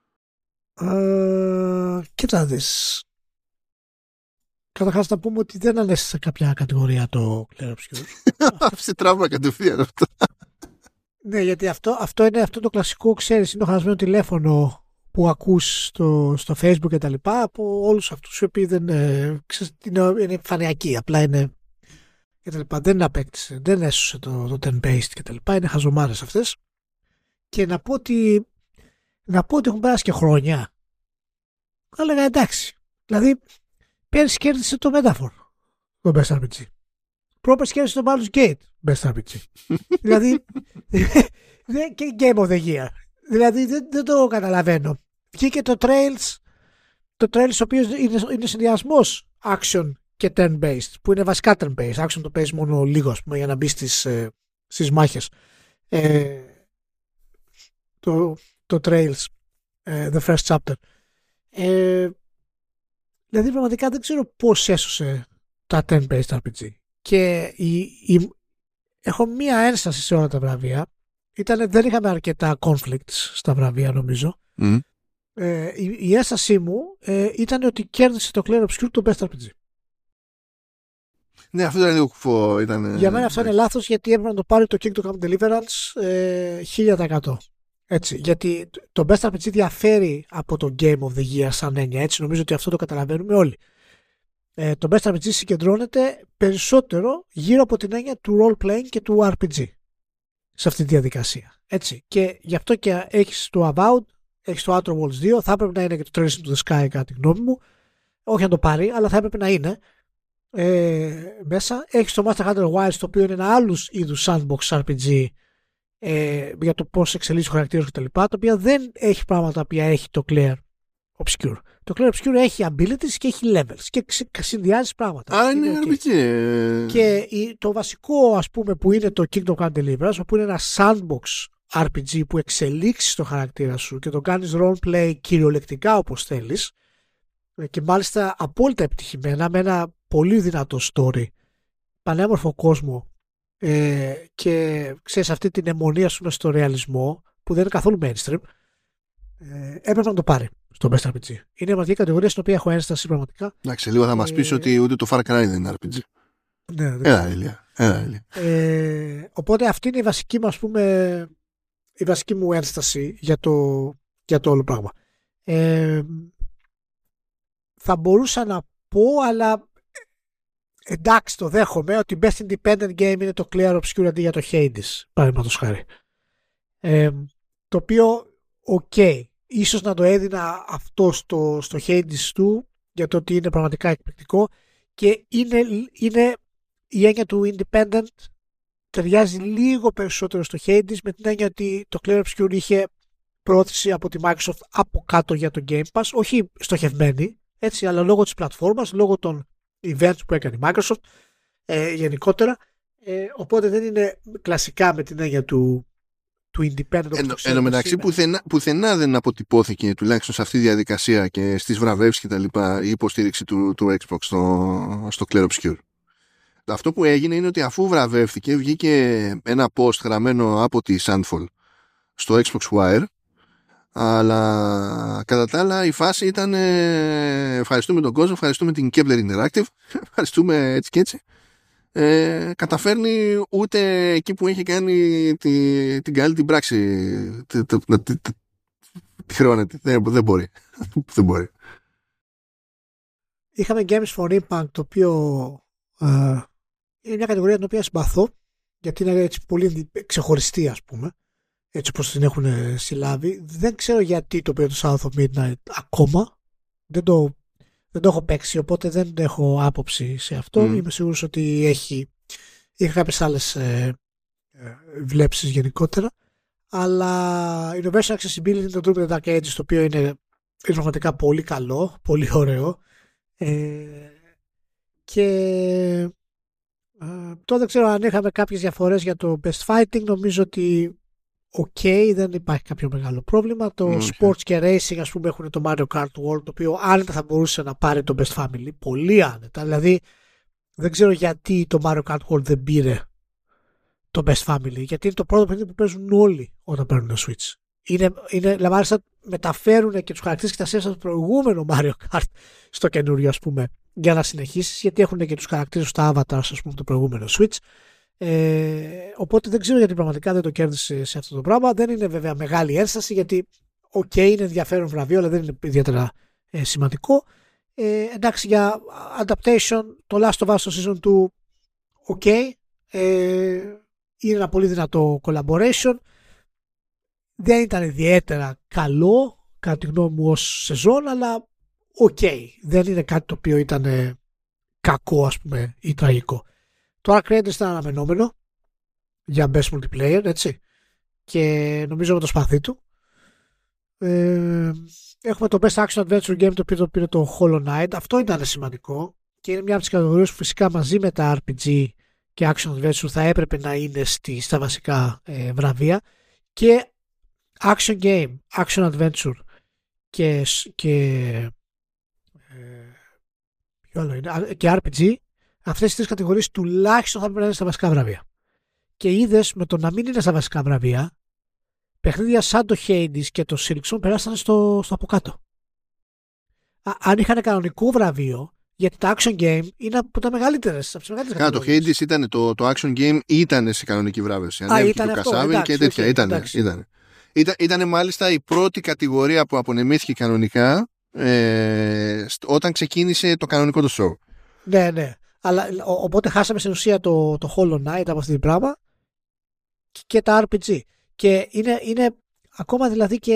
Uh, κοίτα δεις. Καταρχάς να πούμε ότι δεν ανέστησε σε κάποια κατηγορία το Clair Obscur. Άφησε τραύμα κατευθείαν αυτό. Ναι, γιατί αυτό, αυτό είναι αυτό το κλασικό, ξέρεις, είναι το χαλασμένο τηλέφωνο που ακούς στο, στο Facebook και τα λοιπά από όλους αυτούς οι οποίοι δεν ε, ξέρεις, είναι, είναι φανειακοί, απλά είναι και τα λοιπά. Δεν απέκτησε, δεν έσωσε το, το ten-based και τα λοιπά, είναι χαζομάρες αυτές. Και να πω ότι να πω ότι έχουν περάσει και χρόνια. Θα έλεγα εντάξει. Δηλαδή, πέρυσι κέρδισε το Metaphor, το Best αρ πι τζι. Πρόπερσι κέρδισε το Baldur's Gate, Best αρ πι τζι. Δηλαδή, και Game of the Year. Δηλαδή, δεν, δεν το καταλαβαίνω. Βγήκε το Trails, το Trails ο οποίος είναι, είναι συνδυασμός action και turn-based, που είναι βασικά turn-based. Action το παίζει μόνο λίγο, ας πούμε, για να μπει στις, ε, στις μάχες. Ε, το, το Trails, ε, The First Chapter. Ε, δηλαδή, πραγματικά δεν ξέρω πώς έσωσε τα turn-based αρ πι τζι. Και η, η, έχω μία ένσταση σε όλα τα βραβεία. Ήτανε, δεν είχαμε αρκετά conflicts στα βραβεία, νομίζω. Mm. Ε, η, η ένστασή μου ε, ήταν ότι κέρδισε το Clair Obscur το Best αρ πι τζι. Ναι, αυτό ήταν λίγο κουφό. Ήταν... Για μένα αυτό είναι λάθος, γιατί έπρεπε να το πάρει το Kingdom Come Deliverance ε, χίλια τοις εκατό. Έτσι, γιατί το Best αρ πι τζι διαφέρει από το Game of the Year σαν έννοια. Έτσι, νομίζω ότι αυτό το καταλαβαίνουμε όλοι. Ε, το Best αρ πι τζι συγκεντρώνεται περισσότερο γύρω από την έννοια του role playing και του αρ πι τζι σε αυτή τη διαδικασία. Έτσι. Και γι' αυτό και έχεις το Avowed, έχεις το Outer Worlds δύο, θα έπρεπε να είναι και το Trails into the Sky κατά τη γνώμη μου. Όχι να το πάρει, αλλά θα έπρεπε να είναι ε, μέσα. Έχεις το Monster Hunter Wilds, το οποίο είναι ένα άλλους είδους sandbox αρ πι τζι ε, για το πώς εξελίσσει ο χαρακτήρας κτλ. Το οποίο δεν έχει πράγματα που έχει το Clair Obscur. Το Clair Obscur έχει abilities και έχει levels και συνδυάζει πράγματα. Α, είναι αρ πι τζι. Και το βασικό, ας πούμε, που είναι το Kingdom Come Deliverance, όπου είναι ένα sandbox αρ πι τζι που εξελίξεις το χαρακτήρα σου και το κάνεις roleplay κυριολεκτικά όπως θέλεις, και μάλιστα απόλυτα επιτυχημένα, με ένα πολύ δυνατό story, πανέμορφο κόσμο ε, και ξέρεις αυτή την αιμονία, ας πούμε, στο ρεαλισμό που δεν είναι καθόλου mainstream. Ε, έπρεπε να το πάρει στο Best αρ πι τζι. Είναι η πραγματική κατηγορία στην οποία έχω ένσταση πραγματικά. Εντάξει, λίγο θα μας πεις ε... ότι ούτε το Far Cry δεν είναι αρ πι τζι. Ναι, δεν Έλα, Ηλία. Έλα, Ηλία. Ε, οπότε αυτή είναι η βασική μου, ας πούμε, η βασική μου ένσταση για το, για το όλο πράγμα. Ε, θα μπορούσα να πω, αλλά εντάξει, το δέχομαι ότι Best Independent Game είναι το Clair Obscur αντί για το Hades, παραδείγματος χάρη. Ε, το οποίο οκ, okay, ίσως να το έδινα αυτό στο, στο Hades του, για το ότι είναι πραγματικά εκπληκτικό και είναι, είναι η έννοια του independent ταιριάζει λίγο περισσότερο στο Hades, με την έννοια ότι το Clair Obscur είχε πρόθεση από τη Microsoft από κάτω για το Game Pass, όχι στοχευμένη, έτσι, αλλά λόγω της πλατφόρμας, λόγω των events που έκανε η Microsoft ε, γενικότερα, ε, οπότε δεν είναι κλασικά με την έννοια του του independent. Εν, εν τω μεταξύ πουθενά, πουθενά δεν αποτυπώθηκε, τουλάχιστον σε αυτή τη διαδικασία και στις βραβεύσεις και τα λοιπά, η υποστήριξη του, του Xbox στο, στο Clair Obscur. Αυτό που έγινε είναι ότι αφού βραβεύτηκε, βγήκε ένα post γραμμένο από τη Sandfall στο Xbox Wire, αλλά κατά τα άλλα η φάση ήταν ε, ευχαριστούμε τον κόσμο, ευχαριστούμε την Kepler Interactive, ευχαριστούμε έτσι και έτσι. Ε, καταφέρνει ούτε εκεί που έχει κάνει τη, την καλή την πράξη να τη χρεώνεται. Δεν, δεν μπορεί. δεν μπορεί. Είχαμε Games for Impact, το οποίο ε, είναι μια κατηγορία την οποία συμπαθώ, γιατί είναι έτσι πολύ ξεχωριστή, ας πούμε, έτσι όπως την έχουν συλλάβει. Δεν ξέρω γιατί το πήρε το South of Midnight ακόμα, δεν το Δεν το έχω παίξει, οπότε δεν έχω άποψη σε αυτό. Mm. Είμαι σίγουρος ότι έχει, έχει κάποιες άλλες ε, ε, βλέψεις γενικότερα. Αλλά Universal Accessibility, το True Dark Ages, το οποίο είναι, είναι πραγματικά πολύ καλό, πολύ ωραίο. Ε, και ε, τώρα δεν ξέρω αν είχαμε κάποιες διαφορές για το Best Fighting. Νομίζω ότι οκ, okay, δεν υπάρχει κάποιο μεγάλο πρόβλημα. Το okay. sports και racing, ας πούμε, έχουν το Mario Kart World, το οποίο άνετα θα μπορούσε να πάρει το Best Family. Πολύ άνετα. Δηλαδή, δεν ξέρω γιατί το Mario Kart World δεν πήρε το Best Family. Γιατί είναι το πρώτο παιχνίδι που παίζουν όλοι όταν παίρνουν το Switch. Είναι, είναι, μάλιστα μεταφέρουν και τους χαρακτήρες και τα σύνδεστα του προηγούμενου Mario Kart στο καινούριο, ας πούμε, για να συνεχίσεις, γιατί έχουν και τους χαρακτήρες στα avatars, ας πούμε, το προηγούμενο Switch. Ε, οπότε δεν ξέρω γιατί πραγματικά δεν το κέρδισε σε αυτό το πράγμα. Δεν είναι βέβαια μεγάλη ένσταση, γιατί οκ, okay, είναι ενδιαφέρον βραβείο, αλλά δεν είναι ιδιαίτερα ε, σημαντικό. Ε, εντάξει, για adaptation, το Last of Us στο season του, οκ, okay, ε, είναι ένα πολύ δυνατό collaboration. Δεν ήταν ιδιαίτερα καλό, κατά τη γνώμη μου, ως σεζόν, αλλά οκ, okay, δεν είναι κάτι το οποίο ήταν ε, κακό, ας πούμε, ή τραγικό. Το Ark Raiders ήταν αναμενόμενο για best multiplayer, έτσι, και νομίζω με το σπαθί του. Ε, έχουμε το best action adventure game, το οποίο το πήρε το Hollow Knight. Αυτό ήταν σημαντικό και είναι μια από τις κατηγορίες που φυσικά μαζί με τα αρ πι τζι και action adventure θα έπρεπε να είναι στη, στα βασικά ε, βραβεία. Και action game, action adventure και, και, ε, ποιο άλλο είναι, και αρ πι τζι, αυτές τις τρεις κατηγορίες τουλάχιστον θα πρέπει να είναι στα βασικά βραβεία. Και είδες, με το να μην είναι στα βασικά βραβεία, παιχνίδια σαν το Hades και το Silksong περάσανε στο, στο από κάτω. Α, αν είχαν κανονικό βραβείο, γιατί τα action game είναι από τα μεγαλύτερες. Κάνα, το Hades ήταν, το, το action game ήταν σε κανονική βράβευση. Ανέβηκε του Κασάβιν και τέτοια. Okay, ήτανε, ήτανε. Ήταν, ήτανε μάλιστα η πρώτη κατηγορία που απονεμήθηκε κανονικά ε, όταν ξεκίνησε το κανονικό του show. Ναι, ναι. Αλλά, ο, οπότε χάσαμε στην ουσία το, το Hollow Knight από αυτή την πράγμα και, και τα αρ πι τζι. Και είναι, είναι ακόμα δηλαδή και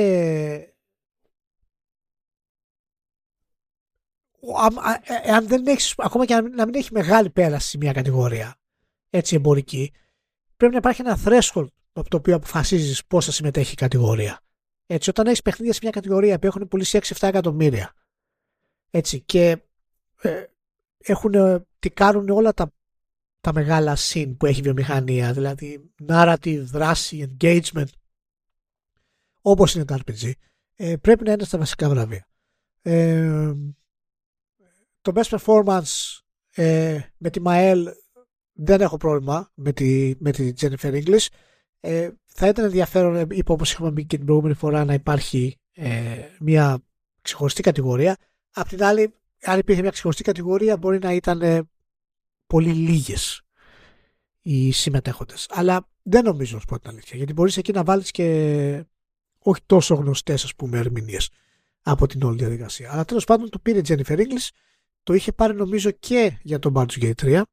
αν δεν έχεις, ακόμα και να μην έχει μεγάλη πέραση σε μια κατηγορία, έτσι, εμπορική, πρέπει να υπάρχει ένα threshold από το οποίο αποφασίζεις πώς θα συμμετέχει η κατηγορία. Έτσι, όταν έχεις παιχνίδια σε μια κατηγορία που έχουν πουλήσει έξι εφτά εκατομμύρια, έτσι, και ε, έχουν, τι κάνουν όλα τα, τα μεγάλα scene που έχει η βιομηχανία, δηλαδή narrative, δράση, engagement, όπως είναι τα αρ πι τζι, ε, πρέπει να είναι στα βασικά βραβεία. Ε, το best performance ε, με τη Mael δεν έχω πρόβλημα με τη, με τη Jennifer English. Ε, θα ήταν ενδιαφέρον, είπα, όπως είχαμε πει και την προηγούμενη φορά, να υπάρχει ε, μια ξεχωριστή κατηγορία. Απ' την άλλη, αν υπήρχε μια ξεχωριστή κατηγορία, μπορεί να ήταν ε, πολύ λίγες οι συμμετέχοντες. Αλλά δεν νομίζω, να σου πω την αλήθεια, γιατί μπορείς εκεί να βάλεις και όχι τόσο γνωστές, ας πούμε, ερμηνείες από την όλη διαδικασία. Αλλά τέλος πάντων το πήρε Jennifer English, το είχε πάρει νομίζω και για το Baldur's Gate τρία.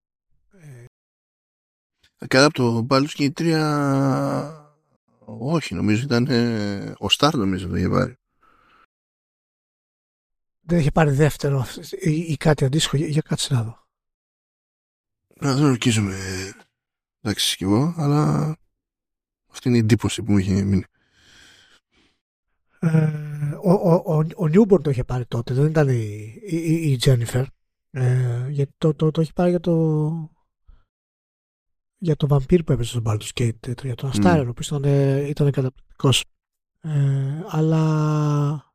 Κατά από το Baldur's Gate τρία, όχι, νομίζω ήταν ε, ο Star, νομίζω το είχε πάρει. Δεν είχε πάρει δεύτερο ή, ή κάτι αντίστοιχο, για, για κάτσε να δω. Να δεν ορκίζομαι, εντάξει κι εγώ, αλλά αυτή είναι η εντύπωση που μου είχε μείνει. Ε, ο, ο, ο, ο Newborn το είχε πάρει τότε, δεν ήταν η, η, η Jennifer. Ε, γιατί το, το, το είχε πάρει για το για το Vampire που έπαιζε στο Baldur's Gate τρία, τον Astarion, mm. ο οποίος ήταν, ήταν καταπληκτικός. Ε, αλλά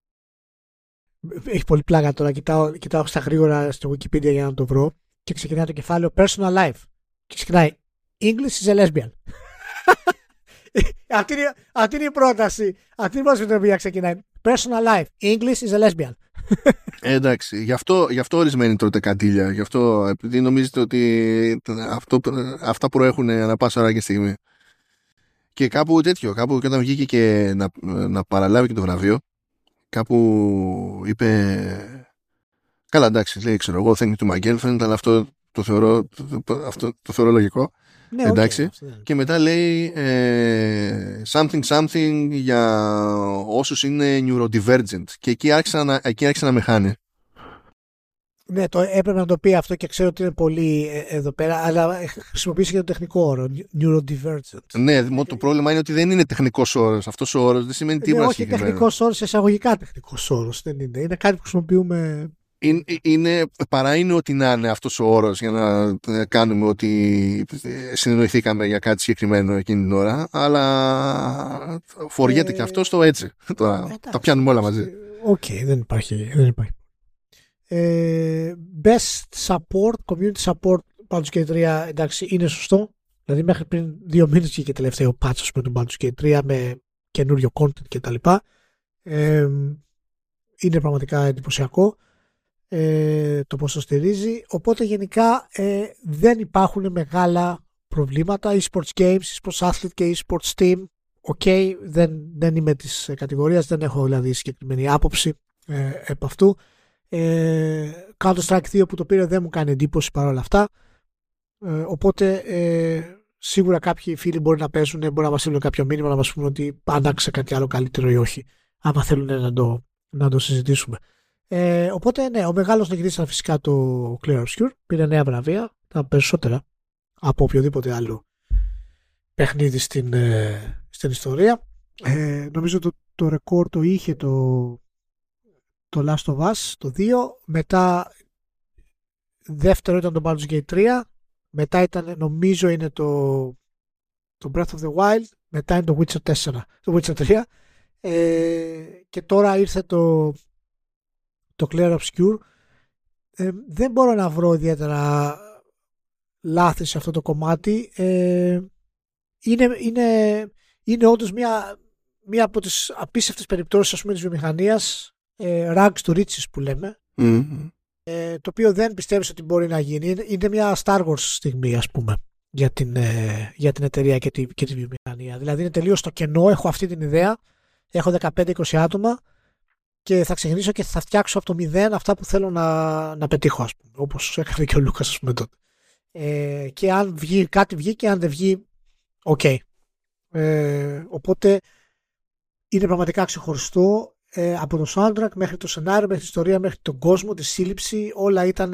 έχει πολύ πλάκα τώρα, κοιτάω, κοιτάω στα γρήγορα στο Wikipedia για να το βρω και ξεκινάει το κεφάλαιο Personal Life και ξεκινάει English is a lesbian. αυτή, είναι, αυτή είναι η πρόταση, αυτή είναι η πρόταση που την ξεκινάει. Personal life, English is a lesbian. Ε, εντάξει, γι' αυτό, γι' αυτό ορισμένοι τρώτε καντήλια. Γι' αυτό, επειδή νομίζετε ότι αυτό, αυτά προέχουν ανά πάσα ώρα και στιγμή. Και κάπου τέτοιο, κάπου και όταν βγήκε και να, να παραλάβει και το βραβείο, κάπου είπε, καλά, εντάξει, λέει, ξέρω εγώ, thank you to my girlfriend, αλλά αυτό το θεωρώ, το, το, αυτό το θεωρώ λογικό. Ναι, εντάξει. Okay, και μετά λέει ε, something something για όσους είναι neurodivergent. Και εκεί άρχισα να, εκεί άρχισα να με χάνει. Ναι, το έπρεπε να το πει αυτό και ξέρω ότι είναι πολύ ε, εδώ πέρα, αλλά χρησιμοποίησε και το τεχνικό όρο, neurodivergent. Ναι, το πρόβλημα είναι ότι δεν είναι τεχνικός όρος. Αυτός ο όρος δεν σημαίνει τίποτα. Όχι τεχνικός όρος, εισαγωγικά τεχνικός όρος δεν είναι. Είναι κάτι που χρησιμοποιούμε Είναι, είναι, παρά είναι ότι να είναι αυτός ο όρος για να κάνουμε ότι συνεννοηθήκαμε για κάτι συγκεκριμένο εκείνη την ώρα, αλλά φοριέται ε, και αυτό στο έτσι. Τώρα, εντάξει, τα πιάνουμε όλα μαζί. Οκ, okay, δεν υπάρχει. Δεν υπάρχει. Ε, best support, community support, Baldur's Gate τρία, εντάξει, είναι σωστό. Δηλαδή μέχρι πριν δύο μήνες βγήκε τελευταίο patch με τον Baldur's Gate τρία με καινούριο content κτλ. Ε, είναι πραγματικά εντυπωσιακό. Ε, το πώς το στηρίζει, οπότε γενικά ε, δεν υπάρχουν μεγάλα προβλήματα. E-sports games, e-sports athlete και e-sports team, ok, δεν, δεν είμαι της κατηγορίας, δεν έχω δηλαδή συγκεκριμένη άποψη ε, επ' αυτού. ε, Counter-Strike δύο που το πήρε δεν μου κάνει εντύπωση παρόλα αυτά, ε, οπότε ε, σίγουρα κάποιοι φίλοι μπορεί να παίζουν, μπορεί να μας στείλουν κάποιο μήνυμα να μας πούνε ότι άναξε κάτι άλλο καλύτερο ή όχι, άμα θέλουν να το, να το συζητήσουμε. Ε, οπότε ναι, ο μεγάλος νικητής ήταν φυσικά το Clear Obscure, πήρε νέα βραβεία, τα περισσότερα από οποιοδήποτε άλλο παιχνίδι στην, ε, στην ιστορία. Ε, νομίζω το, το ρεκόρ το είχε το, το Last of Us το δύο, μετά δεύτερο ήταν το Baldur's Gate τρία, μετά ήταν νομίζω είναι το, το Breath of the Wild, μετά είναι το Witcher τέσσερα, το Witcher τρία, ε, και τώρα ήρθε το το Clear Obscure. Ε, δεν μπορώ να βρω ιδιαίτερα λάθη σε αυτό το κομμάτι. Ε, είναι, είναι, είναι όντως μια, μια από τις απίστευτες περιπτώσεις, ας πούμε, της βιομηχανίας, ε, rags to riches που λέμε, mm-hmm. ε, το οποίο δεν πιστεύεις ότι μπορεί να γίνει. Είναι, είναι μια Star Wars στιγμή, ας πούμε, για την, ε, για την εταιρεία και τη, και τη βιομηχανία. Δηλαδή είναι τελείως στο κενό, έχω αυτή την ιδέα, έχω δεκαπέντε είκοσι άτομα και θα ξεκινήσω και θα φτιάξω από το μηδέν αυτά που θέλω να, να πετύχω, ας πούμε, όπως έκανε και ο Λούκας, ας πούμε, τότε. Ε, και αν βγει, κάτι βγει και αν δεν βγει, οκ. Okay. Ε, οπότε είναι πραγματικά ξεχωριστό, ε, από το soundtrack μέχρι το σενάριο, μέχρι την ιστορία, μέχρι τον κόσμο, τη σύλληψη, όλα ήταν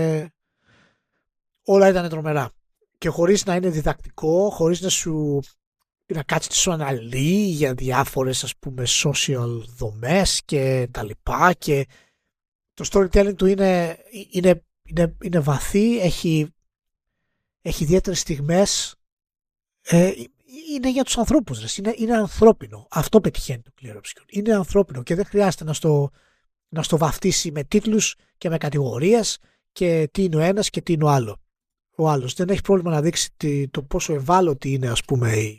όλα ήταν τρομερά. Και χωρίς να είναι διδακτικό, χωρίς να σου να κάτσει τη σου αναλύει για διάφορες, ας πούμε, social δομές και τα λοιπά, και το storytelling του είναι, είναι, είναι, είναι βαθύ, έχει, έχει ιδιαίτερες στιγμές, ε, είναι για τους ανθρώπους, είναι, είναι ανθρώπινο. Αυτό πετυχαίνει το Clear Obscure. Είναι ανθρώπινο και δεν χρειάζεται να στο, να στο βαφτίσει με τίτλους και με κατηγορίες και τι είναι ο ένας και τι είναι ο, άλλο. ο άλλος. Δεν έχει πρόβλημα να δείξει τι, το πόσο ευάλωτη είναι, ας πούμε, η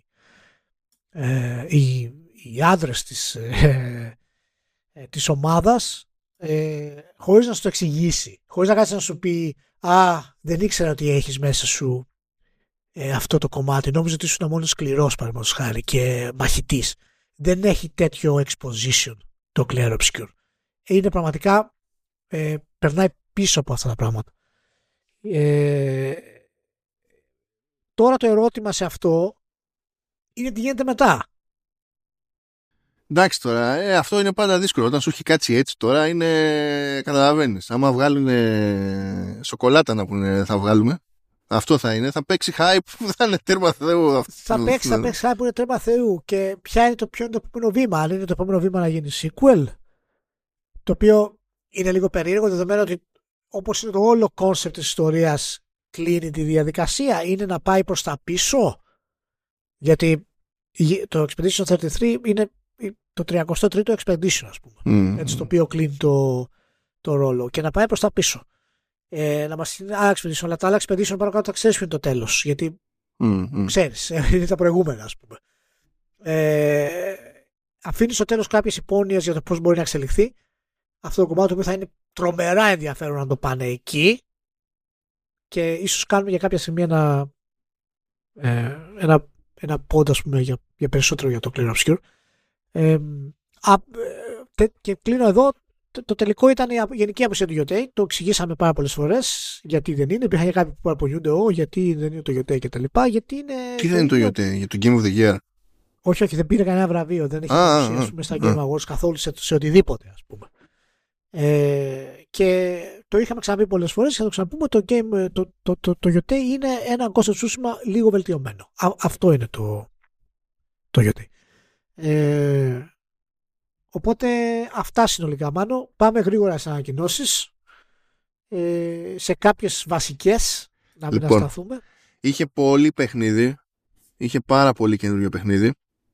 Ε, οι, οι άντρες της, ε, ε, της ομάδας, ε, χωρίς να σου το εξηγήσει, χωρίς να κάτσει να σου πει «Α, δεν ήξερα ότι έχεις μέσα σου ε, αυτό το κομμάτι, νόμιζα ότι ήσουν μόνο σκληρός, παραδείγματος χάρη, και μαχητής». Δεν έχει τέτοιο exposition το Clear Obscure. Είναι πραγματικά, ε, περνάει πίσω από αυτά τα πράγματα. Ε, τώρα το ερώτημα σε αυτό είναι τι γίνεται μετά. Εντάξει τώρα, ε, αυτό είναι πάντα δύσκολο. Όταν σου έχει κάτσει έτσι τώρα, είναι, καταλαβαίνεις. Άμα βγάλουν ε, σοκολάτα να πούνε θα βγάλουμε, αυτό θα είναι. Θα παίξει hype που θα είναι τέρμα Θεού. Θα παίξει, θα παίξει hype που είναι τέρμα Θεού. Και ποια είναι το, ποιο είναι το επόμενο βήμα. Αν είναι το επόμενο βήμα να γίνει sequel, το οποίο είναι λίγο περίεργο, δεδομένου ότι όπως είναι το όλο concept της ιστορίας, κλείνει τη διαδικασία. Είναι να πάει προς τα πίσω. Γιατί το Expedition τριάντα τρία είναι το τριακοστό τρίτο Expedition, ας πούμε. Mm. Έτσι, το οποίο κλείνει το, το ρόλο. Και να πάει προς τα πίσω. Ε, να μας είναι άλλα Expedition, αλλά τα άλλα Expedition πάνω κάτω θα ξέρεις ποιο είναι το τέλος. Γιατί mm. ξέρεις, είναι τα προηγούμενα, ας πούμε. Ε, αφήνει στο τέλος κάποιες υπόνοιες για το πώς μπορεί να εξελιχθεί. Αυτό το κομμάτι που θα είναι τρομερά ενδιαφέρον να το πάνε εκεί. Και ίσως κάνουμε για κάποια στιγμή ένα, ε, ένα ένα πόντα, ας πούμε, για, για περισσότερο για το Clear Obscure. Ε, α, τε, και κλείνω εδώ. Το, το τελικό ήταν η γενική απουσία του Yotei. Το εξηγήσαμε πάρα πολλές φορές γιατί δεν είναι. Υπήρχαν κάποιοι που παραπονιούνται, «Ω, γιατί δεν είναι το Yotei» και τα λοιπά. Γιατί είναι. Τι δεν είναι το Yotei, για το Game of the Year? Όχι, όχι, δεν πήρε κανένα βραβείο. Δεν έχει απουσία, ας πούμε, στα Game Awards καθόλου σε, σε οτιδήποτε, ας πούμε. Ε, και το είχαμε ξαναπεί πολλές φορές και θα το ξαναπούμε, το, game, το, το, το, το Yotei είναι ένα Ghost of Tsushima λίγο βελτιωμένο. Α, αυτό είναι το, το Yotei. Ε, οπότε αυτά συνολικά, Μάνο. Πάμε γρήγορα στις ανακοινώσεις. ε, σε κάποιες βασικές να μην Λοιπόν, ασταθούμε. Είχε πολύ παιχνίδι, είχε πάρα πολύ καινούριο παιχνίδι.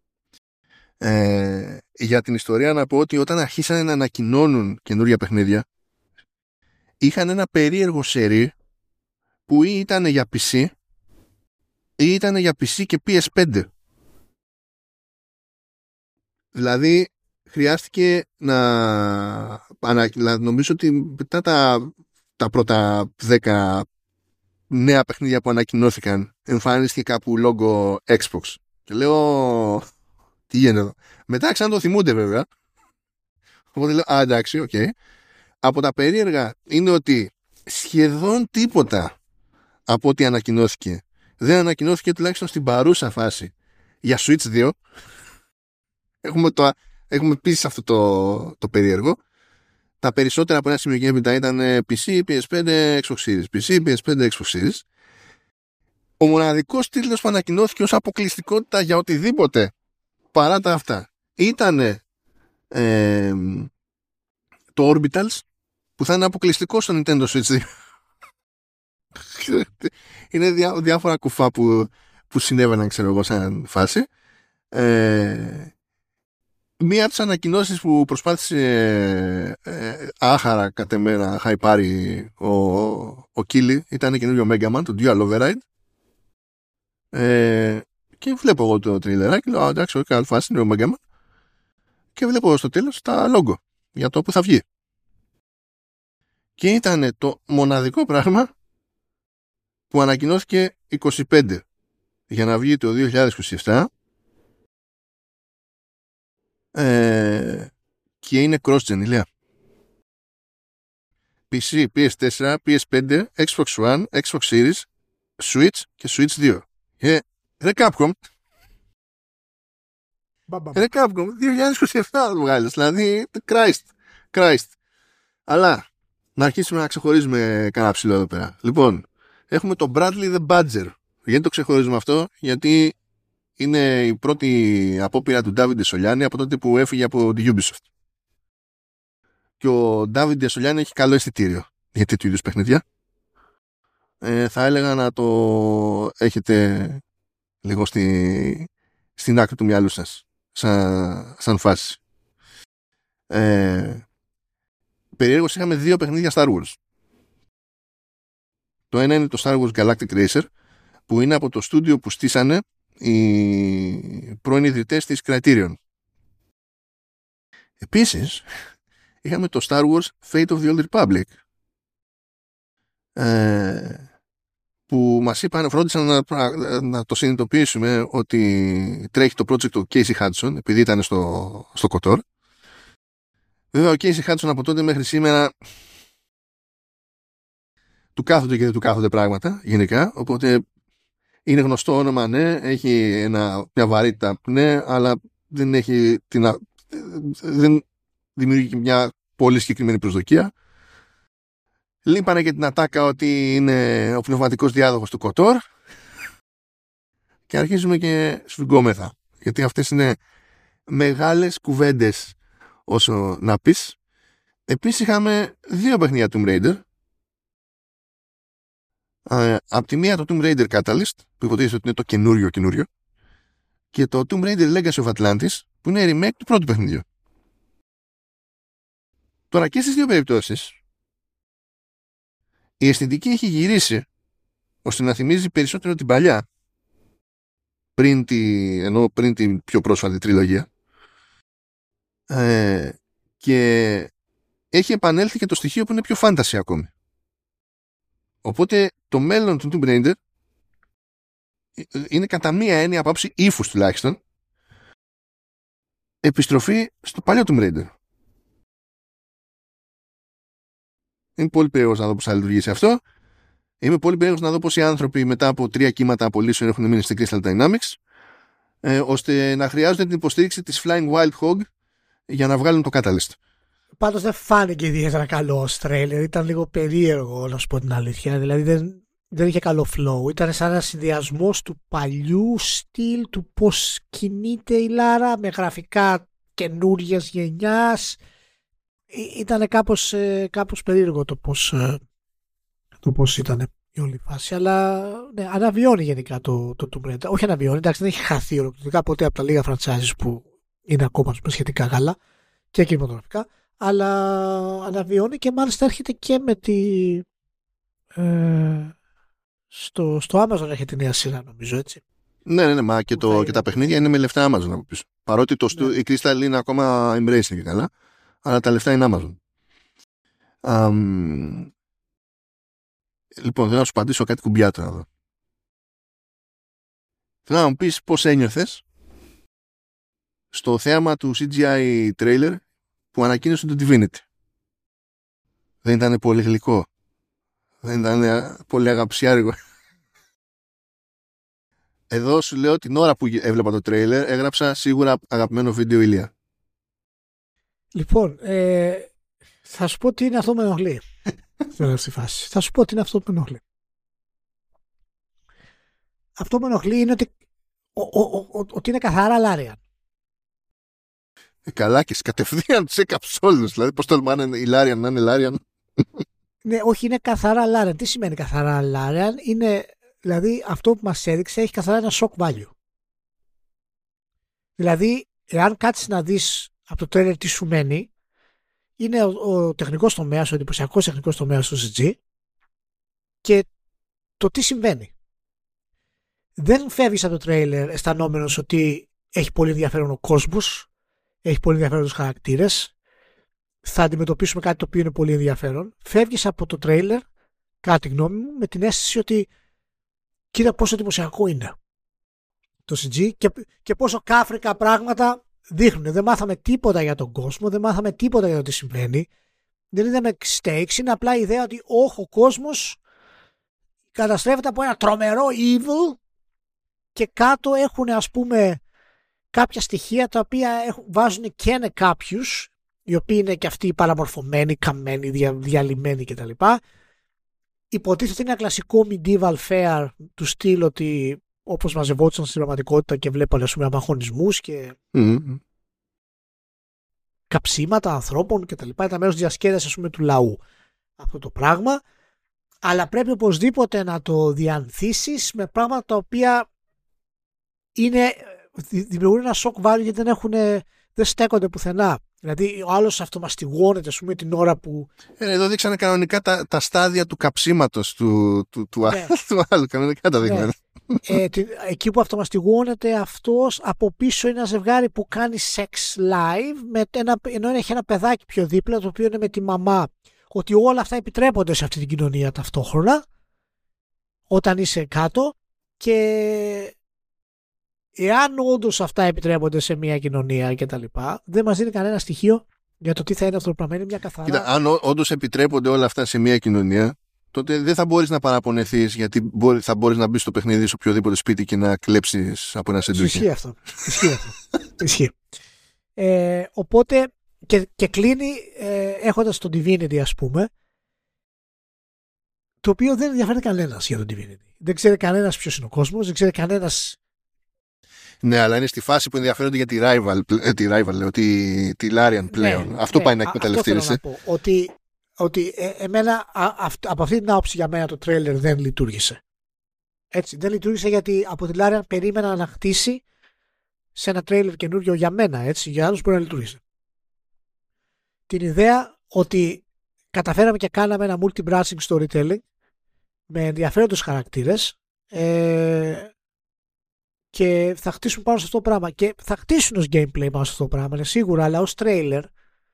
Ε, για την ιστορία να πω ότι όταν αρχίσανε να ανακοινώνουν καινούρια παιχνίδια, είχαν ένα περίεργο σερί που ή ήταν για πι σι ή ήταν για πι σι και πι ες φάιβ. Δηλαδή χρειάστηκε να, να νομίζω ότι μετά τα, τα πρώτα δέκα νέα παιχνίδια που ανακοινώθηκαν εμφανίστηκε κάπου λόγο Xbox και λέω τι γίνεται εδώ. Μετά ξανά το θυμούνται βέβαια, οπότε λέω α εντάξει οκ. Okay. Από τα περίεργα είναι ότι σχεδόν τίποτα από ό,τι ανακοινώθηκε δεν ανακοινώθηκε τουλάχιστον στην παρούσα φάση για Switch δύο. Έχουμε, το, έχουμε πει σε αυτό το, το περίεργο. Τα περισσότερα από ένα σημείο και έπειτα ήταν πι σι, πι ες φάιβ, Xbox Series. πι σι, πι ες φάιβ, Xbox Series. Ο μοναδικός τίτλος που ανακοινώθηκε ως αποκλειστικότητα για οτιδήποτε παρά τα αυτά ήταν ε, το Orbitals, που θα είναι αποκλειστικό στο Nintendo Switch δύο. Είναι διά, διάφορα κουφά που, που συνέβαιναν, ξέρω εγώ, σαν φάση. Ε, μία από τις ανακοινώσεις που προσπάθησε ε, ε, άχαρα κατ' εμένα να χάει πάρει ο, ο Κίλι ήταν καινούριο Mega Man, το Dual Override. Ε, και βλέπω εγώ το τριλεράκι, λέω εντάξει, όχι, αλφάση είναι ο Mega Man. Και βλέπω στο τέλος τα logo για το που θα βγει. Και ήταν το μοναδικό πράγμα που ανακοινώθηκε είκοσι πέντε για να βγει το δύο χιλιάδες είκοσι επτά. Ε, και είναι cross-gen, ηλία. πι σι, πι ες φορ, πι ες φάιβ, Xbox One, Xbox Series, Switch και Switch δύο. Ε, ρε Capcom. Ρε Capcom, δύο χιλιάδες είκοσι επτά θα το βγάλεις. Δηλαδή, Christ. Christ. Αλλά, να αρχίσουμε να ξεχωρίζουμε κανένα ψηλό εδώ πέρα. Λοιπόν, έχουμε το Bradley the Badger. Γιατί το ξεχωρίζουμε αυτό? Γιατί είναι η πρώτη απόπειρα του Ντάβιντε Σολιάνη από τότε που έφυγε από τη Ubisoft. Και ο Ντάβιντε Σολιάνη έχει καλό αισθητήριο για τέτοιου είδους παιχνίδια. Ε, θα έλεγα να το έχετε λίγο στη, στην άκρη του μυαλού σας σαν, σαν φάση. Ε, περίεργως είχαμε δύο παιχνίδια Star Wars. Το ένα είναι το Star Wars Galactic Racer, που είναι από το στούντιο που στήσανε οι πρώην ιδρυτές της Criterion. Επίσης είχαμε το Star Wars Fate of the Old Republic, ε, που μας είπαν, φρόντισαν να, να το συνειδητοποιήσουμε ότι τρέχει το project του Casey Hudson επειδή ήταν στο, στο Κοτόρ. Βέβαια ο Casey Hudson από τότε μέχρι σήμερα του κάθονται και δεν του κάθονται πράγματα γενικά, οπότε είναι γνωστό όνομα, ναι, έχει ένα, μια βαρύτητα, ναι, αλλά δεν έχει την, δεν δημιουργεί μια πολύ συγκεκριμένη προσδοκία. Λείπανε και την ατάκα ότι είναι ο πνευματικός διάδοχος του Κοτόρ και αρχίζουμε και σφιγγόμεθα, γιατί αυτές είναι μεγάλες κουβέντες όσο να πεις. Επίσης είχαμε δύο παιχνίδια Tomb Raider. Uh, απ' τη μία το Tomb Raider Catalyst, που υποτίθεται ότι είναι το καινούριο καινούριο, και το Tomb Raider Legacy of Atlantis, που είναι remake του πρώτου παιχνιδιού. Τώρα και στις δύο περιπτώσεις η αισθητική έχει γυρίσει ώστε να θυμίζει περισσότερο την παλιά, πριν, τη, ενώ πριν την πιο πρόσφατη τριλογία, ε, και έχει επανέλθει και το στοιχείο που είναι πιο fantasy ακόμη. Οπότε το μέλλον του Tomb Raider είναι κατά μία έννοια από άψη ύφους τουλάχιστον επιστροφή στο παλιό Tomb Raider. Είμαι πολύ περίεργος να δω πώς θα λειτουργήσει αυτό. Είμαι πολύ περίεργος να δω πώς οι άνθρωποι μετά από τρία κύματα απολύσεων έχουν μείνει στην Crystal Dynamics, ε, ώστε να χρειάζονται την υποστήριξη της Flying Wild Hog για να βγάλουν το Catalyst. Πάντως δεν φάνηκε ιδιαίτερα καλό ως τρέιλερ. Ήταν λίγο περίεργο, να σου πω την αλήθεια. Δηλαδή δεν, δεν είχε καλό flow. Ήταν σαν ένα συνδυασμός του παλιού στυλ, του πώς κινείται η Λάρα με γραφικά καινούριας γενιάς. Ήταν κάπως, κάπως περίεργο το πώς, το πώς ήταν η όλη φάση. Αλλά ναι, αναβιώνει γενικά το, το Tomb Raider. Όχι αναβιώνει, εντάξει, δεν έχει χαθεί ολοκληρωτικά ποτέ από τα λίγα franchises που είναι ακόμα σχετικά καλά και κινηματογραφικά. Αλλά αναβιώνει και μάλιστα έρχεται και με τη. Ε, στο, στο Amazon έρχεται τη νέα σειρά, νομίζω, έτσι. Ναι, ναι, ναι, μα και, το, και τα παιχνίδια είναι με λεφτά Amazon από πίσω. Παρότι το, ναι. η Crystal είναι ακόμα embracing και καλά, αλλά τα λεφτά είναι Amazon. Um, λοιπόν, θέλω να σου απαντήσω κάτι κουμπιά τώρα εδώ. Θέλω να μου πεις πώς ένιωθες στο θέαμα του σι τζι άι trailer που ανακοίνωσε το Divinity. Δεν ήταν πολύ γλυκό? Δεν ήταν πολύ αγαπησιάρικο? Εδώ σου λέω την ώρα που έβλεπα το trailer έγραψα σίγουρα αγαπημένο βίντεο Ηλία. Λοιπόν, ε, θα σου πω τι είναι αυτό που με ενοχλεί. Στη φάση. Θα σου πω τι είναι αυτό που με ενοχλεί. Αυτό που με ενοχλεί είναι ότι, ο, ο, ο, ο, ότι είναι καθαρά Larian. Ε, καλά, και κατευθείαν τους έκαψε όλους. Δηλαδή, πώς τολμάνε οι Larian να είναι Larian? Ναι, όχι, είναι καθαρά Larian. Τι σημαίνει καθαρά Larian? Είναι, δηλαδή, αυτό που μας έδειξε έχει καθαρά ένα shock value. Δηλαδή, εάν κάτσεις να δεις από το τρέλερ τι σου μένει, είναι ο, ο τεχνικός τομέας, ο εντυπωσιακός τεχνικός τομέας του σι τζι και το τι συμβαίνει. Δεν φεύγεις από το τρέιλερ αισθανόμενος ότι έχει πολύ ενδιαφέρον ο κόσμος, έχει πολύ ενδιαφέρον τους χαρακτήρες, θα αντιμετωπίσουμε κάτι το οποίο είναι πολύ ενδιαφέρον. Φεύγεις από το τρέιλερ, κατά τη γνώμη μου, με την αίσθηση ότι κοίτα πόσο εντυπωσιακό είναι το σι τζι και, και πόσο κάφρικα πράγματα δείχνουν. Δεν μάθαμε τίποτα για τον κόσμο, δεν μάθαμε τίποτα για το τι συμβαίνει. Δεν είδαμε stakes, είναι απλά η ιδέα ότι όχι, ο κόσμος καταστρέφεται από ένα τρομερό evil και κάτω έχουν, ας πούμε, κάποια στοιχεία τα οποία έχουν, βάζουν και είναι κάποιους οι οποίοι είναι και αυτοί παραμορφωμένοι, καμμένοι, δια, διαλυμένοι κτλ. Υποτίθεται είναι ένα κλασικό medieval fair του στυλ ότι όπως μαζευόντουσαν στην πραγματικότητα και βλέπανε, ας πούμε, αμαχωνισμούς και mm-hmm. καψίματα ανθρώπων κτλ. Ήταν μέρος διασκέδασης, ας πούμε, του λαού αυτό το πράγμα. Αλλά πρέπει οπωσδήποτε να το διανθίσεις με πράγματα τα οποία είναι, δημιουργούν ένα shock value γιατί δεν, έχουν, δεν στέκονται πουθενά. Δηλαδή ο άλλος αυτομαστιγώνεται, ας πούμε, την ώρα που... Ε, εδώ δείξανε κανονικά τα, τα στάδια του καψίματος του, του, του, ναι. του άλλου. Κανονικά τα δείχνανε. Ναι. Ε, εκεί που αυτομαστιγώνεται αυτός, από πίσω είναι ένα ζευγάρι που κάνει sex live με ένα, ενώ έχει ένα παιδάκι πιο δίπλα το οποίο είναι με τη μαμά. Ότι όλα αυτά επιτρέπονται σε αυτή την κοινωνία ταυτόχρονα όταν είσαι κάτω και εάν όντως αυτά επιτρέπονται σε μια κοινωνία και τα λοιπά, δεν μας δίνει κανένα στοιχείο για το τι θα είναι αυτό το πράγμα. Είναι μια καθαρά... Κοίτα, αν όντως επιτρέπονται όλα αυτά σε μια κοινωνία, τότε δεν θα μπορείς να παραπονεθείς γιατί θα μπορείς να μπεις στο παιχνίδι σε οποιοδήποτε σπίτι και να κλέψεις από ένα σεντούκι. Ισχύει αυτό. Ισχύει αυτό. Ισχύει. Ε, οπότε και, και κλείνει ε, έχοντας τον Divinity, ας πούμε, το οποίο δεν ενδιαφέρει κανένας για τον Divinity. Δεν ξέρει κανένας ποιος είναι ο κόσμος, δεν ξέρει κανένας. Ναι, αλλά είναι στη φάση που ενδιαφέρονται για τη Rival, τη, Rival, λέω, τη, τη Larian πλέον. Ναι, αυτό ναι, πάει να εκμεταλλευτεί. Αυτό θέλω να πω. Ότι, ότι ε, εμένα, α, α, από αυτή την άποψη για μένα το τρέιλερ δεν λειτουργήσε. Έτσι, δεν λειτουργήσε γιατί από τη Larian περίμενα να χτίσει σε ένα τρέιλερ καινούριο για μένα, έτσι, για άλλους μπορεί να λειτουργήσει. Την ιδέα ότι καταφέραμε και κάναμε ένα multi-branching storytelling με ενδιαφέροντες χαρακτήρες ε, και θα χτίσουν πάνω σε αυτό το πράγμα και θα χτίσουν ως gameplay πάνω σε αυτό το πράγμα, είναι σίγουρα, αλλά ως trailer.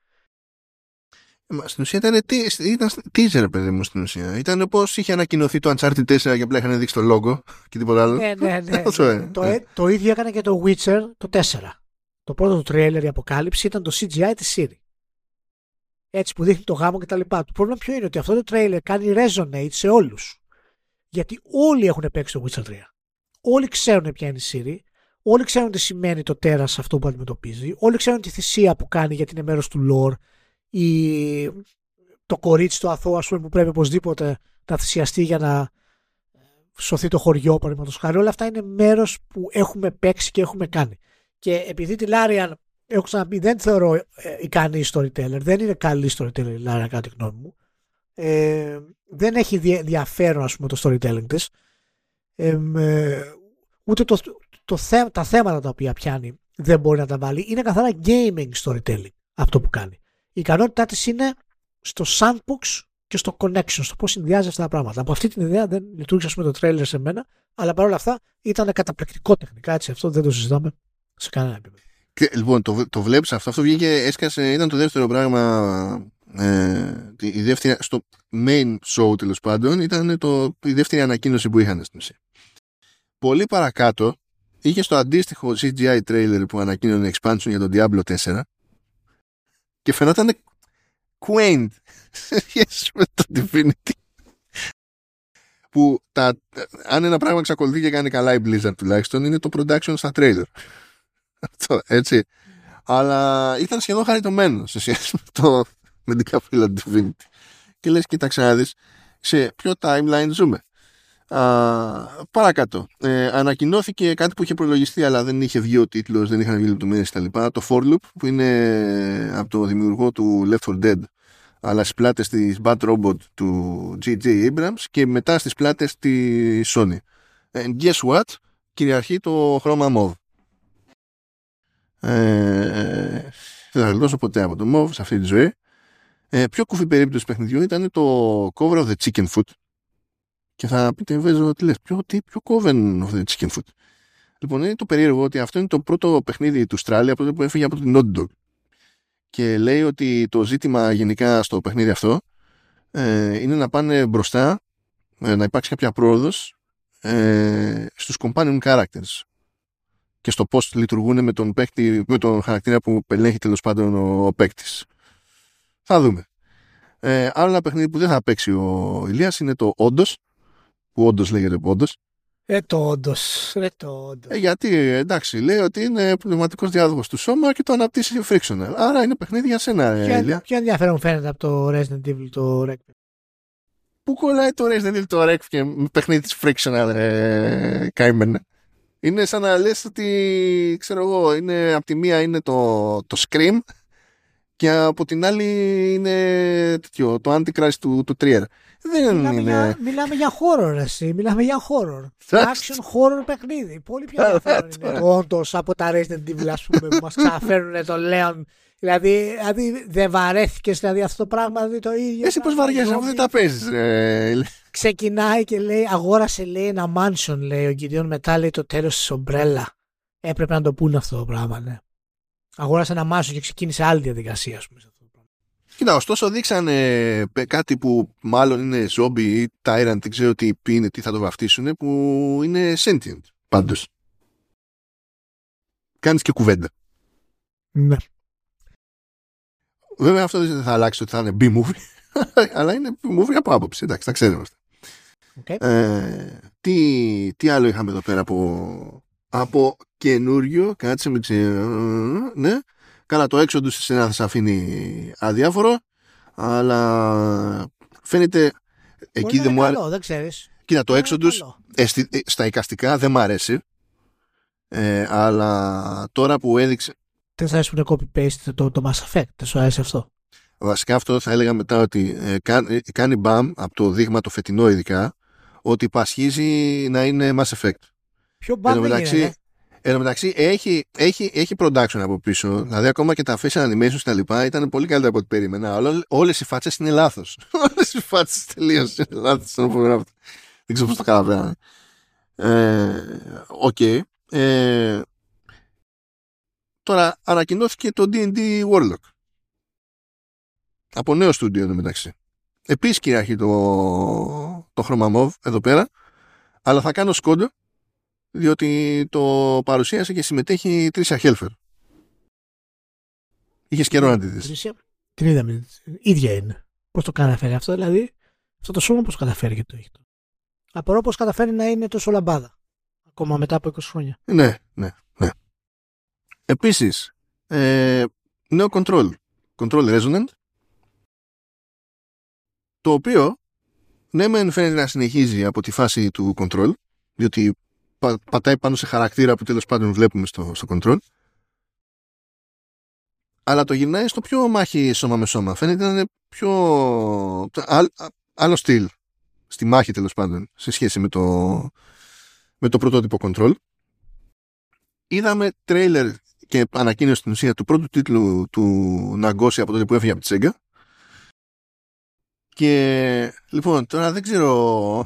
Μα στην ουσία ήταν, ήταν teaser, παιδί μου, στην ουσία. Ήταν όπως είχε ανακοινωθεί το Uncharted τέσσερα και απλά είχαν δείξει το logo και τίποτα άλλο. Ναι, ναι, ναι. ναι. το, ε, το ίδιο έκανε και το Witcher το τέσσερα. Το πρώτο του trailer, η αποκάλυψη, ήταν το σι τζι άι της Siri. Έτσι, που δείχνει το γάμο κτλ. Το πρόβλημα ποιο είναι, ότι αυτό το trailer κάνει resonate σε όλους. Γιατί όλοι έχουν παίξει το Witcher τρία. Όλοι ξέρουν ποια είναι η Siri. Όλοι ξέρουν τι σημαίνει το τέρας αυτό που αντιμετωπίζει. Όλοι ξέρουν τη θυσία που κάνει γιατί είναι μέρος του lore. Η... Το κορίτσι του αθώου, ας πούμε, που πρέπει οπωσδήποτε να θυσιαστεί για να σωθεί το χωριό, παραδείγματος χάρη. Όλα αυτά είναι μέρος που έχουμε παίξει και έχουμε κάνει. Και επειδή τη Larian, έχω ξαναπεί, δεν θεωρώ ε, ικανή storyteller, δεν είναι καλή storyteller η Larian, κατά τη γνώμη μου. Ε, δεν έχει ενδιαφέρον, ας πούμε, το storytelling της. Ε, ε, ούτε το, το θέ, τα θέματα τα οποία πιάνει δεν μπορεί να τα βάλει. Είναι καθαρά gaming storytelling αυτό που κάνει. Η ικανότητά της είναι στο sandbox και στο connection, στο πώς συνδυάζει αυτά τα πράγματα. Από αυτή την ιδέα δεν λειτουργήσε, ας πούμε, το τρέιλερ σε μένα, αλλά παρόλα αυτά ήταν καταπληκτικό τεχνικά, έτσι, αυτό δεν το συζητάμε σε κανένα επίπεδο. Και, λοιπόν, το, το βλέπεις αυτό, αυτό βγήκε, έσκασε, ήταν το δεύτερο πράγμα, ε, η δεύτερη, στο main show τέλος πάντων, ήταν το, η δεύτερη ανακοίνωση που είχαν στην ουσία. Πολύ παρακάτω, είχε στο αντίστοιχο σι τζι άι trailer που ανακοίνωνε expansion για τον Diablo τέσσερα και φαινόταν quaint σε σχέση με το Divinity. Που τα, αν ένα πράγμα εξακολουθεί και κάνει καλά η Blizzard τουλάχιστον, είναι το production στα trailer. Αυτό, έτσι. Αλλά ήταν σχεδόν χαριτωμένο σε σχέση με το με την καφύλα του Divinity. Και λες, κοίταξε να δεις σε ποιο timeline ζούμε. Α, παρακάτω. Ε, ανακοινώθηκε κάτι που είχε προλογιστεί, αλλά δεν είχε βγει ο τίτλος, δεν είχαν βγει λεπτομέρειες κτλ. Το For Loop, που είναι από το δημιουργό του Left φορ Dead, αλλά στις πλάτες της Bad Robot του τζέι τζέι Abrams και μετά στις πλάτες της Sony. And guess what? Κυριαρχεί το χρώμα mauve. Ε, δεν θα γλιτώσω ποτέ από το mauve σε αυτή τη ζωή. Ε, πιο κουφή περίπτωση παιχνιδιού ήταν το cover of the Chicken Foot. Και θα πείτε, Βέζο, τι λες, ποιο, τι, ποιο cover of the Chicken Foot. Λοιπόν, είναι το περίεργο ότι αυτό είναι το πρώτο παιχνίδι του Australia από τότε που έφυγε από την Naughty Dog. Και λέει ότι το ζήτημα γενικά στο παιχνίδι αυτό ε, είναι να πάνε μπροστά, ε, να υπάρξει κάποια πρόοδος ε, στους companion characters και στο πώς λειτουργούν με τον, παίκτη, με τον χαρακτήρα που ελέγχει τέλος πάντων ο, ο παίκτης. Θα δούμε. Ε, άλλο ένα παιχνίδι που δεν θα παίξει ο Ηλίας είναι το Όντως, που όντως λέγεται Όντως. Ε, το όντως. Ε, το όντως. Ε, γιατί, εντάξει, λέει ότι είναι πνευματικός διάδοχος του σώμα και το αναπτύσσει frictional. Άρα είναι παιχνίδι για σένα, Ηλία. Ποιο ενδιαφέρον φαίνεται από το Resident Evil το Requiem. Πού κολλάει το Resident Evil το Requiem με παιχνίδι της frictional, ε, καημένα. Είναι σαν να λες ότι, ξέρω εγώ, είναι, από τη μία είναι το, το Scream και από την άλλη είναι τέτοιο, το Antichrist του, του Trier. Δεν μιλάμε, είναι... για, μιλάμε για horror, εσύ. Μιλάμε για horror. Action horror παιχνίδι. Πολύ πιο ενδιαφέρον είναι το όντως από τα Resident Evil, ας πούμε, που μας ξαναφέρουν το Leon. Δηλαδή, δηλαδή δεν βαρέθηκες δηλαδή, αυτό το πράγμα, δηλαδή το ίδιο. Εσύ πώς βαριέσαι, αφού δεν τα παίζεις. Ε... Ξεκινάει και λέει, αγόρασε λέει ένα mansion, λέει ο Gideon, μετά λέει το τέλος της ομπρέλα. Έπρεπε να το πούνε αυτό το πράγμα, ναι. Αγόρασε ένα mansion και ξεκίνησε άλλη διαδικασία, ας πούμε. Κοίτα, ωστόσο δείξανε κάτι που μάλλον είναι zombie ή tyrant, δεν ξέρω τι είναι, τι θα το βαφτίσουν, που είναι sentient πάντως. Κάνεις και κουβέντα. Ναι. Βέβαια αυτό δεν θα αλλάξει ότι θα είναι B-movie, αλλά είναι B-movie από άποψη, εντάξει, τα ξέρουμε αυτά. Okay. Ε, τι, τι άλλο είχαμε εδώ πέρα από, από καινούριο, κάτσε με ξέρω, ναι. Καλά, το έξω του σε ένα θα σε αφήνει αδιάφορο, αλλά φαίνεται εκεί δεν δεν μου αρέσει. Δεν ξέρεις. Κοίτα, το έξω του στα εικαστικά δεν μ' αρέσει, ε, αλλά τώρα που έδειξε. Δεν θα αρέσει που είναι copy-paste το, το Mass Effect, δεν σου αρέσει αυτό. Βασικά αυτό θα έλεγα μετά ότι ε, κάνει, κάνει μπαμ από το δείγμα το φετινό ειδικά, ότι πασχίζει να είναι Mass Effect. Ποιο μπαμ είναι, Εν τω μεταξύ έχει, έχει, έχει production από πίσω, δηλαδή ακόμα και τα facial animations και τα λοιπά ήταν πολύ καλύτερα από ό,τι περίμενα, αλλά όλες οι φάτσες είναι λάθος. Όλες οι φάτσες τελείως είναι λάθος. Δεν ξέρω πώς το καταλαβαίνω. Οκ. Okay. Ε, τώρα ανακοινώθηκε το ντι εντ ντι Warlock. Από νέο στούντιο εδώ μεταξύ. Επίσης κυριαρχεί το, το χρώμα μοβ εδώ πέρα, αλλά θα κάνω σκόντο διότι το παρουσίασε και συμμετέχει η Τρίσια Χέλφερ. Είχες καιρό να τη δεις. Την είδαμε. Ίδια είναι. Πώς το καταφέρει αυτό, δηλαδή. Αυτό το σώμα πώς καταφέρει και το έχει. Απορώ πώς καταφέρει να είναι τόσο λαμπάδα. Ακόμα μετά από είκοσι χρόνια. Ναι, ναι, ναι. Επίσης, ε, νέο control. Control Resonant. Το οποίο, ναι μεν φαίνεται να συνεχίζει από τη φάση του control, διότι πα, πατάει πάνω σε χαρακτήρα που τέλος πάντων βλέπουμε στο, στο control. αλλά το γυρνάει στο πιο μάχη σώμα με σώμα. Φαίνεται να είναι πιο Ά, άλλο στυλ στη μάχη, τέλος πάντων, σε σχέση με το, με το πρωτότυπο Control. Είδαμε τρέιλερ και ανακοίνωση στην ουσία του πρώτου τίτλου του Nagoshi από τότε που έφυγε από τη Sega. Και λοιπόν, τώρα δεν ξέρω.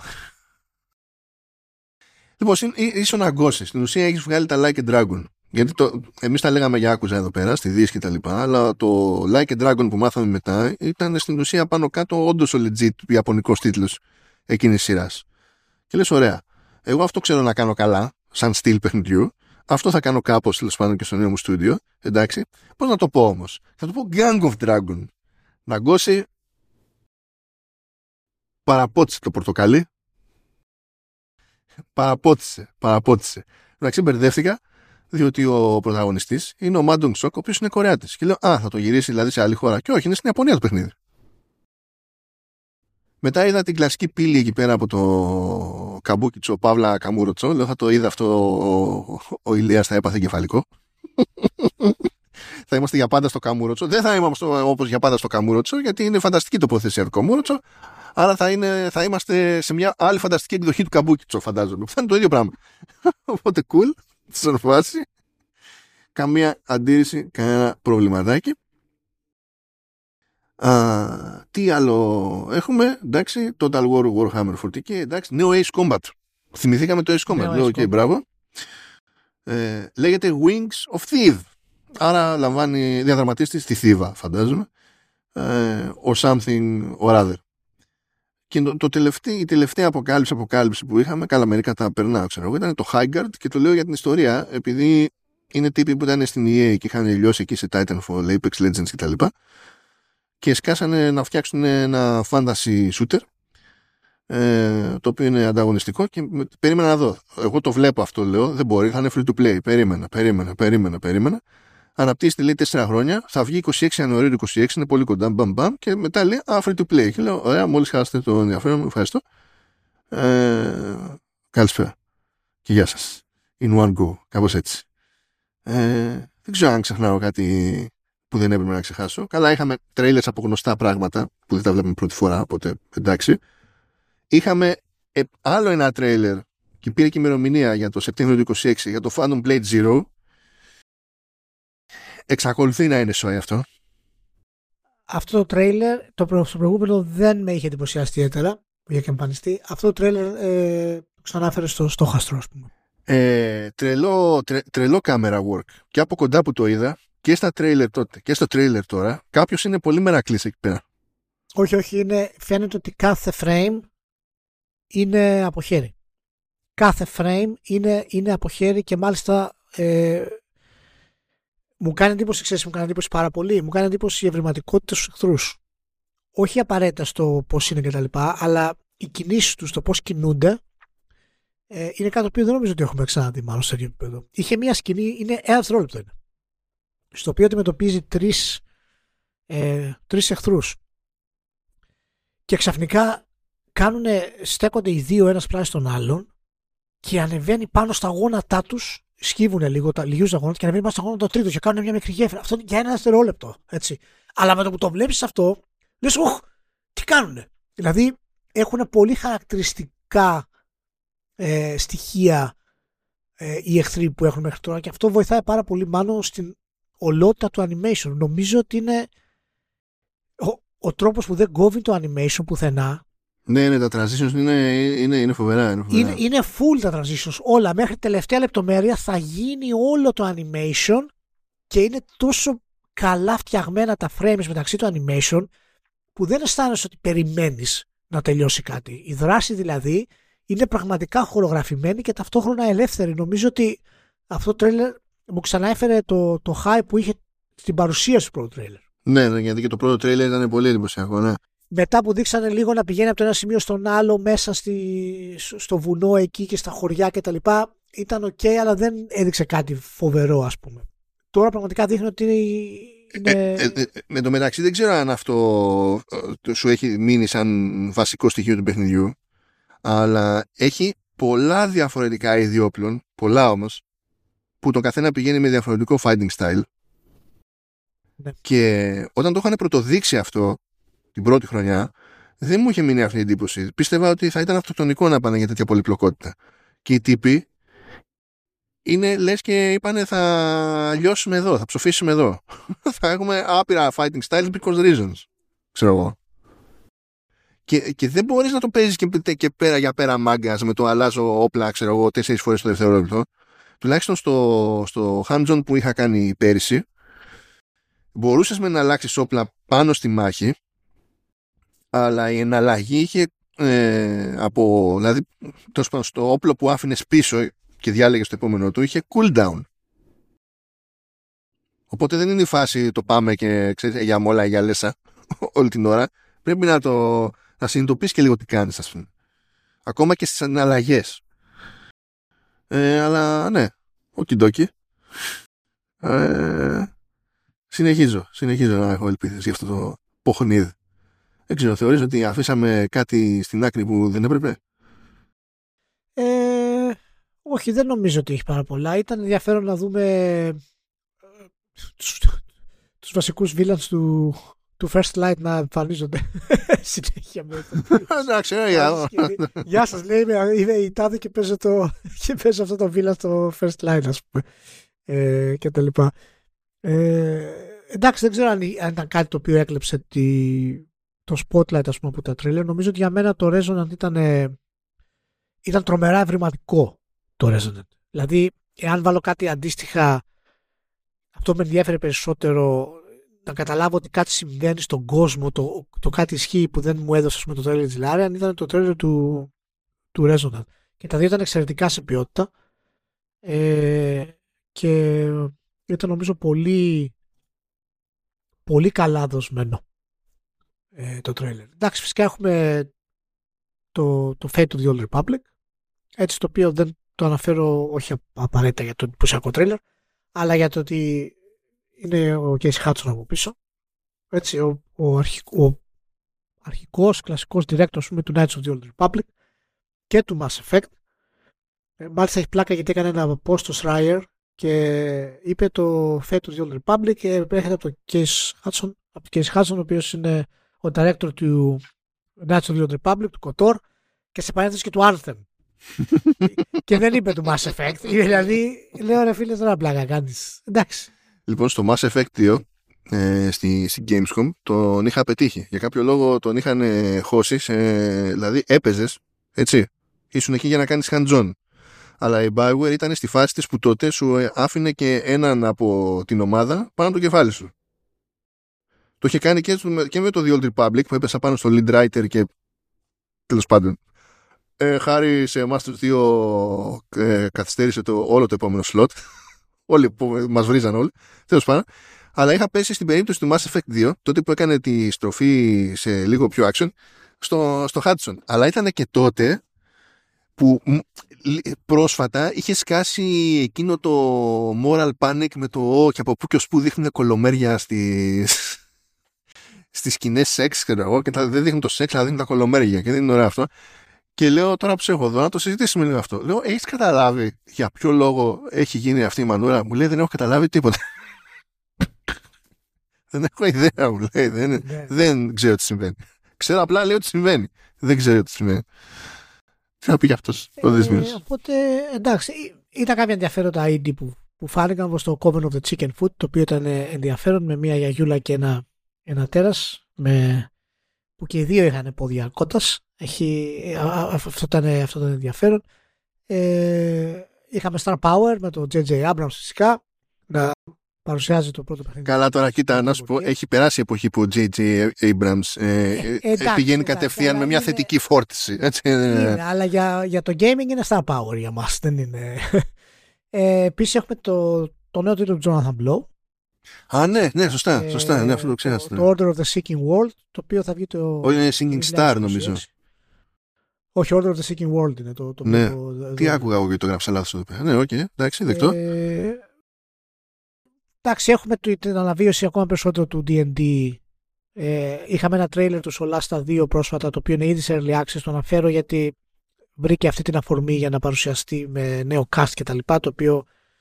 Λοιπόν, είσαι ο Nagoshi. Στην ουσία έχεις βγάλει τα Like a Dragon. Γιατί το, εμείς τα λέγαμε για άκουζα εδώ πέρα, στη Δύση και τα λοιπά, αλλά το Like a Dragon που μάθαμε μετά ήταν στην ουσία πάνω κάτω όντως ο legit ιαπωνικός τίτλος εκείνης της σειράς. Και λες, ωραία, εγώ αυτό ξέρω να κάνω καλά, σαν στυλ παιχνιδιού, αυτό θα κάνω κάπως, τέλος πάντων, και στο νέο μου στούντιο, εντάξει. Πώς να το πω όμως? Θα το πω Gang of Dragon. Nagoshi παραπότισε το πορτοκαλί. Παραπότισε, παραπότισε. Εντάξει, μπερδεύτηκα, διότι ο πρωταγωνιστής είναι ο Μάντονγκ Σοκ, ο οποίος είναι Κορεάτης. Και λέω, α, θα το γυρίσει δηλαδή σε άλλη χώρα. Και όχι, είναι στην Ιαπωνία το παιχνίδι. Μετά είδα την κλασική πύλη εκεί πέρα από το Καμπούκιτσο, Παύλα Καμούροτσο. Λέω, θα το είδα αυτό ο, ο Ηλίας, θα έπαθε κεφαλικό. Θα είμαστε για πάντα στο Καμούροτσο. Δεν θα είμαστε όπως για πάντα στο Καμούροτσο, γιατί είναι φανταστική τοποθεσία του Καμούροτσο. Άρα θα, είναι, θα είμαστε σε μια άλλη φανταστική εκδοχή του Καμπούκιτσο, φαντάζομαι. Θα είναι το ίδιο πράγμα. Οπότε cool, σαν φάση. Καμία αντίρρηση, κανένα προβληματάκι. Α, τι άλλο έχουμε? Εντάξει, Total War Warhammer φορτί και εντάξει, νέο Ace Combat. Θυμηθήκαμε το Ace Combat. Λέω, οκ, okay, μπράβο. Ε, λέγεται Wings of Thief. Άρα λαμβάνει διαδραματίστη στη Θήβα, φαντάζομαι. Ε, or something or other. Και το, το τελευταίο, η τελευταία αποκάλυψη, αποκάλυψη που είχαμε, καλά μερικά τα περνάω, ξέρω εγώ, ήταν το Highguard, και το λέω για την ιστορία, επειδή είναι τύποι που ήταν στην ι έι και είχαν λιώσει εκεί σε Titanfall, Apex Legends κτλ. Και, και σκάσανε να φτιάξουν ένα fantasy shooter, ε, το οποίο είναι ανταγωνιστικό, και περίμενα να δω. Εγώ το βλέπω αυτό, λέω, δεν μπορεί, θα είναι free to play. Περίμενα, περίμενα, περίμενα, περίμενα. Αναπτύσσεται, λέει, τέσσερα χρόνια, θα βγει είκοσι έξι Ιανουαρίου είκοσι έξι, είναι πολύ κοντά, μπαμ, μπαμ, και μετά λέει, α, free to play. Και λέω, ωραία, μόλις χάσετε το ενδιαφέρον μου, ευχαριστώ. Ε, καλησπέρα. Και γεια σας. In one go, κάπως έτσι. Ε, δεν ξέρω αν ξεχνάω κάτι που δεν έπρεπε να ξεχάσω. Καλά, είχαμε τρέιλερς από γνωστά πράγματα που δεν τα βλέπουμε πρώτη φορά, οπότε εντάξει. Είχαμε ε, άλλο ένα τρέιλερ και πήρε και ημερομηνία για το Σεπτέμβριο του είκοσι έξι για το Phantom Blade Zero. Εξακολουθεί να είναι σοϊ αυτό. Αυτό το τρέιλερ, το, προ, το προηγούμενο δεν με είχε εντυπωσιάσει ιδιαίτερα που είχε εμφανιστεί. Αυτό το τρέιλερ ε, ξανάφερε στο στόχαστρο, ας πούμε. Ε, τρελό, τρε, τρελό camera work. Και από κοντά που το είδα, και στα τρέιλερ τότε και στο τρέιλερ τώρα, κάποιος είναι πολύ μερακλής εκεί πέρα. Όχι, όχι, είναι, φαίνεται ότι κάθε frame είναι από χέρι. Κάθε frame είναι, είναι από χέρι, και μάλιστα ε, μου κάνει εντύπωση, ξέρεις, μου κάνει εντύπωση πάρα πολύ. Μου κάνει εντύπωση η ευρηματικότητα στους εχθρούς. Όχι απαραίτητα στο πώς είναι κτλ., αλλά οι κινήσεις τους, το πώς κινούνται, ε, είναι κάτι που δεν νομίζω ότι έχουμε ξαναδεί μάλλον σε τέτοιο επίπεδο. Είχε μία σκηνή, είναι ένα δευτερόλεπτο είναι, στο οποίο αντιμετωπίζει τρεις, ε, τρεις εχθρούς. Και ξαφνικά κάνουνε, στέκονται οι δύο ένας πλάι στον άλλον και ανεβαίνει πάνω στα γόνατά τους. Σκύβουνε λίγο, τα λιγιούς τα γόνατα και ανεβαίνει πάνω στα γόνατα το τρίτο και κάνουν μια μικρή γέφυρα. Αυτό για ένα δευτερόλεπτο. Έτσι. Αλλά με το που το βλέπεις αυτό, λες, οχ, τι κάνουνε. Δηλαδή έχουν πολύ χαρακτηριστικά ε, στοιχεία ε, οι εχθροί που έχουν μέχρι τώρα, και αυτό βοηθάει πάρα πολύ μάλλον στην ολότητα του animation. Νομίζω ότι είναι ο, ο τρόπος που δεν κόβει το animation πουθενά. Ναι, ναι, τα transitions είναι, είναι, είναι φοβερά. Είναι, φοβερά. Είναι, είναι full τα transitions. Όλα μέχρι τελευταία λεπτομέρεια θα γίνει όλο το animation, και είναι τόσο καλά φτιαγμένα τα frames μεταξύ του animation που δεν αισθάνεσαι ότι περιμένεις να τελειώσει κάτι. Η δράση δηλαδή είναι πραγματικά χορογραφημένη και ταυτόχρονα ελεύθερη. Νομίζω ότι αυτό το trailer μου ξαναέφερε το, το hype που είχε στην παρουσίαση του πρώτου trailer. Ναι, ναι, γιατί και το πρώτο trailer ήταν πολύ εντυπωσιακό, ναι. Μετά που δείξανε λίγο να πηγαίνει από το ένα σημείο στον άλλο μέσα στη, στο βουνό εκεί και στα χωριά και τα λοιπά, ήταν ok, αλλά δεν έδειξε κάτι φοβερό, ας πούμε. Τώρα πραγματικά δείχνει ότι είναι... Ε, ε, ε, με το μεταξύ δεν ξέρω αν αυτό ε, σου έχει μείνει σαν βασικό στοιχείο του παιχνιδιού, αλλά έχει πολλά διαφορετικά είδη όπλων, πολλά όμως, που το καθένα πηγαίνει με διαφορετικό fighting style. Ναι. Και όταν το είχαν πρωτοδείξει αυτό την πρώτη χρονιά, δεν μου είχε μείνει αυτή η εντύπωση. Πίστευα ότι θα ήταν αυτοκτονικό να πάνε για τέτοια πολυπλοκότητα. Και οι τύποι είναι λες και είπανε θα λιώσουμε εδώ, θα ψοφήσουμε εδώ. Θα έχουμε άπειρα fighting styles because reasons. Ξέρω εγώ. Και, και δεν μπορείς να το παίζεις και, και πέρα για πέρα μάγκας με το αλλάζω όπλα, ξέρω εγώ, τέσσερις φορές το δευτερόλεπτο. Τουλάχιστον στο, στο hands-on που είχα κάνει πέρυσι, μπορούσες με να αλλάξεις όπλα πάνω στη μάχη, αλλά η εναλλαγή είχε ε, από, δηλαδή τόσο στο όπλο που άφηνες πίσω και διάλεγες το επόμενο του, είχε cooldown. Οπότε δεν είναι η φάση το πάμε και ξέρεις, για μόλα, για λέσα όλη την ώρα. Πρέπει να το να συνειδητοποιήσεις και λίγο τι κάνεις, ας πούμε. Ακόμα και στις αναλλαγές. Ε, αλλά ναι, οκιντόκι. Ε, συνεχίζω, συνεχίζω να έχω ελπίδες για αυτό το παιχνίδι. Δεν ξέρω, θεωρείς ότι αφήσαμε κάτι στην άκρη που δεν έπρεπε? Ε, όχι, δεν νομίζω ότι έχει πάρα πολλά. Ήταν ενδιαφέρον να δούμε τους, τους βασικούς villains του, του First Light να εμφανίζονται συνέχεια με εντάξει, γεια σας, λέει, είμαι, είμαι η Τάδε και παίζω, το, και παίζω αυτό το villain στο First Light, ας πούμε, ε, και τα λοιπά. Ε, εντάξει, δεν ξέρω αν, αν ήταν κάτι το οποίο έκλεψε τη, το spotlight, ας πούμε, από τα τρέλερ. Νομίζω ότι για μένα το Resonant ήταν, ε, ήταν τρομερά ευρηματικό το Resonant. Δηλαδή, εάν βάλω κάτι αντίστοιχα, αυτό με ενδιαφέρει περισσότερο να καταλάβω ότι κάτι συμβαίνει στον κόσμο, το, το κάτι ισχύει που δεν μου έδωσε με το τρέλερ της Larian, ήταν το τρέλερ του, του Resonant. Και τα δύο ήταν εξαιρετικά σε ποιότητα ε, και ήταν νομίζω πολύ πολύ καλά δοσμένο ε, το τρέλερ. Εντάξει, φυσικά έχουμε το, το Fate of the Old Republic, έτσι, το οποίο δεν το αναφέρω όχι απαραίτητα για το εντυπωσιακό τρέλερ, αλλά για το ότι είναι ο Casey Hudson από πίσω. Έτσι, ο, ο, αρχικό, ο αρχικός κλασικός director του Knights of the Old Republic και του Mass Effect. Ε, μάλιστα έχει πλάκα γιατί έκανε ένα post στο Schreier και είπε το Fate of the Old Republic και έρχεται από το Casey Hudson, από το Casey Hudson, ο οποίος είναι ο director του Knights of the Old Republic, του KOTOR και σε παρένθεση και του Anthem. Και δεν είπε του Mass Effect. Δηλαδή, λέω ρε φίλε, τώρα πλάκα κάνεις. Εντάξει. Λοιπόν, στο Mass Effect δύο ε, στη, στη Gamescom τον είχα πετύχει. Για κάποιο λόγο τον είχαν ε, χώσει. Σε, δηλαδή, έπαιζες, έτσι. Ήσουν εκεί για να κάνεις hands-on. Αλλά η Bioware ήταν στη φάση της που τότε σου ε, άφηνε και έναν από την ομάδα πάνω από το κεφάλι σου. Το είχε κάνει και, και με το The Old Republic που έπεσα πάνω στο lead writer και τέλος πάντων. Ε, χάρη σε εμάς τους δύο ε, καθυστέρησε το, όλο το επόμενο slot. Όλοι που μας βρίζαν όλοι. Τέλος πάντων. Αλλά είχα πέσει στην περίπτωση του Mass Effect δύο, τότε που έκανε τη στροφή σε λίγο πιο action, στο, στο Hudson. Αλλά ήταν και τότε που πρόσφατα είχε σκάσει εκείνο το moral panic με το «Ω, και από πού και ως πού δείχνουν κολομέρια στις, στις σκηνές σεξ», ξέρω εγώ, και τα, δεν δείχνουν το σεξ, αλλά δείχνουν τα κολομέρια, και δεν είναι ωραίο αυτό. Και λέω τώρα που σε έχω εδώ να το συζητήσουμε λίγο αυτό. Λέω, έχεις καταλάβει για ποιο λόγο έχει γίνει αυτή η μανούρα? Μου λέει, δεν έχω καταλάβει τίποτα. Δεν έχω ιδέα, μου λέει. Δεν, yeah. δεν ξέρω τι συμβαίνει. Ξέρω απλά, λέω ότι συμβαίνει. Δεν ξέρω τι συμβαίνει. Τι να πει για αυτός ο δεσμός. Ε, οπότε, εντάξει, ήταν κάποια ενδιαφέροντα άι ντι που, που φάνηκαν όπως το Coven of the Chicken Food, το οποίο ήταν ενδιαφέρον, με μια γιαγιούλα και ένα, ένα τέρας, με, που και οι δύο είχαν πόδια κότας. Έχει, αυτό, ήταν, αυτό ήταν ενδιαφέρον. Ε, είχαμε Star Power με το τζέι τζέι Abrams φυσικά να παρουσιάζει το πρώτο παιχνίδι. Καλά, τώρα κοίτα, να σου πω, έχει περάσει η εποχή που ο τζέι τζέι Abrams ε, ε, εντάξει, πηγαίνει κατευθείαν με μια είναι, θετική φόρτιση. Έτσι, είναι, αλλά για, για το gaming είναι Star Power για μας. Δεν είναι. ε, επίσης έχουμε το, το νέο τίτλο του Jonathan Blow. Α, ναι, ναι, σωστά, σωστά, ε, ναι, αυτό το ξέχασα. Το, το Order of the Seeking World, το οποίο θα βγει το... Όχι, είναι Singing Star νομίζω. Όχι, Order of the Seeking World είναι το... το ναι, το, το, τι το, άκουγα εγώ και το γράψα λάθος εδώ πέρα. Ναι, οκ, okay, εντάξει, δεκτό. Ε, εντάξει, έχουμε την αναβίωση ακόμα περισσότερο του ντι εντ ντι. Ε, είχαμε ένα τρέιλερ του Solasta δύο πρόσφατα, το οποίο είναι ήδη σε early access, το αναφέρω γιατί βρήκε αυτή την αφορμή για να παρουσιαστεί με νέο cast και τα λοιπά, το οποίο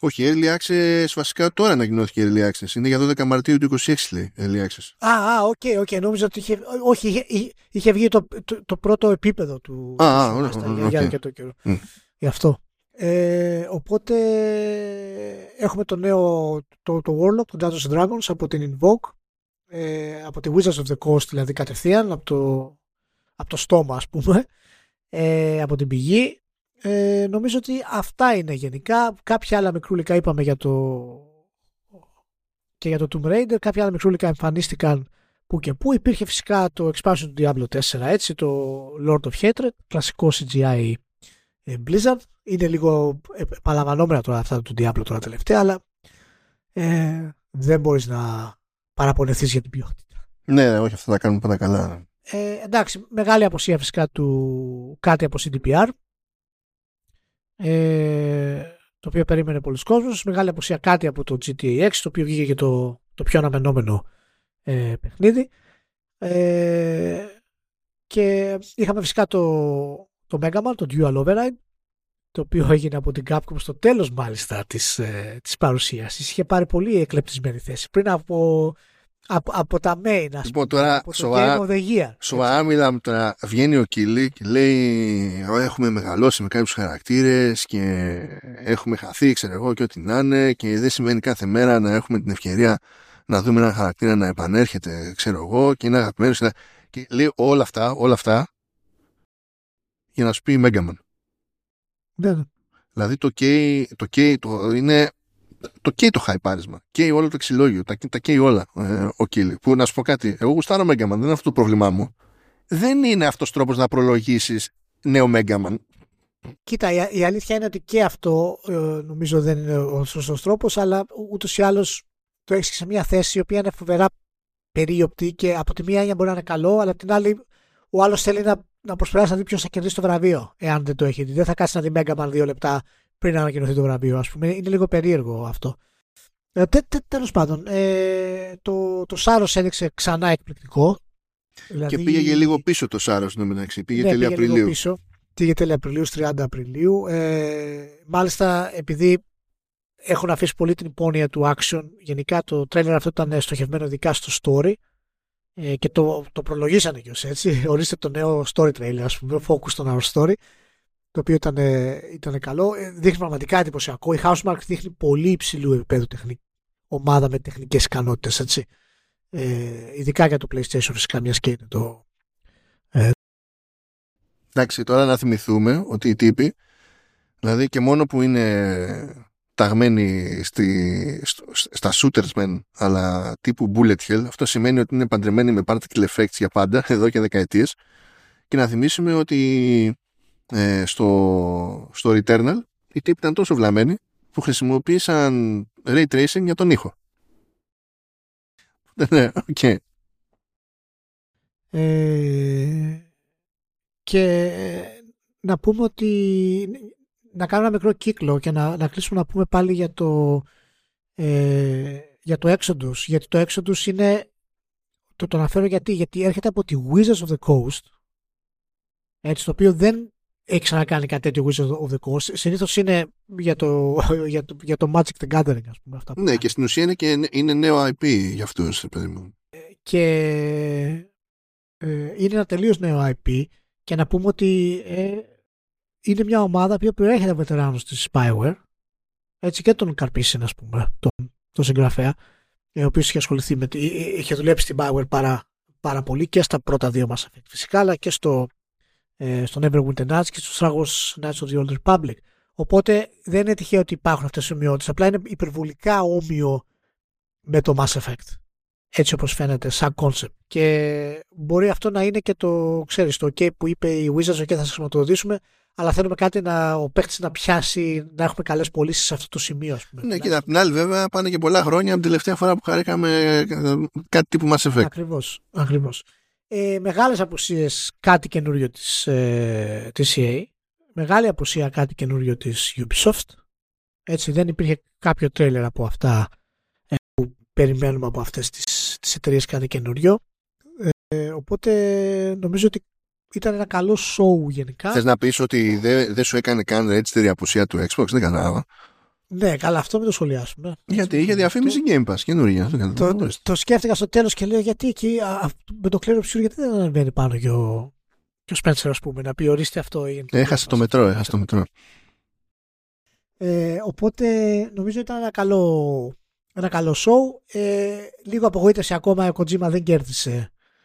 Όχι, Early Access βασικά τώρα ανακοινώθηκε Early Access. Είναι για δώδεκα Μαρτίου του είκοσι έξι, λέει, Early Access. Α, α, οκ, okay, okay. Νόμιζα ότι είχε, όχι, είχε, είχε βγει το, το, το πρώτο επίπεδο του. Α, α, okay. για αρκετό καιρό. Mm. Γι' αυτό. Ε, οπότε έχουμε το νέο, το, το Warlock, το Dungeons and Dragons από την Invoke, ε, από τη Wizards of the Coast, δηλαδή κατευθείαν, από το, από το στόμα, ας πούμε, ε, από την πηγή. Ε, νομίζω ότι αυτά είναι γενικά. Κάποια άλλα μικρούλικα είπαμε για το και για το Tomb Raider. Κάποια άλλα μικρούλικα εμφανίστηκαν που και που. Υπήρχε φυσικά το expansion του Diablo τέσσερα, έτσι, το Lord of Hatred, κλασικό σι τζι άι Blizzard. Είναι λίγο επαναλαμβανόμενα τώρα αυτά του Diablo τώρα τελευταία, αλλά ε, δεν μπορείς να παραπονεθείς για την ποιότητα. Ναι, όχι, αυτά τα κάνουν πάντα καλά. Ε, εντάξει, μεγάλη αποσία φυσικά του κάτι από σι ντι πι αρ. Ε, το οποίο περίμενε πολλοί κόσμος. Μεγάλη αποσία κάτι από το τζι τι έι έξι, το οποίο βγήκε και το, το πιο αναμενόμενο ε, παιχνίδι. Ε, και είχαμε φυσικά το, το Mega Man, το Dual Override, το οποίο έγινε από την Capcom στο τέλος μάλιστα της, ε, της παρουσίασης. Είχε πάρει πολύ εκλεπτισμένη θέση πριν από, από, από τα main, ας λοιπόν, τώρα, από το σοβαρά, Game of the Year. Σοβαρά μιλάμε τώρα. Βγαίνει ο Κίλι και λέει έχουμε μεγαλώσει με κάποιους χαρακτήρες και έχουμε χαθεί, ξέρω εγώ, και ό,τι να είναι, και δεν σημαίνει κάθε μέρα να έχουμε την ευκαιρία να δούμε έναν χαρακτήρα να επανέρχεται, ξέρω εγώ, και είναι αγαπημένος. Και λέει όλα αυτά, όλα αυτά για να σου πει Mega Man. Ναι, ναι. Δηλαδή το καίει, το καίει, το είναι, το καίει το χαϊπάρισμα. Καίει όλο το ξυλόγιο, τα, τα καίει όλα ε, ο Κίλι. Που να σου πω κάτι, εγώ γουστάρω Mega Man, δεν είναι αυτό το πρόβλημά μου. Δεν είναι αυτός τρόπος να προλογίσεις νέο Mega Man. Κοίτα, η, η αλήθεια είναι ότι και αυτό ε, νομίζω δεν είναι ο σωστός τρόπος, αλλά ούτως ή άλλως το έχεις σε μια θέση η οποία είναι φοβερά περίοπτη και από τη μία έννοια μπορεί να είναι καλό, αλλά από την άλλη ο άλλος θέλει να, να προσπεράσει να δει ποιος θα κερδίσει το βραβείο, εάν δεν το έχει δει. Δεν θα κάτσει να δει Mega Man δύο λεπτά πριν να ανακοινωθεί το βραβείο, ας πούμε. Είναι λίγο περίεργο αυτό. Ε, τε, τε, τέλος πάντων, ε, το, το Σάρος έδειξε ξανά εκπληκτικό. Δηλαδή, και πήγε και λίγο πίσω το Σάρος, ναι, μεταξύ. Πήγε ναι, τέλη πήγε Απριλίου. Λίγο πίσω. Πήγε τέλη Απριλίου, τριάντα Απριλίου. Ε, μάλιστα, επειδή έχουν αφήσει πολύ την υπόνοια του action, γενικά το τρέλερ αυτό ήταν στοχευμένο ειδικά στο story ε, και το, το προλογίσανε κι ως έτσι. Ορίστε το νέο story trailer, ας πούμε, focus on our story, το οποίο ήταν, ήταν καλό. Ε, δείχνει πραγματικά εντυπωσιακό. Η Housemarque δείχνει πολύ υψηλού επίπεδου τεχνική ομάδα με τεχνικές ικανότητες, έτσι. Ε, ειδικά για το PlayStation, φυσικά, μιας και είναι το... Ε, Εντάξει, τώρα να θυμηθούμε ότι οι τύποι, δηλαδή και μόνο που είναι ταγμένοι στη, στα shooters men, αλλά τύπου bullet hell, αυτό σημαίνει ότι είναι παντρεμένοι με particle effects για πάντα, εδώ και δεκαετίες. Και να θυμίσουμε ότι ε, στο, στο Returnal οι τύποι ήταν τόσο βλαμμένοι που χρησιμοποίησαν ray tracing για τον ήχο. Ναι, οκ. Okay. Ε, και να πούμε ότι να κάνουμε ένα μικρό κύκλο και να, να κλείσουμε να πούμε πάλι για το ε, για το Exodus, γιατί το Exodus είναι το, το αναφέρω γιατί, γιατί έρχεται από τη Wizards of the Coast, έτσι, το οποίο δεν έχει ξανακάνει κάτι τέτοιο Wizards of the Coast. Συνήθως είναι για το, για το, για το Magic the Gathering, ας πούμε, αυτά. Ναι, και στην ουσία είναι, και είναι νέο άι πι για αυτούς, παιδί μου. Και ε, είναι ένα τελείως νέο άι πι, και να πούμε ότι ε, είναι μια ομάδα που προέρχεται από βετεράνους της Spyware, έτσι, και τον Καρπίσιν, ας πούμε, τον, τον συγγραφέα, ο οποίος είχε ασχοληθεί με, είχε δουλέψει στην Spyware πάρα, πάρα πολύ και στα πρώτα δύο Mass Effect φυσικά, αλλά και στο, ε, στο Neverwinter Nights και στους Dragons Knights of the Old Republic. Οπότε δεν είναι τυχαίο ότι υπάρχουν αυτές οι ομοιότητες, απλά είναι υπερβολικά όμοιο με το Mass Effect, έτσι όπως φαίνεται σαν concept. Και μπορεί αυτό να είναι και το, ξέρεις, το OK που είπε η Wizards, OK, θα σας χρηματοδοτήσουμε, αλλά θέλουμε κάτι να, ο παίκτης να πιάσει, να έχουμε καλές πωλήσεις σε αυτό το σημείο, ας πούμε. Ναι, και απ' την άλλη βέβαια πάνε και πολλά χρόνια από την τελευταία φορά που χαρήκαμε κάτι τύπου Mass Effect. Ακριβώς, ακριβώς. Ε, μεγάλες απουσίες, κάτι καινούριο της, ε, της ι έι, μεγάλη απουσία, κάτι καινούριο της Ubisoft, έτσι, δεν υπήρχε κάποιο τρέιλερ από αυτά ε, που περιμένουμε από αυτές τις, τις εταιρείες, κάτι καινούριο, ε, οπότε νομίζω ότι ήταν ένα καλό show γενικά. Θες να πεις ότι δεν δε σου έκανε καν register η απουσία του Xbox? Δεν κατάλαβα. Ναι, καλά, αυτό μην το σχολιάσουμε. Γιατί είχε διαφήμιση Game Pass καινούργια. Το, το, το σκέφτηκα στο τέλος και λέω γιατί εκεί α, με το κλέρο ψηλό, γιατί δεν ανεβαίνει πάνω και ο, και ο Spencer, ας πούμε, να πει ορίστε αυτό. Έχασε το μετρό, έχασε το μετρό. Ε, οπότε νομίζω ήταν ένα καλό, ένα καλό show. Ε, λίγο απογοήτευση ακόμα, ο Kojima δεν κέρδισε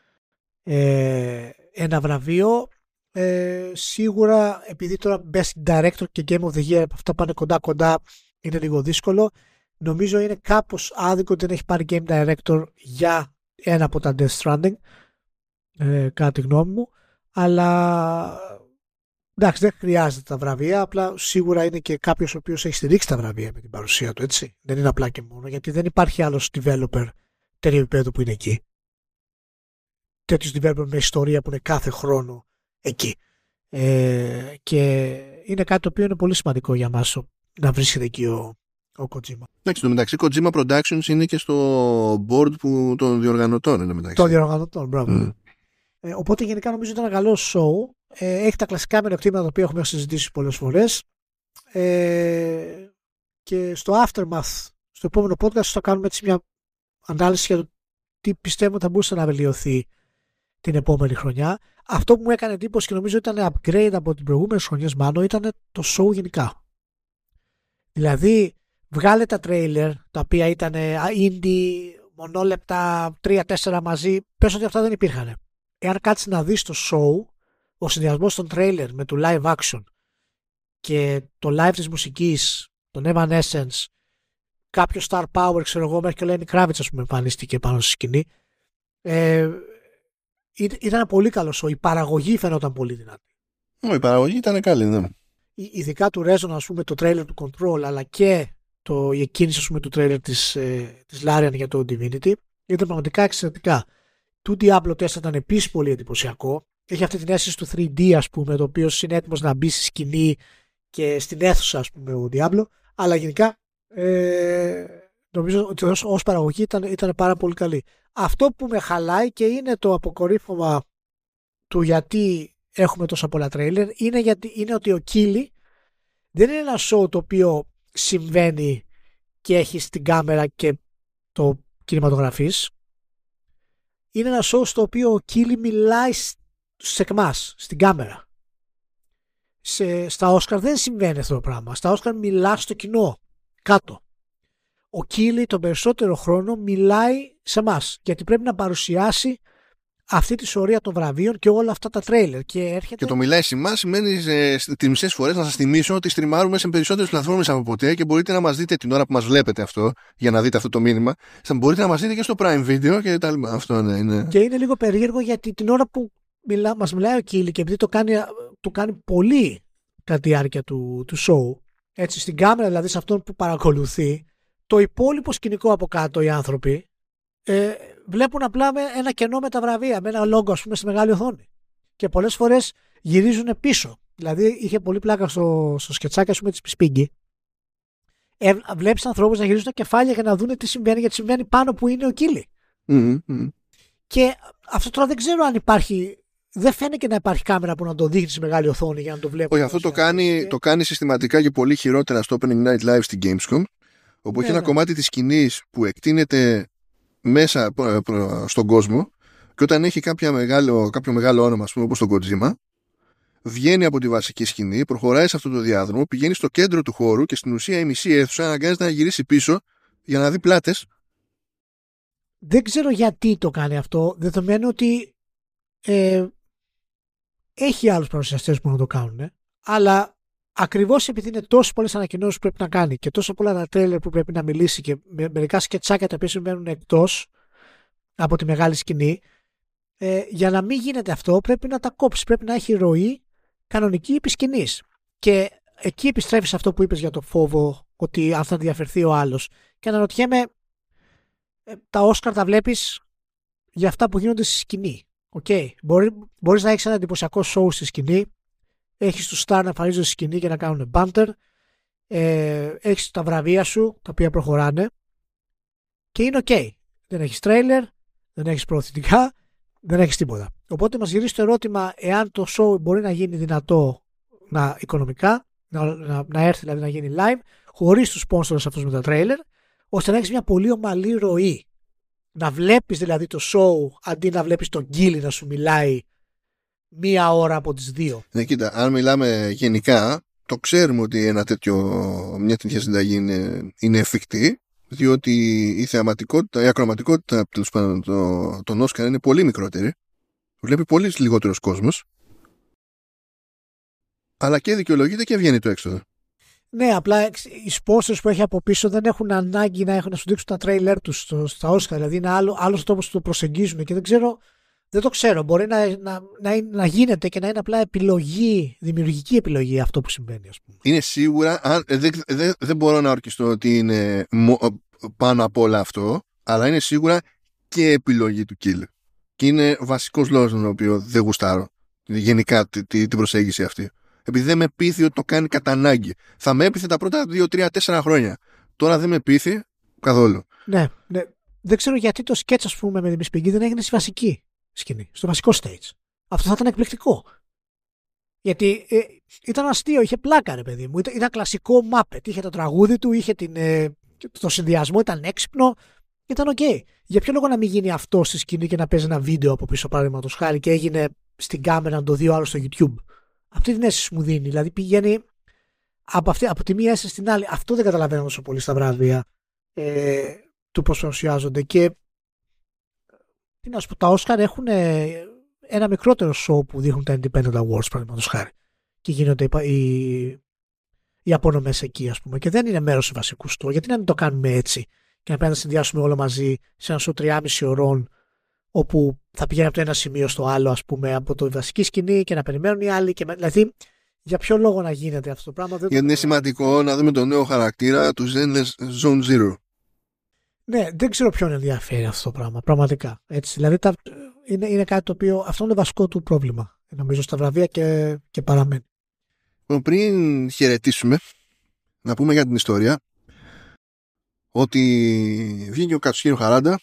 ε, ένα βραβείο. Ε, σίγουρα επειδή τώρα Best Director και Game of the Year αυτά πάνε κοντά κοντά, είναι λίγο δύσκολο. Νομίζω είναι κάπως άδικο ότι δεν έχει πάρει Game Director για ένα από τα Death Stranding, ε, κατά τη γνώμη μου, αλλά εντάξει, δεν χρειάζεται τα βραβεία, απλά σίγουρα είναι και κάποιος ο οποίος έχει στηρίξει τα βραβεία με την παρουσία του, έτσι. Δεν είναι απλά και μόνο, γιατί δεν υπάρχει άλλος developer τέτοιο επίπεδο που είναι εκεί. Τέτοιος developer με ιστορία που είναι κάθε χρόνο εκεί. Ε, και είναι κάτι το οποίο είναι πολύ σημαντικό για μας να βρίσκεται εκεί ο, ο Kojima. Εντάξει, το μεταξύ Kojima Productions είναι και στο board που, των διοργανωτών. Είναι μεταξύ. Των διοργανωτών, μπράβο. Mm. Ε, οπότε γενικά νομίζω ήταν ένα καλό show. Ε, έχει τα κλασικά μειονεκτήματα τα οποία έχουμε συζητήσει πολλές φορές. Ε, και στο Aftermath, στο επόμενο podcast, θα κάνουμε έτσι μια ανάλυση για το τι πιστεύω θα μπορούσε να βελτιωθεί την επόμενη χρονιά. Αυτό που μου έκανε εντύπωση και νομίζω ήταν upgrade από την προηγούμενη χρονιά, μάλλον ήταν το show γενικά. Δηλαδή, βγάλε τα τρέιλερ τα οποία ήταν indie, μονόλεπτα, τρία τέσσερα μαζί. Πες ότι αυτά δεν υπήρχαν. Εάν κάτσεις να δεις το show, ο συνδυασμός των τρέιλερ με το live action και το live της μουσικής, τον Evanescence, κάποιο Star Power, ξέρω εγώ, μέχρι και ο Lenny Kravitz, ας πούμε, εμφανίστηκε πάνω στη σκηνή. Ε, ήταν ένα πολύ καλό show. Η παραγωγή φαινόταν πολύ δυνατή. Oh, η παραγωγή ήταν καλή, ναι. Ειδικά του Reson, ας πούμε, το τρέιλερ του Control, αλλά και το, η εκκίνηση, ας πούμε, του τρέιλερ της, ε, της Larian για το Divinity ήταν πραγματικά εξαιρετικά. Του Diablo τέσσερα ήταν επίσης πολύ εντυπωσιακό. Έχει αυτή την αίσθηση του θρι ντι, ας πούμε, το οποίο είναι έτοιμος να μπει στη σκηνή και στην αίθουσα, ας πούμε, ο Diablo. Αλλά γενικά ε, νομίζω ότι ως, ως παραγωγή ήταν, ήταν πάρα πολύ καλή. Αυτό που με χαλάει και είναι το αποκορύφωμα του γιατί έχουμε τόσα πολλά τρέιλερ είναι, γιατί, είναι ότι ο Keighley δεν είναι ένα show το οποίο συμβαίνει και έχει την κάμερα και το κινηματογραφείς. Είναι ένα show στο οποίο ο Keighley μιλάει σε εμάς, στην κάμερα. Σε, στα Όσκαρ δεν συμβαίνει αυτό το πράγμα. Στα Όσκαρ μιλά στο κοινό κάτω. Ο Keighley τον περισσότερο χρόνο μιλάει σε εμάς, γιατί πρέπει να παρουσιάσει αυτή τη σωρία των βραβείων και όλα αυτά τα τρέιλερ. Και, έρχεται... και το μιλάει σε εμάς σημαίνει ε, τις μισές φορές να σας θυμίσω ότι στριμάρουμε σε περισσότερες πλατφόρμες από ποτέ και μπορείτε να μας δείτε την ώρα που μας βλέπετε αυτό, για να δείτε αυτό το μήνυμα. Μπορείτε να μας δείτε και στο Prime Video και τα λοιπά. Αυτό ναι, είναι. Και είναι λίγο περίεργο γιατί την ώρα που μιλά, μας μιλάει ο Keighley και επειδή το κάνει, το κάνει πολύ κατά τη διάρκεια του, του show, έτσι, στην κάμερα δηλαδή σε αυτόν που παρακολουθεί, το υπόλοιπο σκηνικό από κάτω οι άνθρωποι ε, βλέπουν απλά με ένα κενό με τα βραβεία, με ένα λόγο, ας πούμε, στη μεγάλη οθόνη. Και πολλές φορές γυρίζουν πίσω. Δηλαδή είχε πολύ πλάκα στο, στο σκετσάκι, ας πούμε, της Πιспίγκη. Ε, βλέπεις ανθρώπους να γυρίζουν τα κεφάλια για να δουν τι συμβαίνει, γιατί συμβαίνει πάνω που είναι ο Keighley. Mm-hmm. Και αυτό τώρα δεν ξέρω αν υπάρχει. Δεν φαίνεται να υπάρχει κάμερα που να το δείχνει στη μεγάλη οθόνη για να το βλέπει. Όχι, αυτό το κάνει, και... το κάνει συστηματικά και πολύ χειρότερα στο Opening Night Live στην Gamescom, όπου ναι, έχει ένα ναι. κομμάτι της σκηνής που εκτείνεται μέσα στον κόσμο και όταν έχει κάποια μεγάλο, κάποιο μεγάλο όνομα, ας πούμε, όπως το Kojima, βγαίνει από τη βασική σκηνή, προχωράει σε αυτό το διάδρομο, πηγαίνει στο κέντρο του χώρου και στην ουσία η μισή αίθουσα αναγκάζεται να γυρίσει πίσω για να δει πλάτες. Δεν ξέρω γιατί το κάνει αυτό, δεδομένου ότι ε, έχει άλλους παρουσιαστές που να το κάνουν, αλλά ακριβώς επειδή είναι τόσες πολλές ανακοινώσεις που πρέπει να κάνει και τόσα πολλά τα τρέλερ που πρέπει να μιλήσει και με, μερικά σκετσάκια τα οποία συμβαίνουν εκτός από τη μεγάλη σκηνή, ε, για να μην γίνεται αυτό πρέπει να τα κόψει, πρέπει να έχει ροή κανονική επί σκηνής. Και εκεί επιστρέφεις αυτό που είπες για το φόβο ότι αν θα διαφερθεί ο άλλος. Και αναρωτιέμαι, ε, τα Όσκαρ τα βλέπεις για αυτά που γίνονται στη σκηνή. Okay. Μπορεί, μπορείς να έχεις ένα εντυπωσιακό show στη σκηνή, έχεις τους stars να εμφανίζονται στη σκηνή και να κάνουν banter, ε, έχεις τα βραβεία σου τα οποία προχωράνε και είναι ok. Δεν έχεις trailer, δεν έχεις προωθητικά, δεν έχεις τίποτα. Οπότε μας γυρίζει το ερώτημα εάν το show μπορεί να γίνει δυνατό να, οικονομικά Να, να, να έρθει δηλαδή να γίνει live, χωρίς τους sponsors αυτούς με τα trailer, ώστε να έχεις μια πολύ ομαλή ροή. Να βλέπεις δηλαδή το show αντί να βλέπεις τον Γκίλι να σου μιλάει μία ώρα από τις δύο. Ναι, κοίτα, αν μιλάμε γενικά, το ξέρουμε ότι ένα τέτοιο, μια τέτοια συνταγή είναι, είναι εφικτή, διότι η θεαματικότητα, η ακροματικότητα τέλος πάντων το, των Όσκαρ είναι πολύ μικρότερη. Βλέπει πολύ λιγότερος κόσμος. Αλλά και δικαιολογείται και βγαίνει το έξοδο. Ναι, απλά οι sponsors που έχει από πίσω δεν έχουν ανάγκη να, έχουν, να σου δείξουν τα τρέιλερ τους στο, στα Όσκαρ. Δηλαδή είναι άλλο, άλλος τρόπος που το προσεγγίζουν και δεν ξέρω, δεν το ξέρω. Μπορεί να, να, να, να γίνεται και να είναι απλά επιλογή, δημιουργική επιλογή αυτό που συμβαίνει, ας πούμε. Είναι σίγουρα, αν, δεν, δεν, δεν μπορώ να ορκιστώ ότι είναι μο, πάνω από όλα αυτό, αλλά είναι σίγουρα και επιλογή του Kill. Και είναι βασικός λόγος τον οποίο δεν γουστάρω γενικά την προσέγγιση αυτή. Επειδή δεν με πείθει ότι το κάνει κατά ανάγκη. Θα με έπειθε τα πρώτα δύο, τρία, τέσσερα χρόνια. Τώρα δεν με πείθει καθόλου. Ναι, ναι. Δεν ξέρω γιατί το sketch, ας πούμε, με την Miss Piggy δεν έγινε στη βασική σκηνή, στο βασικό stage. Αυτό θα ήταν εκπληκτικό. Γιατί ε, ήταν αστείο, είχε πλάκα, ρε παιδί μου. Ήταν, ήταν κλασικό Muppet. Είχε το τραγούδι του, είχε την, ε, το συνδυασμό, ήταν έξυπνο. Ήταν οκ. Okay. Για ποιο λόγο να μην γίνει αυτό στη σκηνή και να παίζει ένα βίντεο από πίσω, παραδείγματος χάρη, και έγινε στην κάμερα να το δει ο άλλος στο YouTube. Αυτή την αίσθηση μου δίνει. Δηλαδή πηγαίνει από, αυτή, από τη μία αίσθηση στην άλλη. Αυτό δεν καταλαβαίνω τόσο πολύ στα βράδια ε, του πώς παρουσιάζονται. Και τι να σου πω, τα Όσκαρ έχουν ε, ένα μικρότερο show που δείχνουν τα Independent Awards, παραδείγματος χάρη. Και γίνονται οι, οι, οι απονομές εκεί, ας πούμε. Και δεν είναι μέρος του βασικού στόχου. Γιατί να μην το κάνουμε έτσι και να πρέπει να συνδυάσουμε όλο μαζί σε ένα show τριάμισι ωρών, όπου θα πηγαίνει από το ένα σημείο στο άλλο, ας πούμε, από το βασική σκηνή και να περιμένουν οι άλλοι. Και με... Δηλαδή, για ποιο λόγο να γίνεται αυτό το πράγμα. Δεν Γιατί το... είναι σημαντικό να δούμε τον νέο χαρακτήρα του Zenless Zone Zero. Ναι, δεν ξέρω ποιον ενδιαφέρει αυτό το πράγμα, πραγματικά. Έτσι, δηλαδή, τα... είναι, είναι κάτι το οποίο, αυτό είναι το βασικό του πρόβλημα, νομίζω, στα βραβεία και, και παραμένει. Πριν χαιρετήσουμε, να πούμε για την ιστορία, ότι βγήκε ο Κατσουχίρο Χαράντα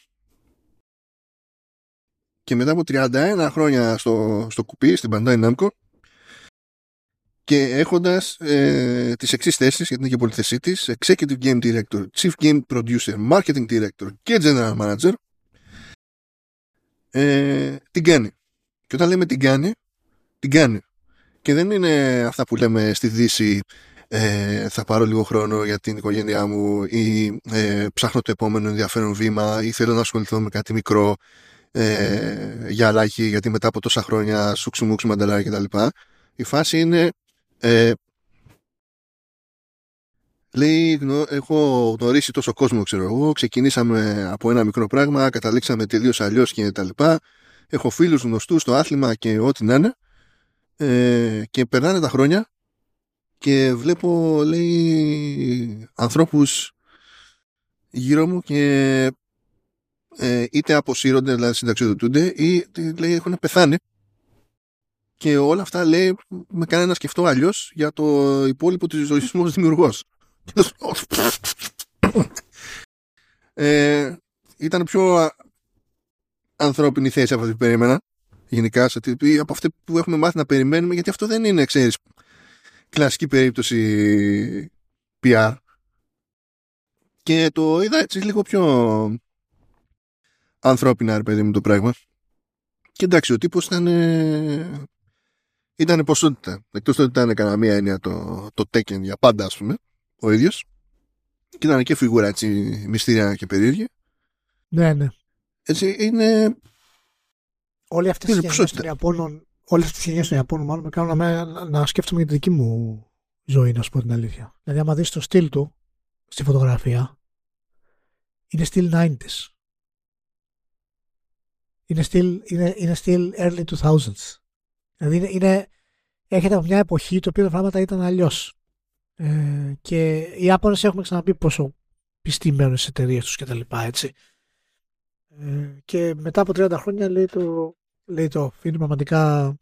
και μετά από τριάντα ένα χρόνια στο, στο κουπί, στην Bandai Namco, και έχοντας ε, τις εξής θέσεις, γιατί είναι και πολυθεσή της, Executive Game Director, Chief Game Producer, Marketing Director και General Manager, ε, την κάνει. Και όταν λέμε την κάνει, την κάνει. Και δεν είναι αυτά που λέμε στη Δύση, ε, θα πάρω λίγο χρόνο για την οικογένειά μου, ή ε, ψάχνω το επόμενο ενδιαφέρον βήμα, ή θέλω να ασχοληθώ με κάτι μικρό ε, για αλλαγή, γιατί μετά από τόσα χρόνια σούξου μουξου μανταλάρι κτλ. Η φάση είναι, ε, λέει, έχω γνωρίσει τόσο κόσμο, ξέρω εγώ, ξεκινήσαμε από ένα μικρό πράγμα, καταλήξαμε τελείως αλλιώς και τα λοιπά, έχω φίλους γνωστούς στο άθλημα και ό,τι να είναι, ε, και περνάνε τα χρόνια και βλέπω, λέει, ανθρώπους γύρω μου και ε, είτε αποσύρονται, δηλαδή συνταξιοδοτούνται, ή λέει έχουν πεθάνει. Και όλα αυτά, λέει, με κάνει να σκεφτώ αλλιώς για το υπόλοιπο της ζωής μου ως δημιουργός. ε, ήταν πιο ανθρώπινη θέση από αυτή που περίμενα, γενικά, σε, από αυτή που έχουμε μάθει να περιμένουμε, γιατί αυτό δεν είναι, ξέρεις, κλασική περίπτωση πι αρ. Και το είδα έτσι λίγο πιο ανθρώπινα, ρε παιδί μου, το πράγμα. Και εντάξει, ο τύπος ήταν ε, ήταν ποσότητα. Εκτός ότι ήταν κανένα μία έννοια το, το Tekken για πάντα, ας πούμε, ο ίδιος. Και ήταν και φιγούρα έτσι μυστήρια και περίεργη. Ναι, ναι. Έτσι είναι. Όλες αυτές οι γενιές των Ιαπώνων, όλες αυτές οι γενιές των Ιαπώνων, μάλλον με κάνουν να, να, να σκέφτομαι για τη δική μου ζωή, να σου πω την αλήθεια. Δηλαδή, άμα δεις το στυλ του στη φωτογραφία, είναι στυλ ενενήντα. Είναι στυλ, είναι, είναι στυλ early two thousands. Δηλαδή, είναι, είναι, έρχεται από μια εποχή το οποίο τα πράγματα ήταν αλλιώς. Ε, και οι Ιάπωνες έχουμε ξαναπεί πόσο πιστοί μένουν στις εταιρείες τους κτλ. Έτσι. Ε, και μετά από τριάντα χρόνια λέει το, λέει το είναι πραγματικά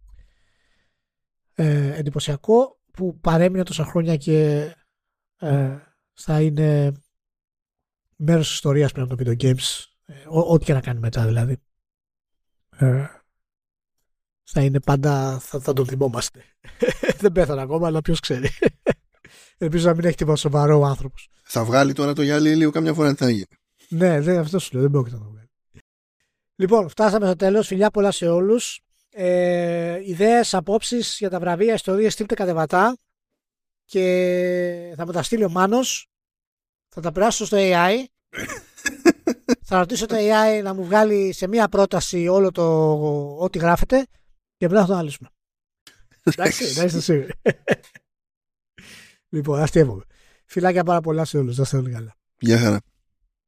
ε, εντυπωσιακό που παρέμεινε τόσα χρόνια και ε, θα είναι μέρος της ιστορίας πλέον των video games, ε, ό,τι και να κάνει μετά δηλαδή. Ε, θα είναι πάντα, θα, θα τον θυμόμαστε. Δεν πέθανε ακόμα, αλλά ποιος ξέρει. Ελπίζω να μην έχει τίποτα σοβαρό ο άνθρωπος. Θα βγάλει τώρα το γυάλι λίγο κάμια φορά, τι θα γίνει. Ναι, δεν, αυτό σου λέω, δεν πρόκειται να το βγάλει. Λοιπόν, φτάσαμε στο τέλος. Φιλιά πολλά σε όλους. Ε, ιδέες, απόψεις για τα βραβεία, ιστορίες, στείλτε κατεβατά και θα μου τα στείλει ο Μάνος. Θα τα περάσω στο έι άι. Θα ρωτήσω το έι άι να μου βγάλει σε μία πρόταση όλο το ό,τι γράφετε και μετά θα το αναλύσουμε. Εντάξει, να είστε σίγουροι. Λοιπόν, αστείευομαι. Φιλάκια πάρα πολλά σε όλους. Να είστε όλοι καλά. Γεια χαρά.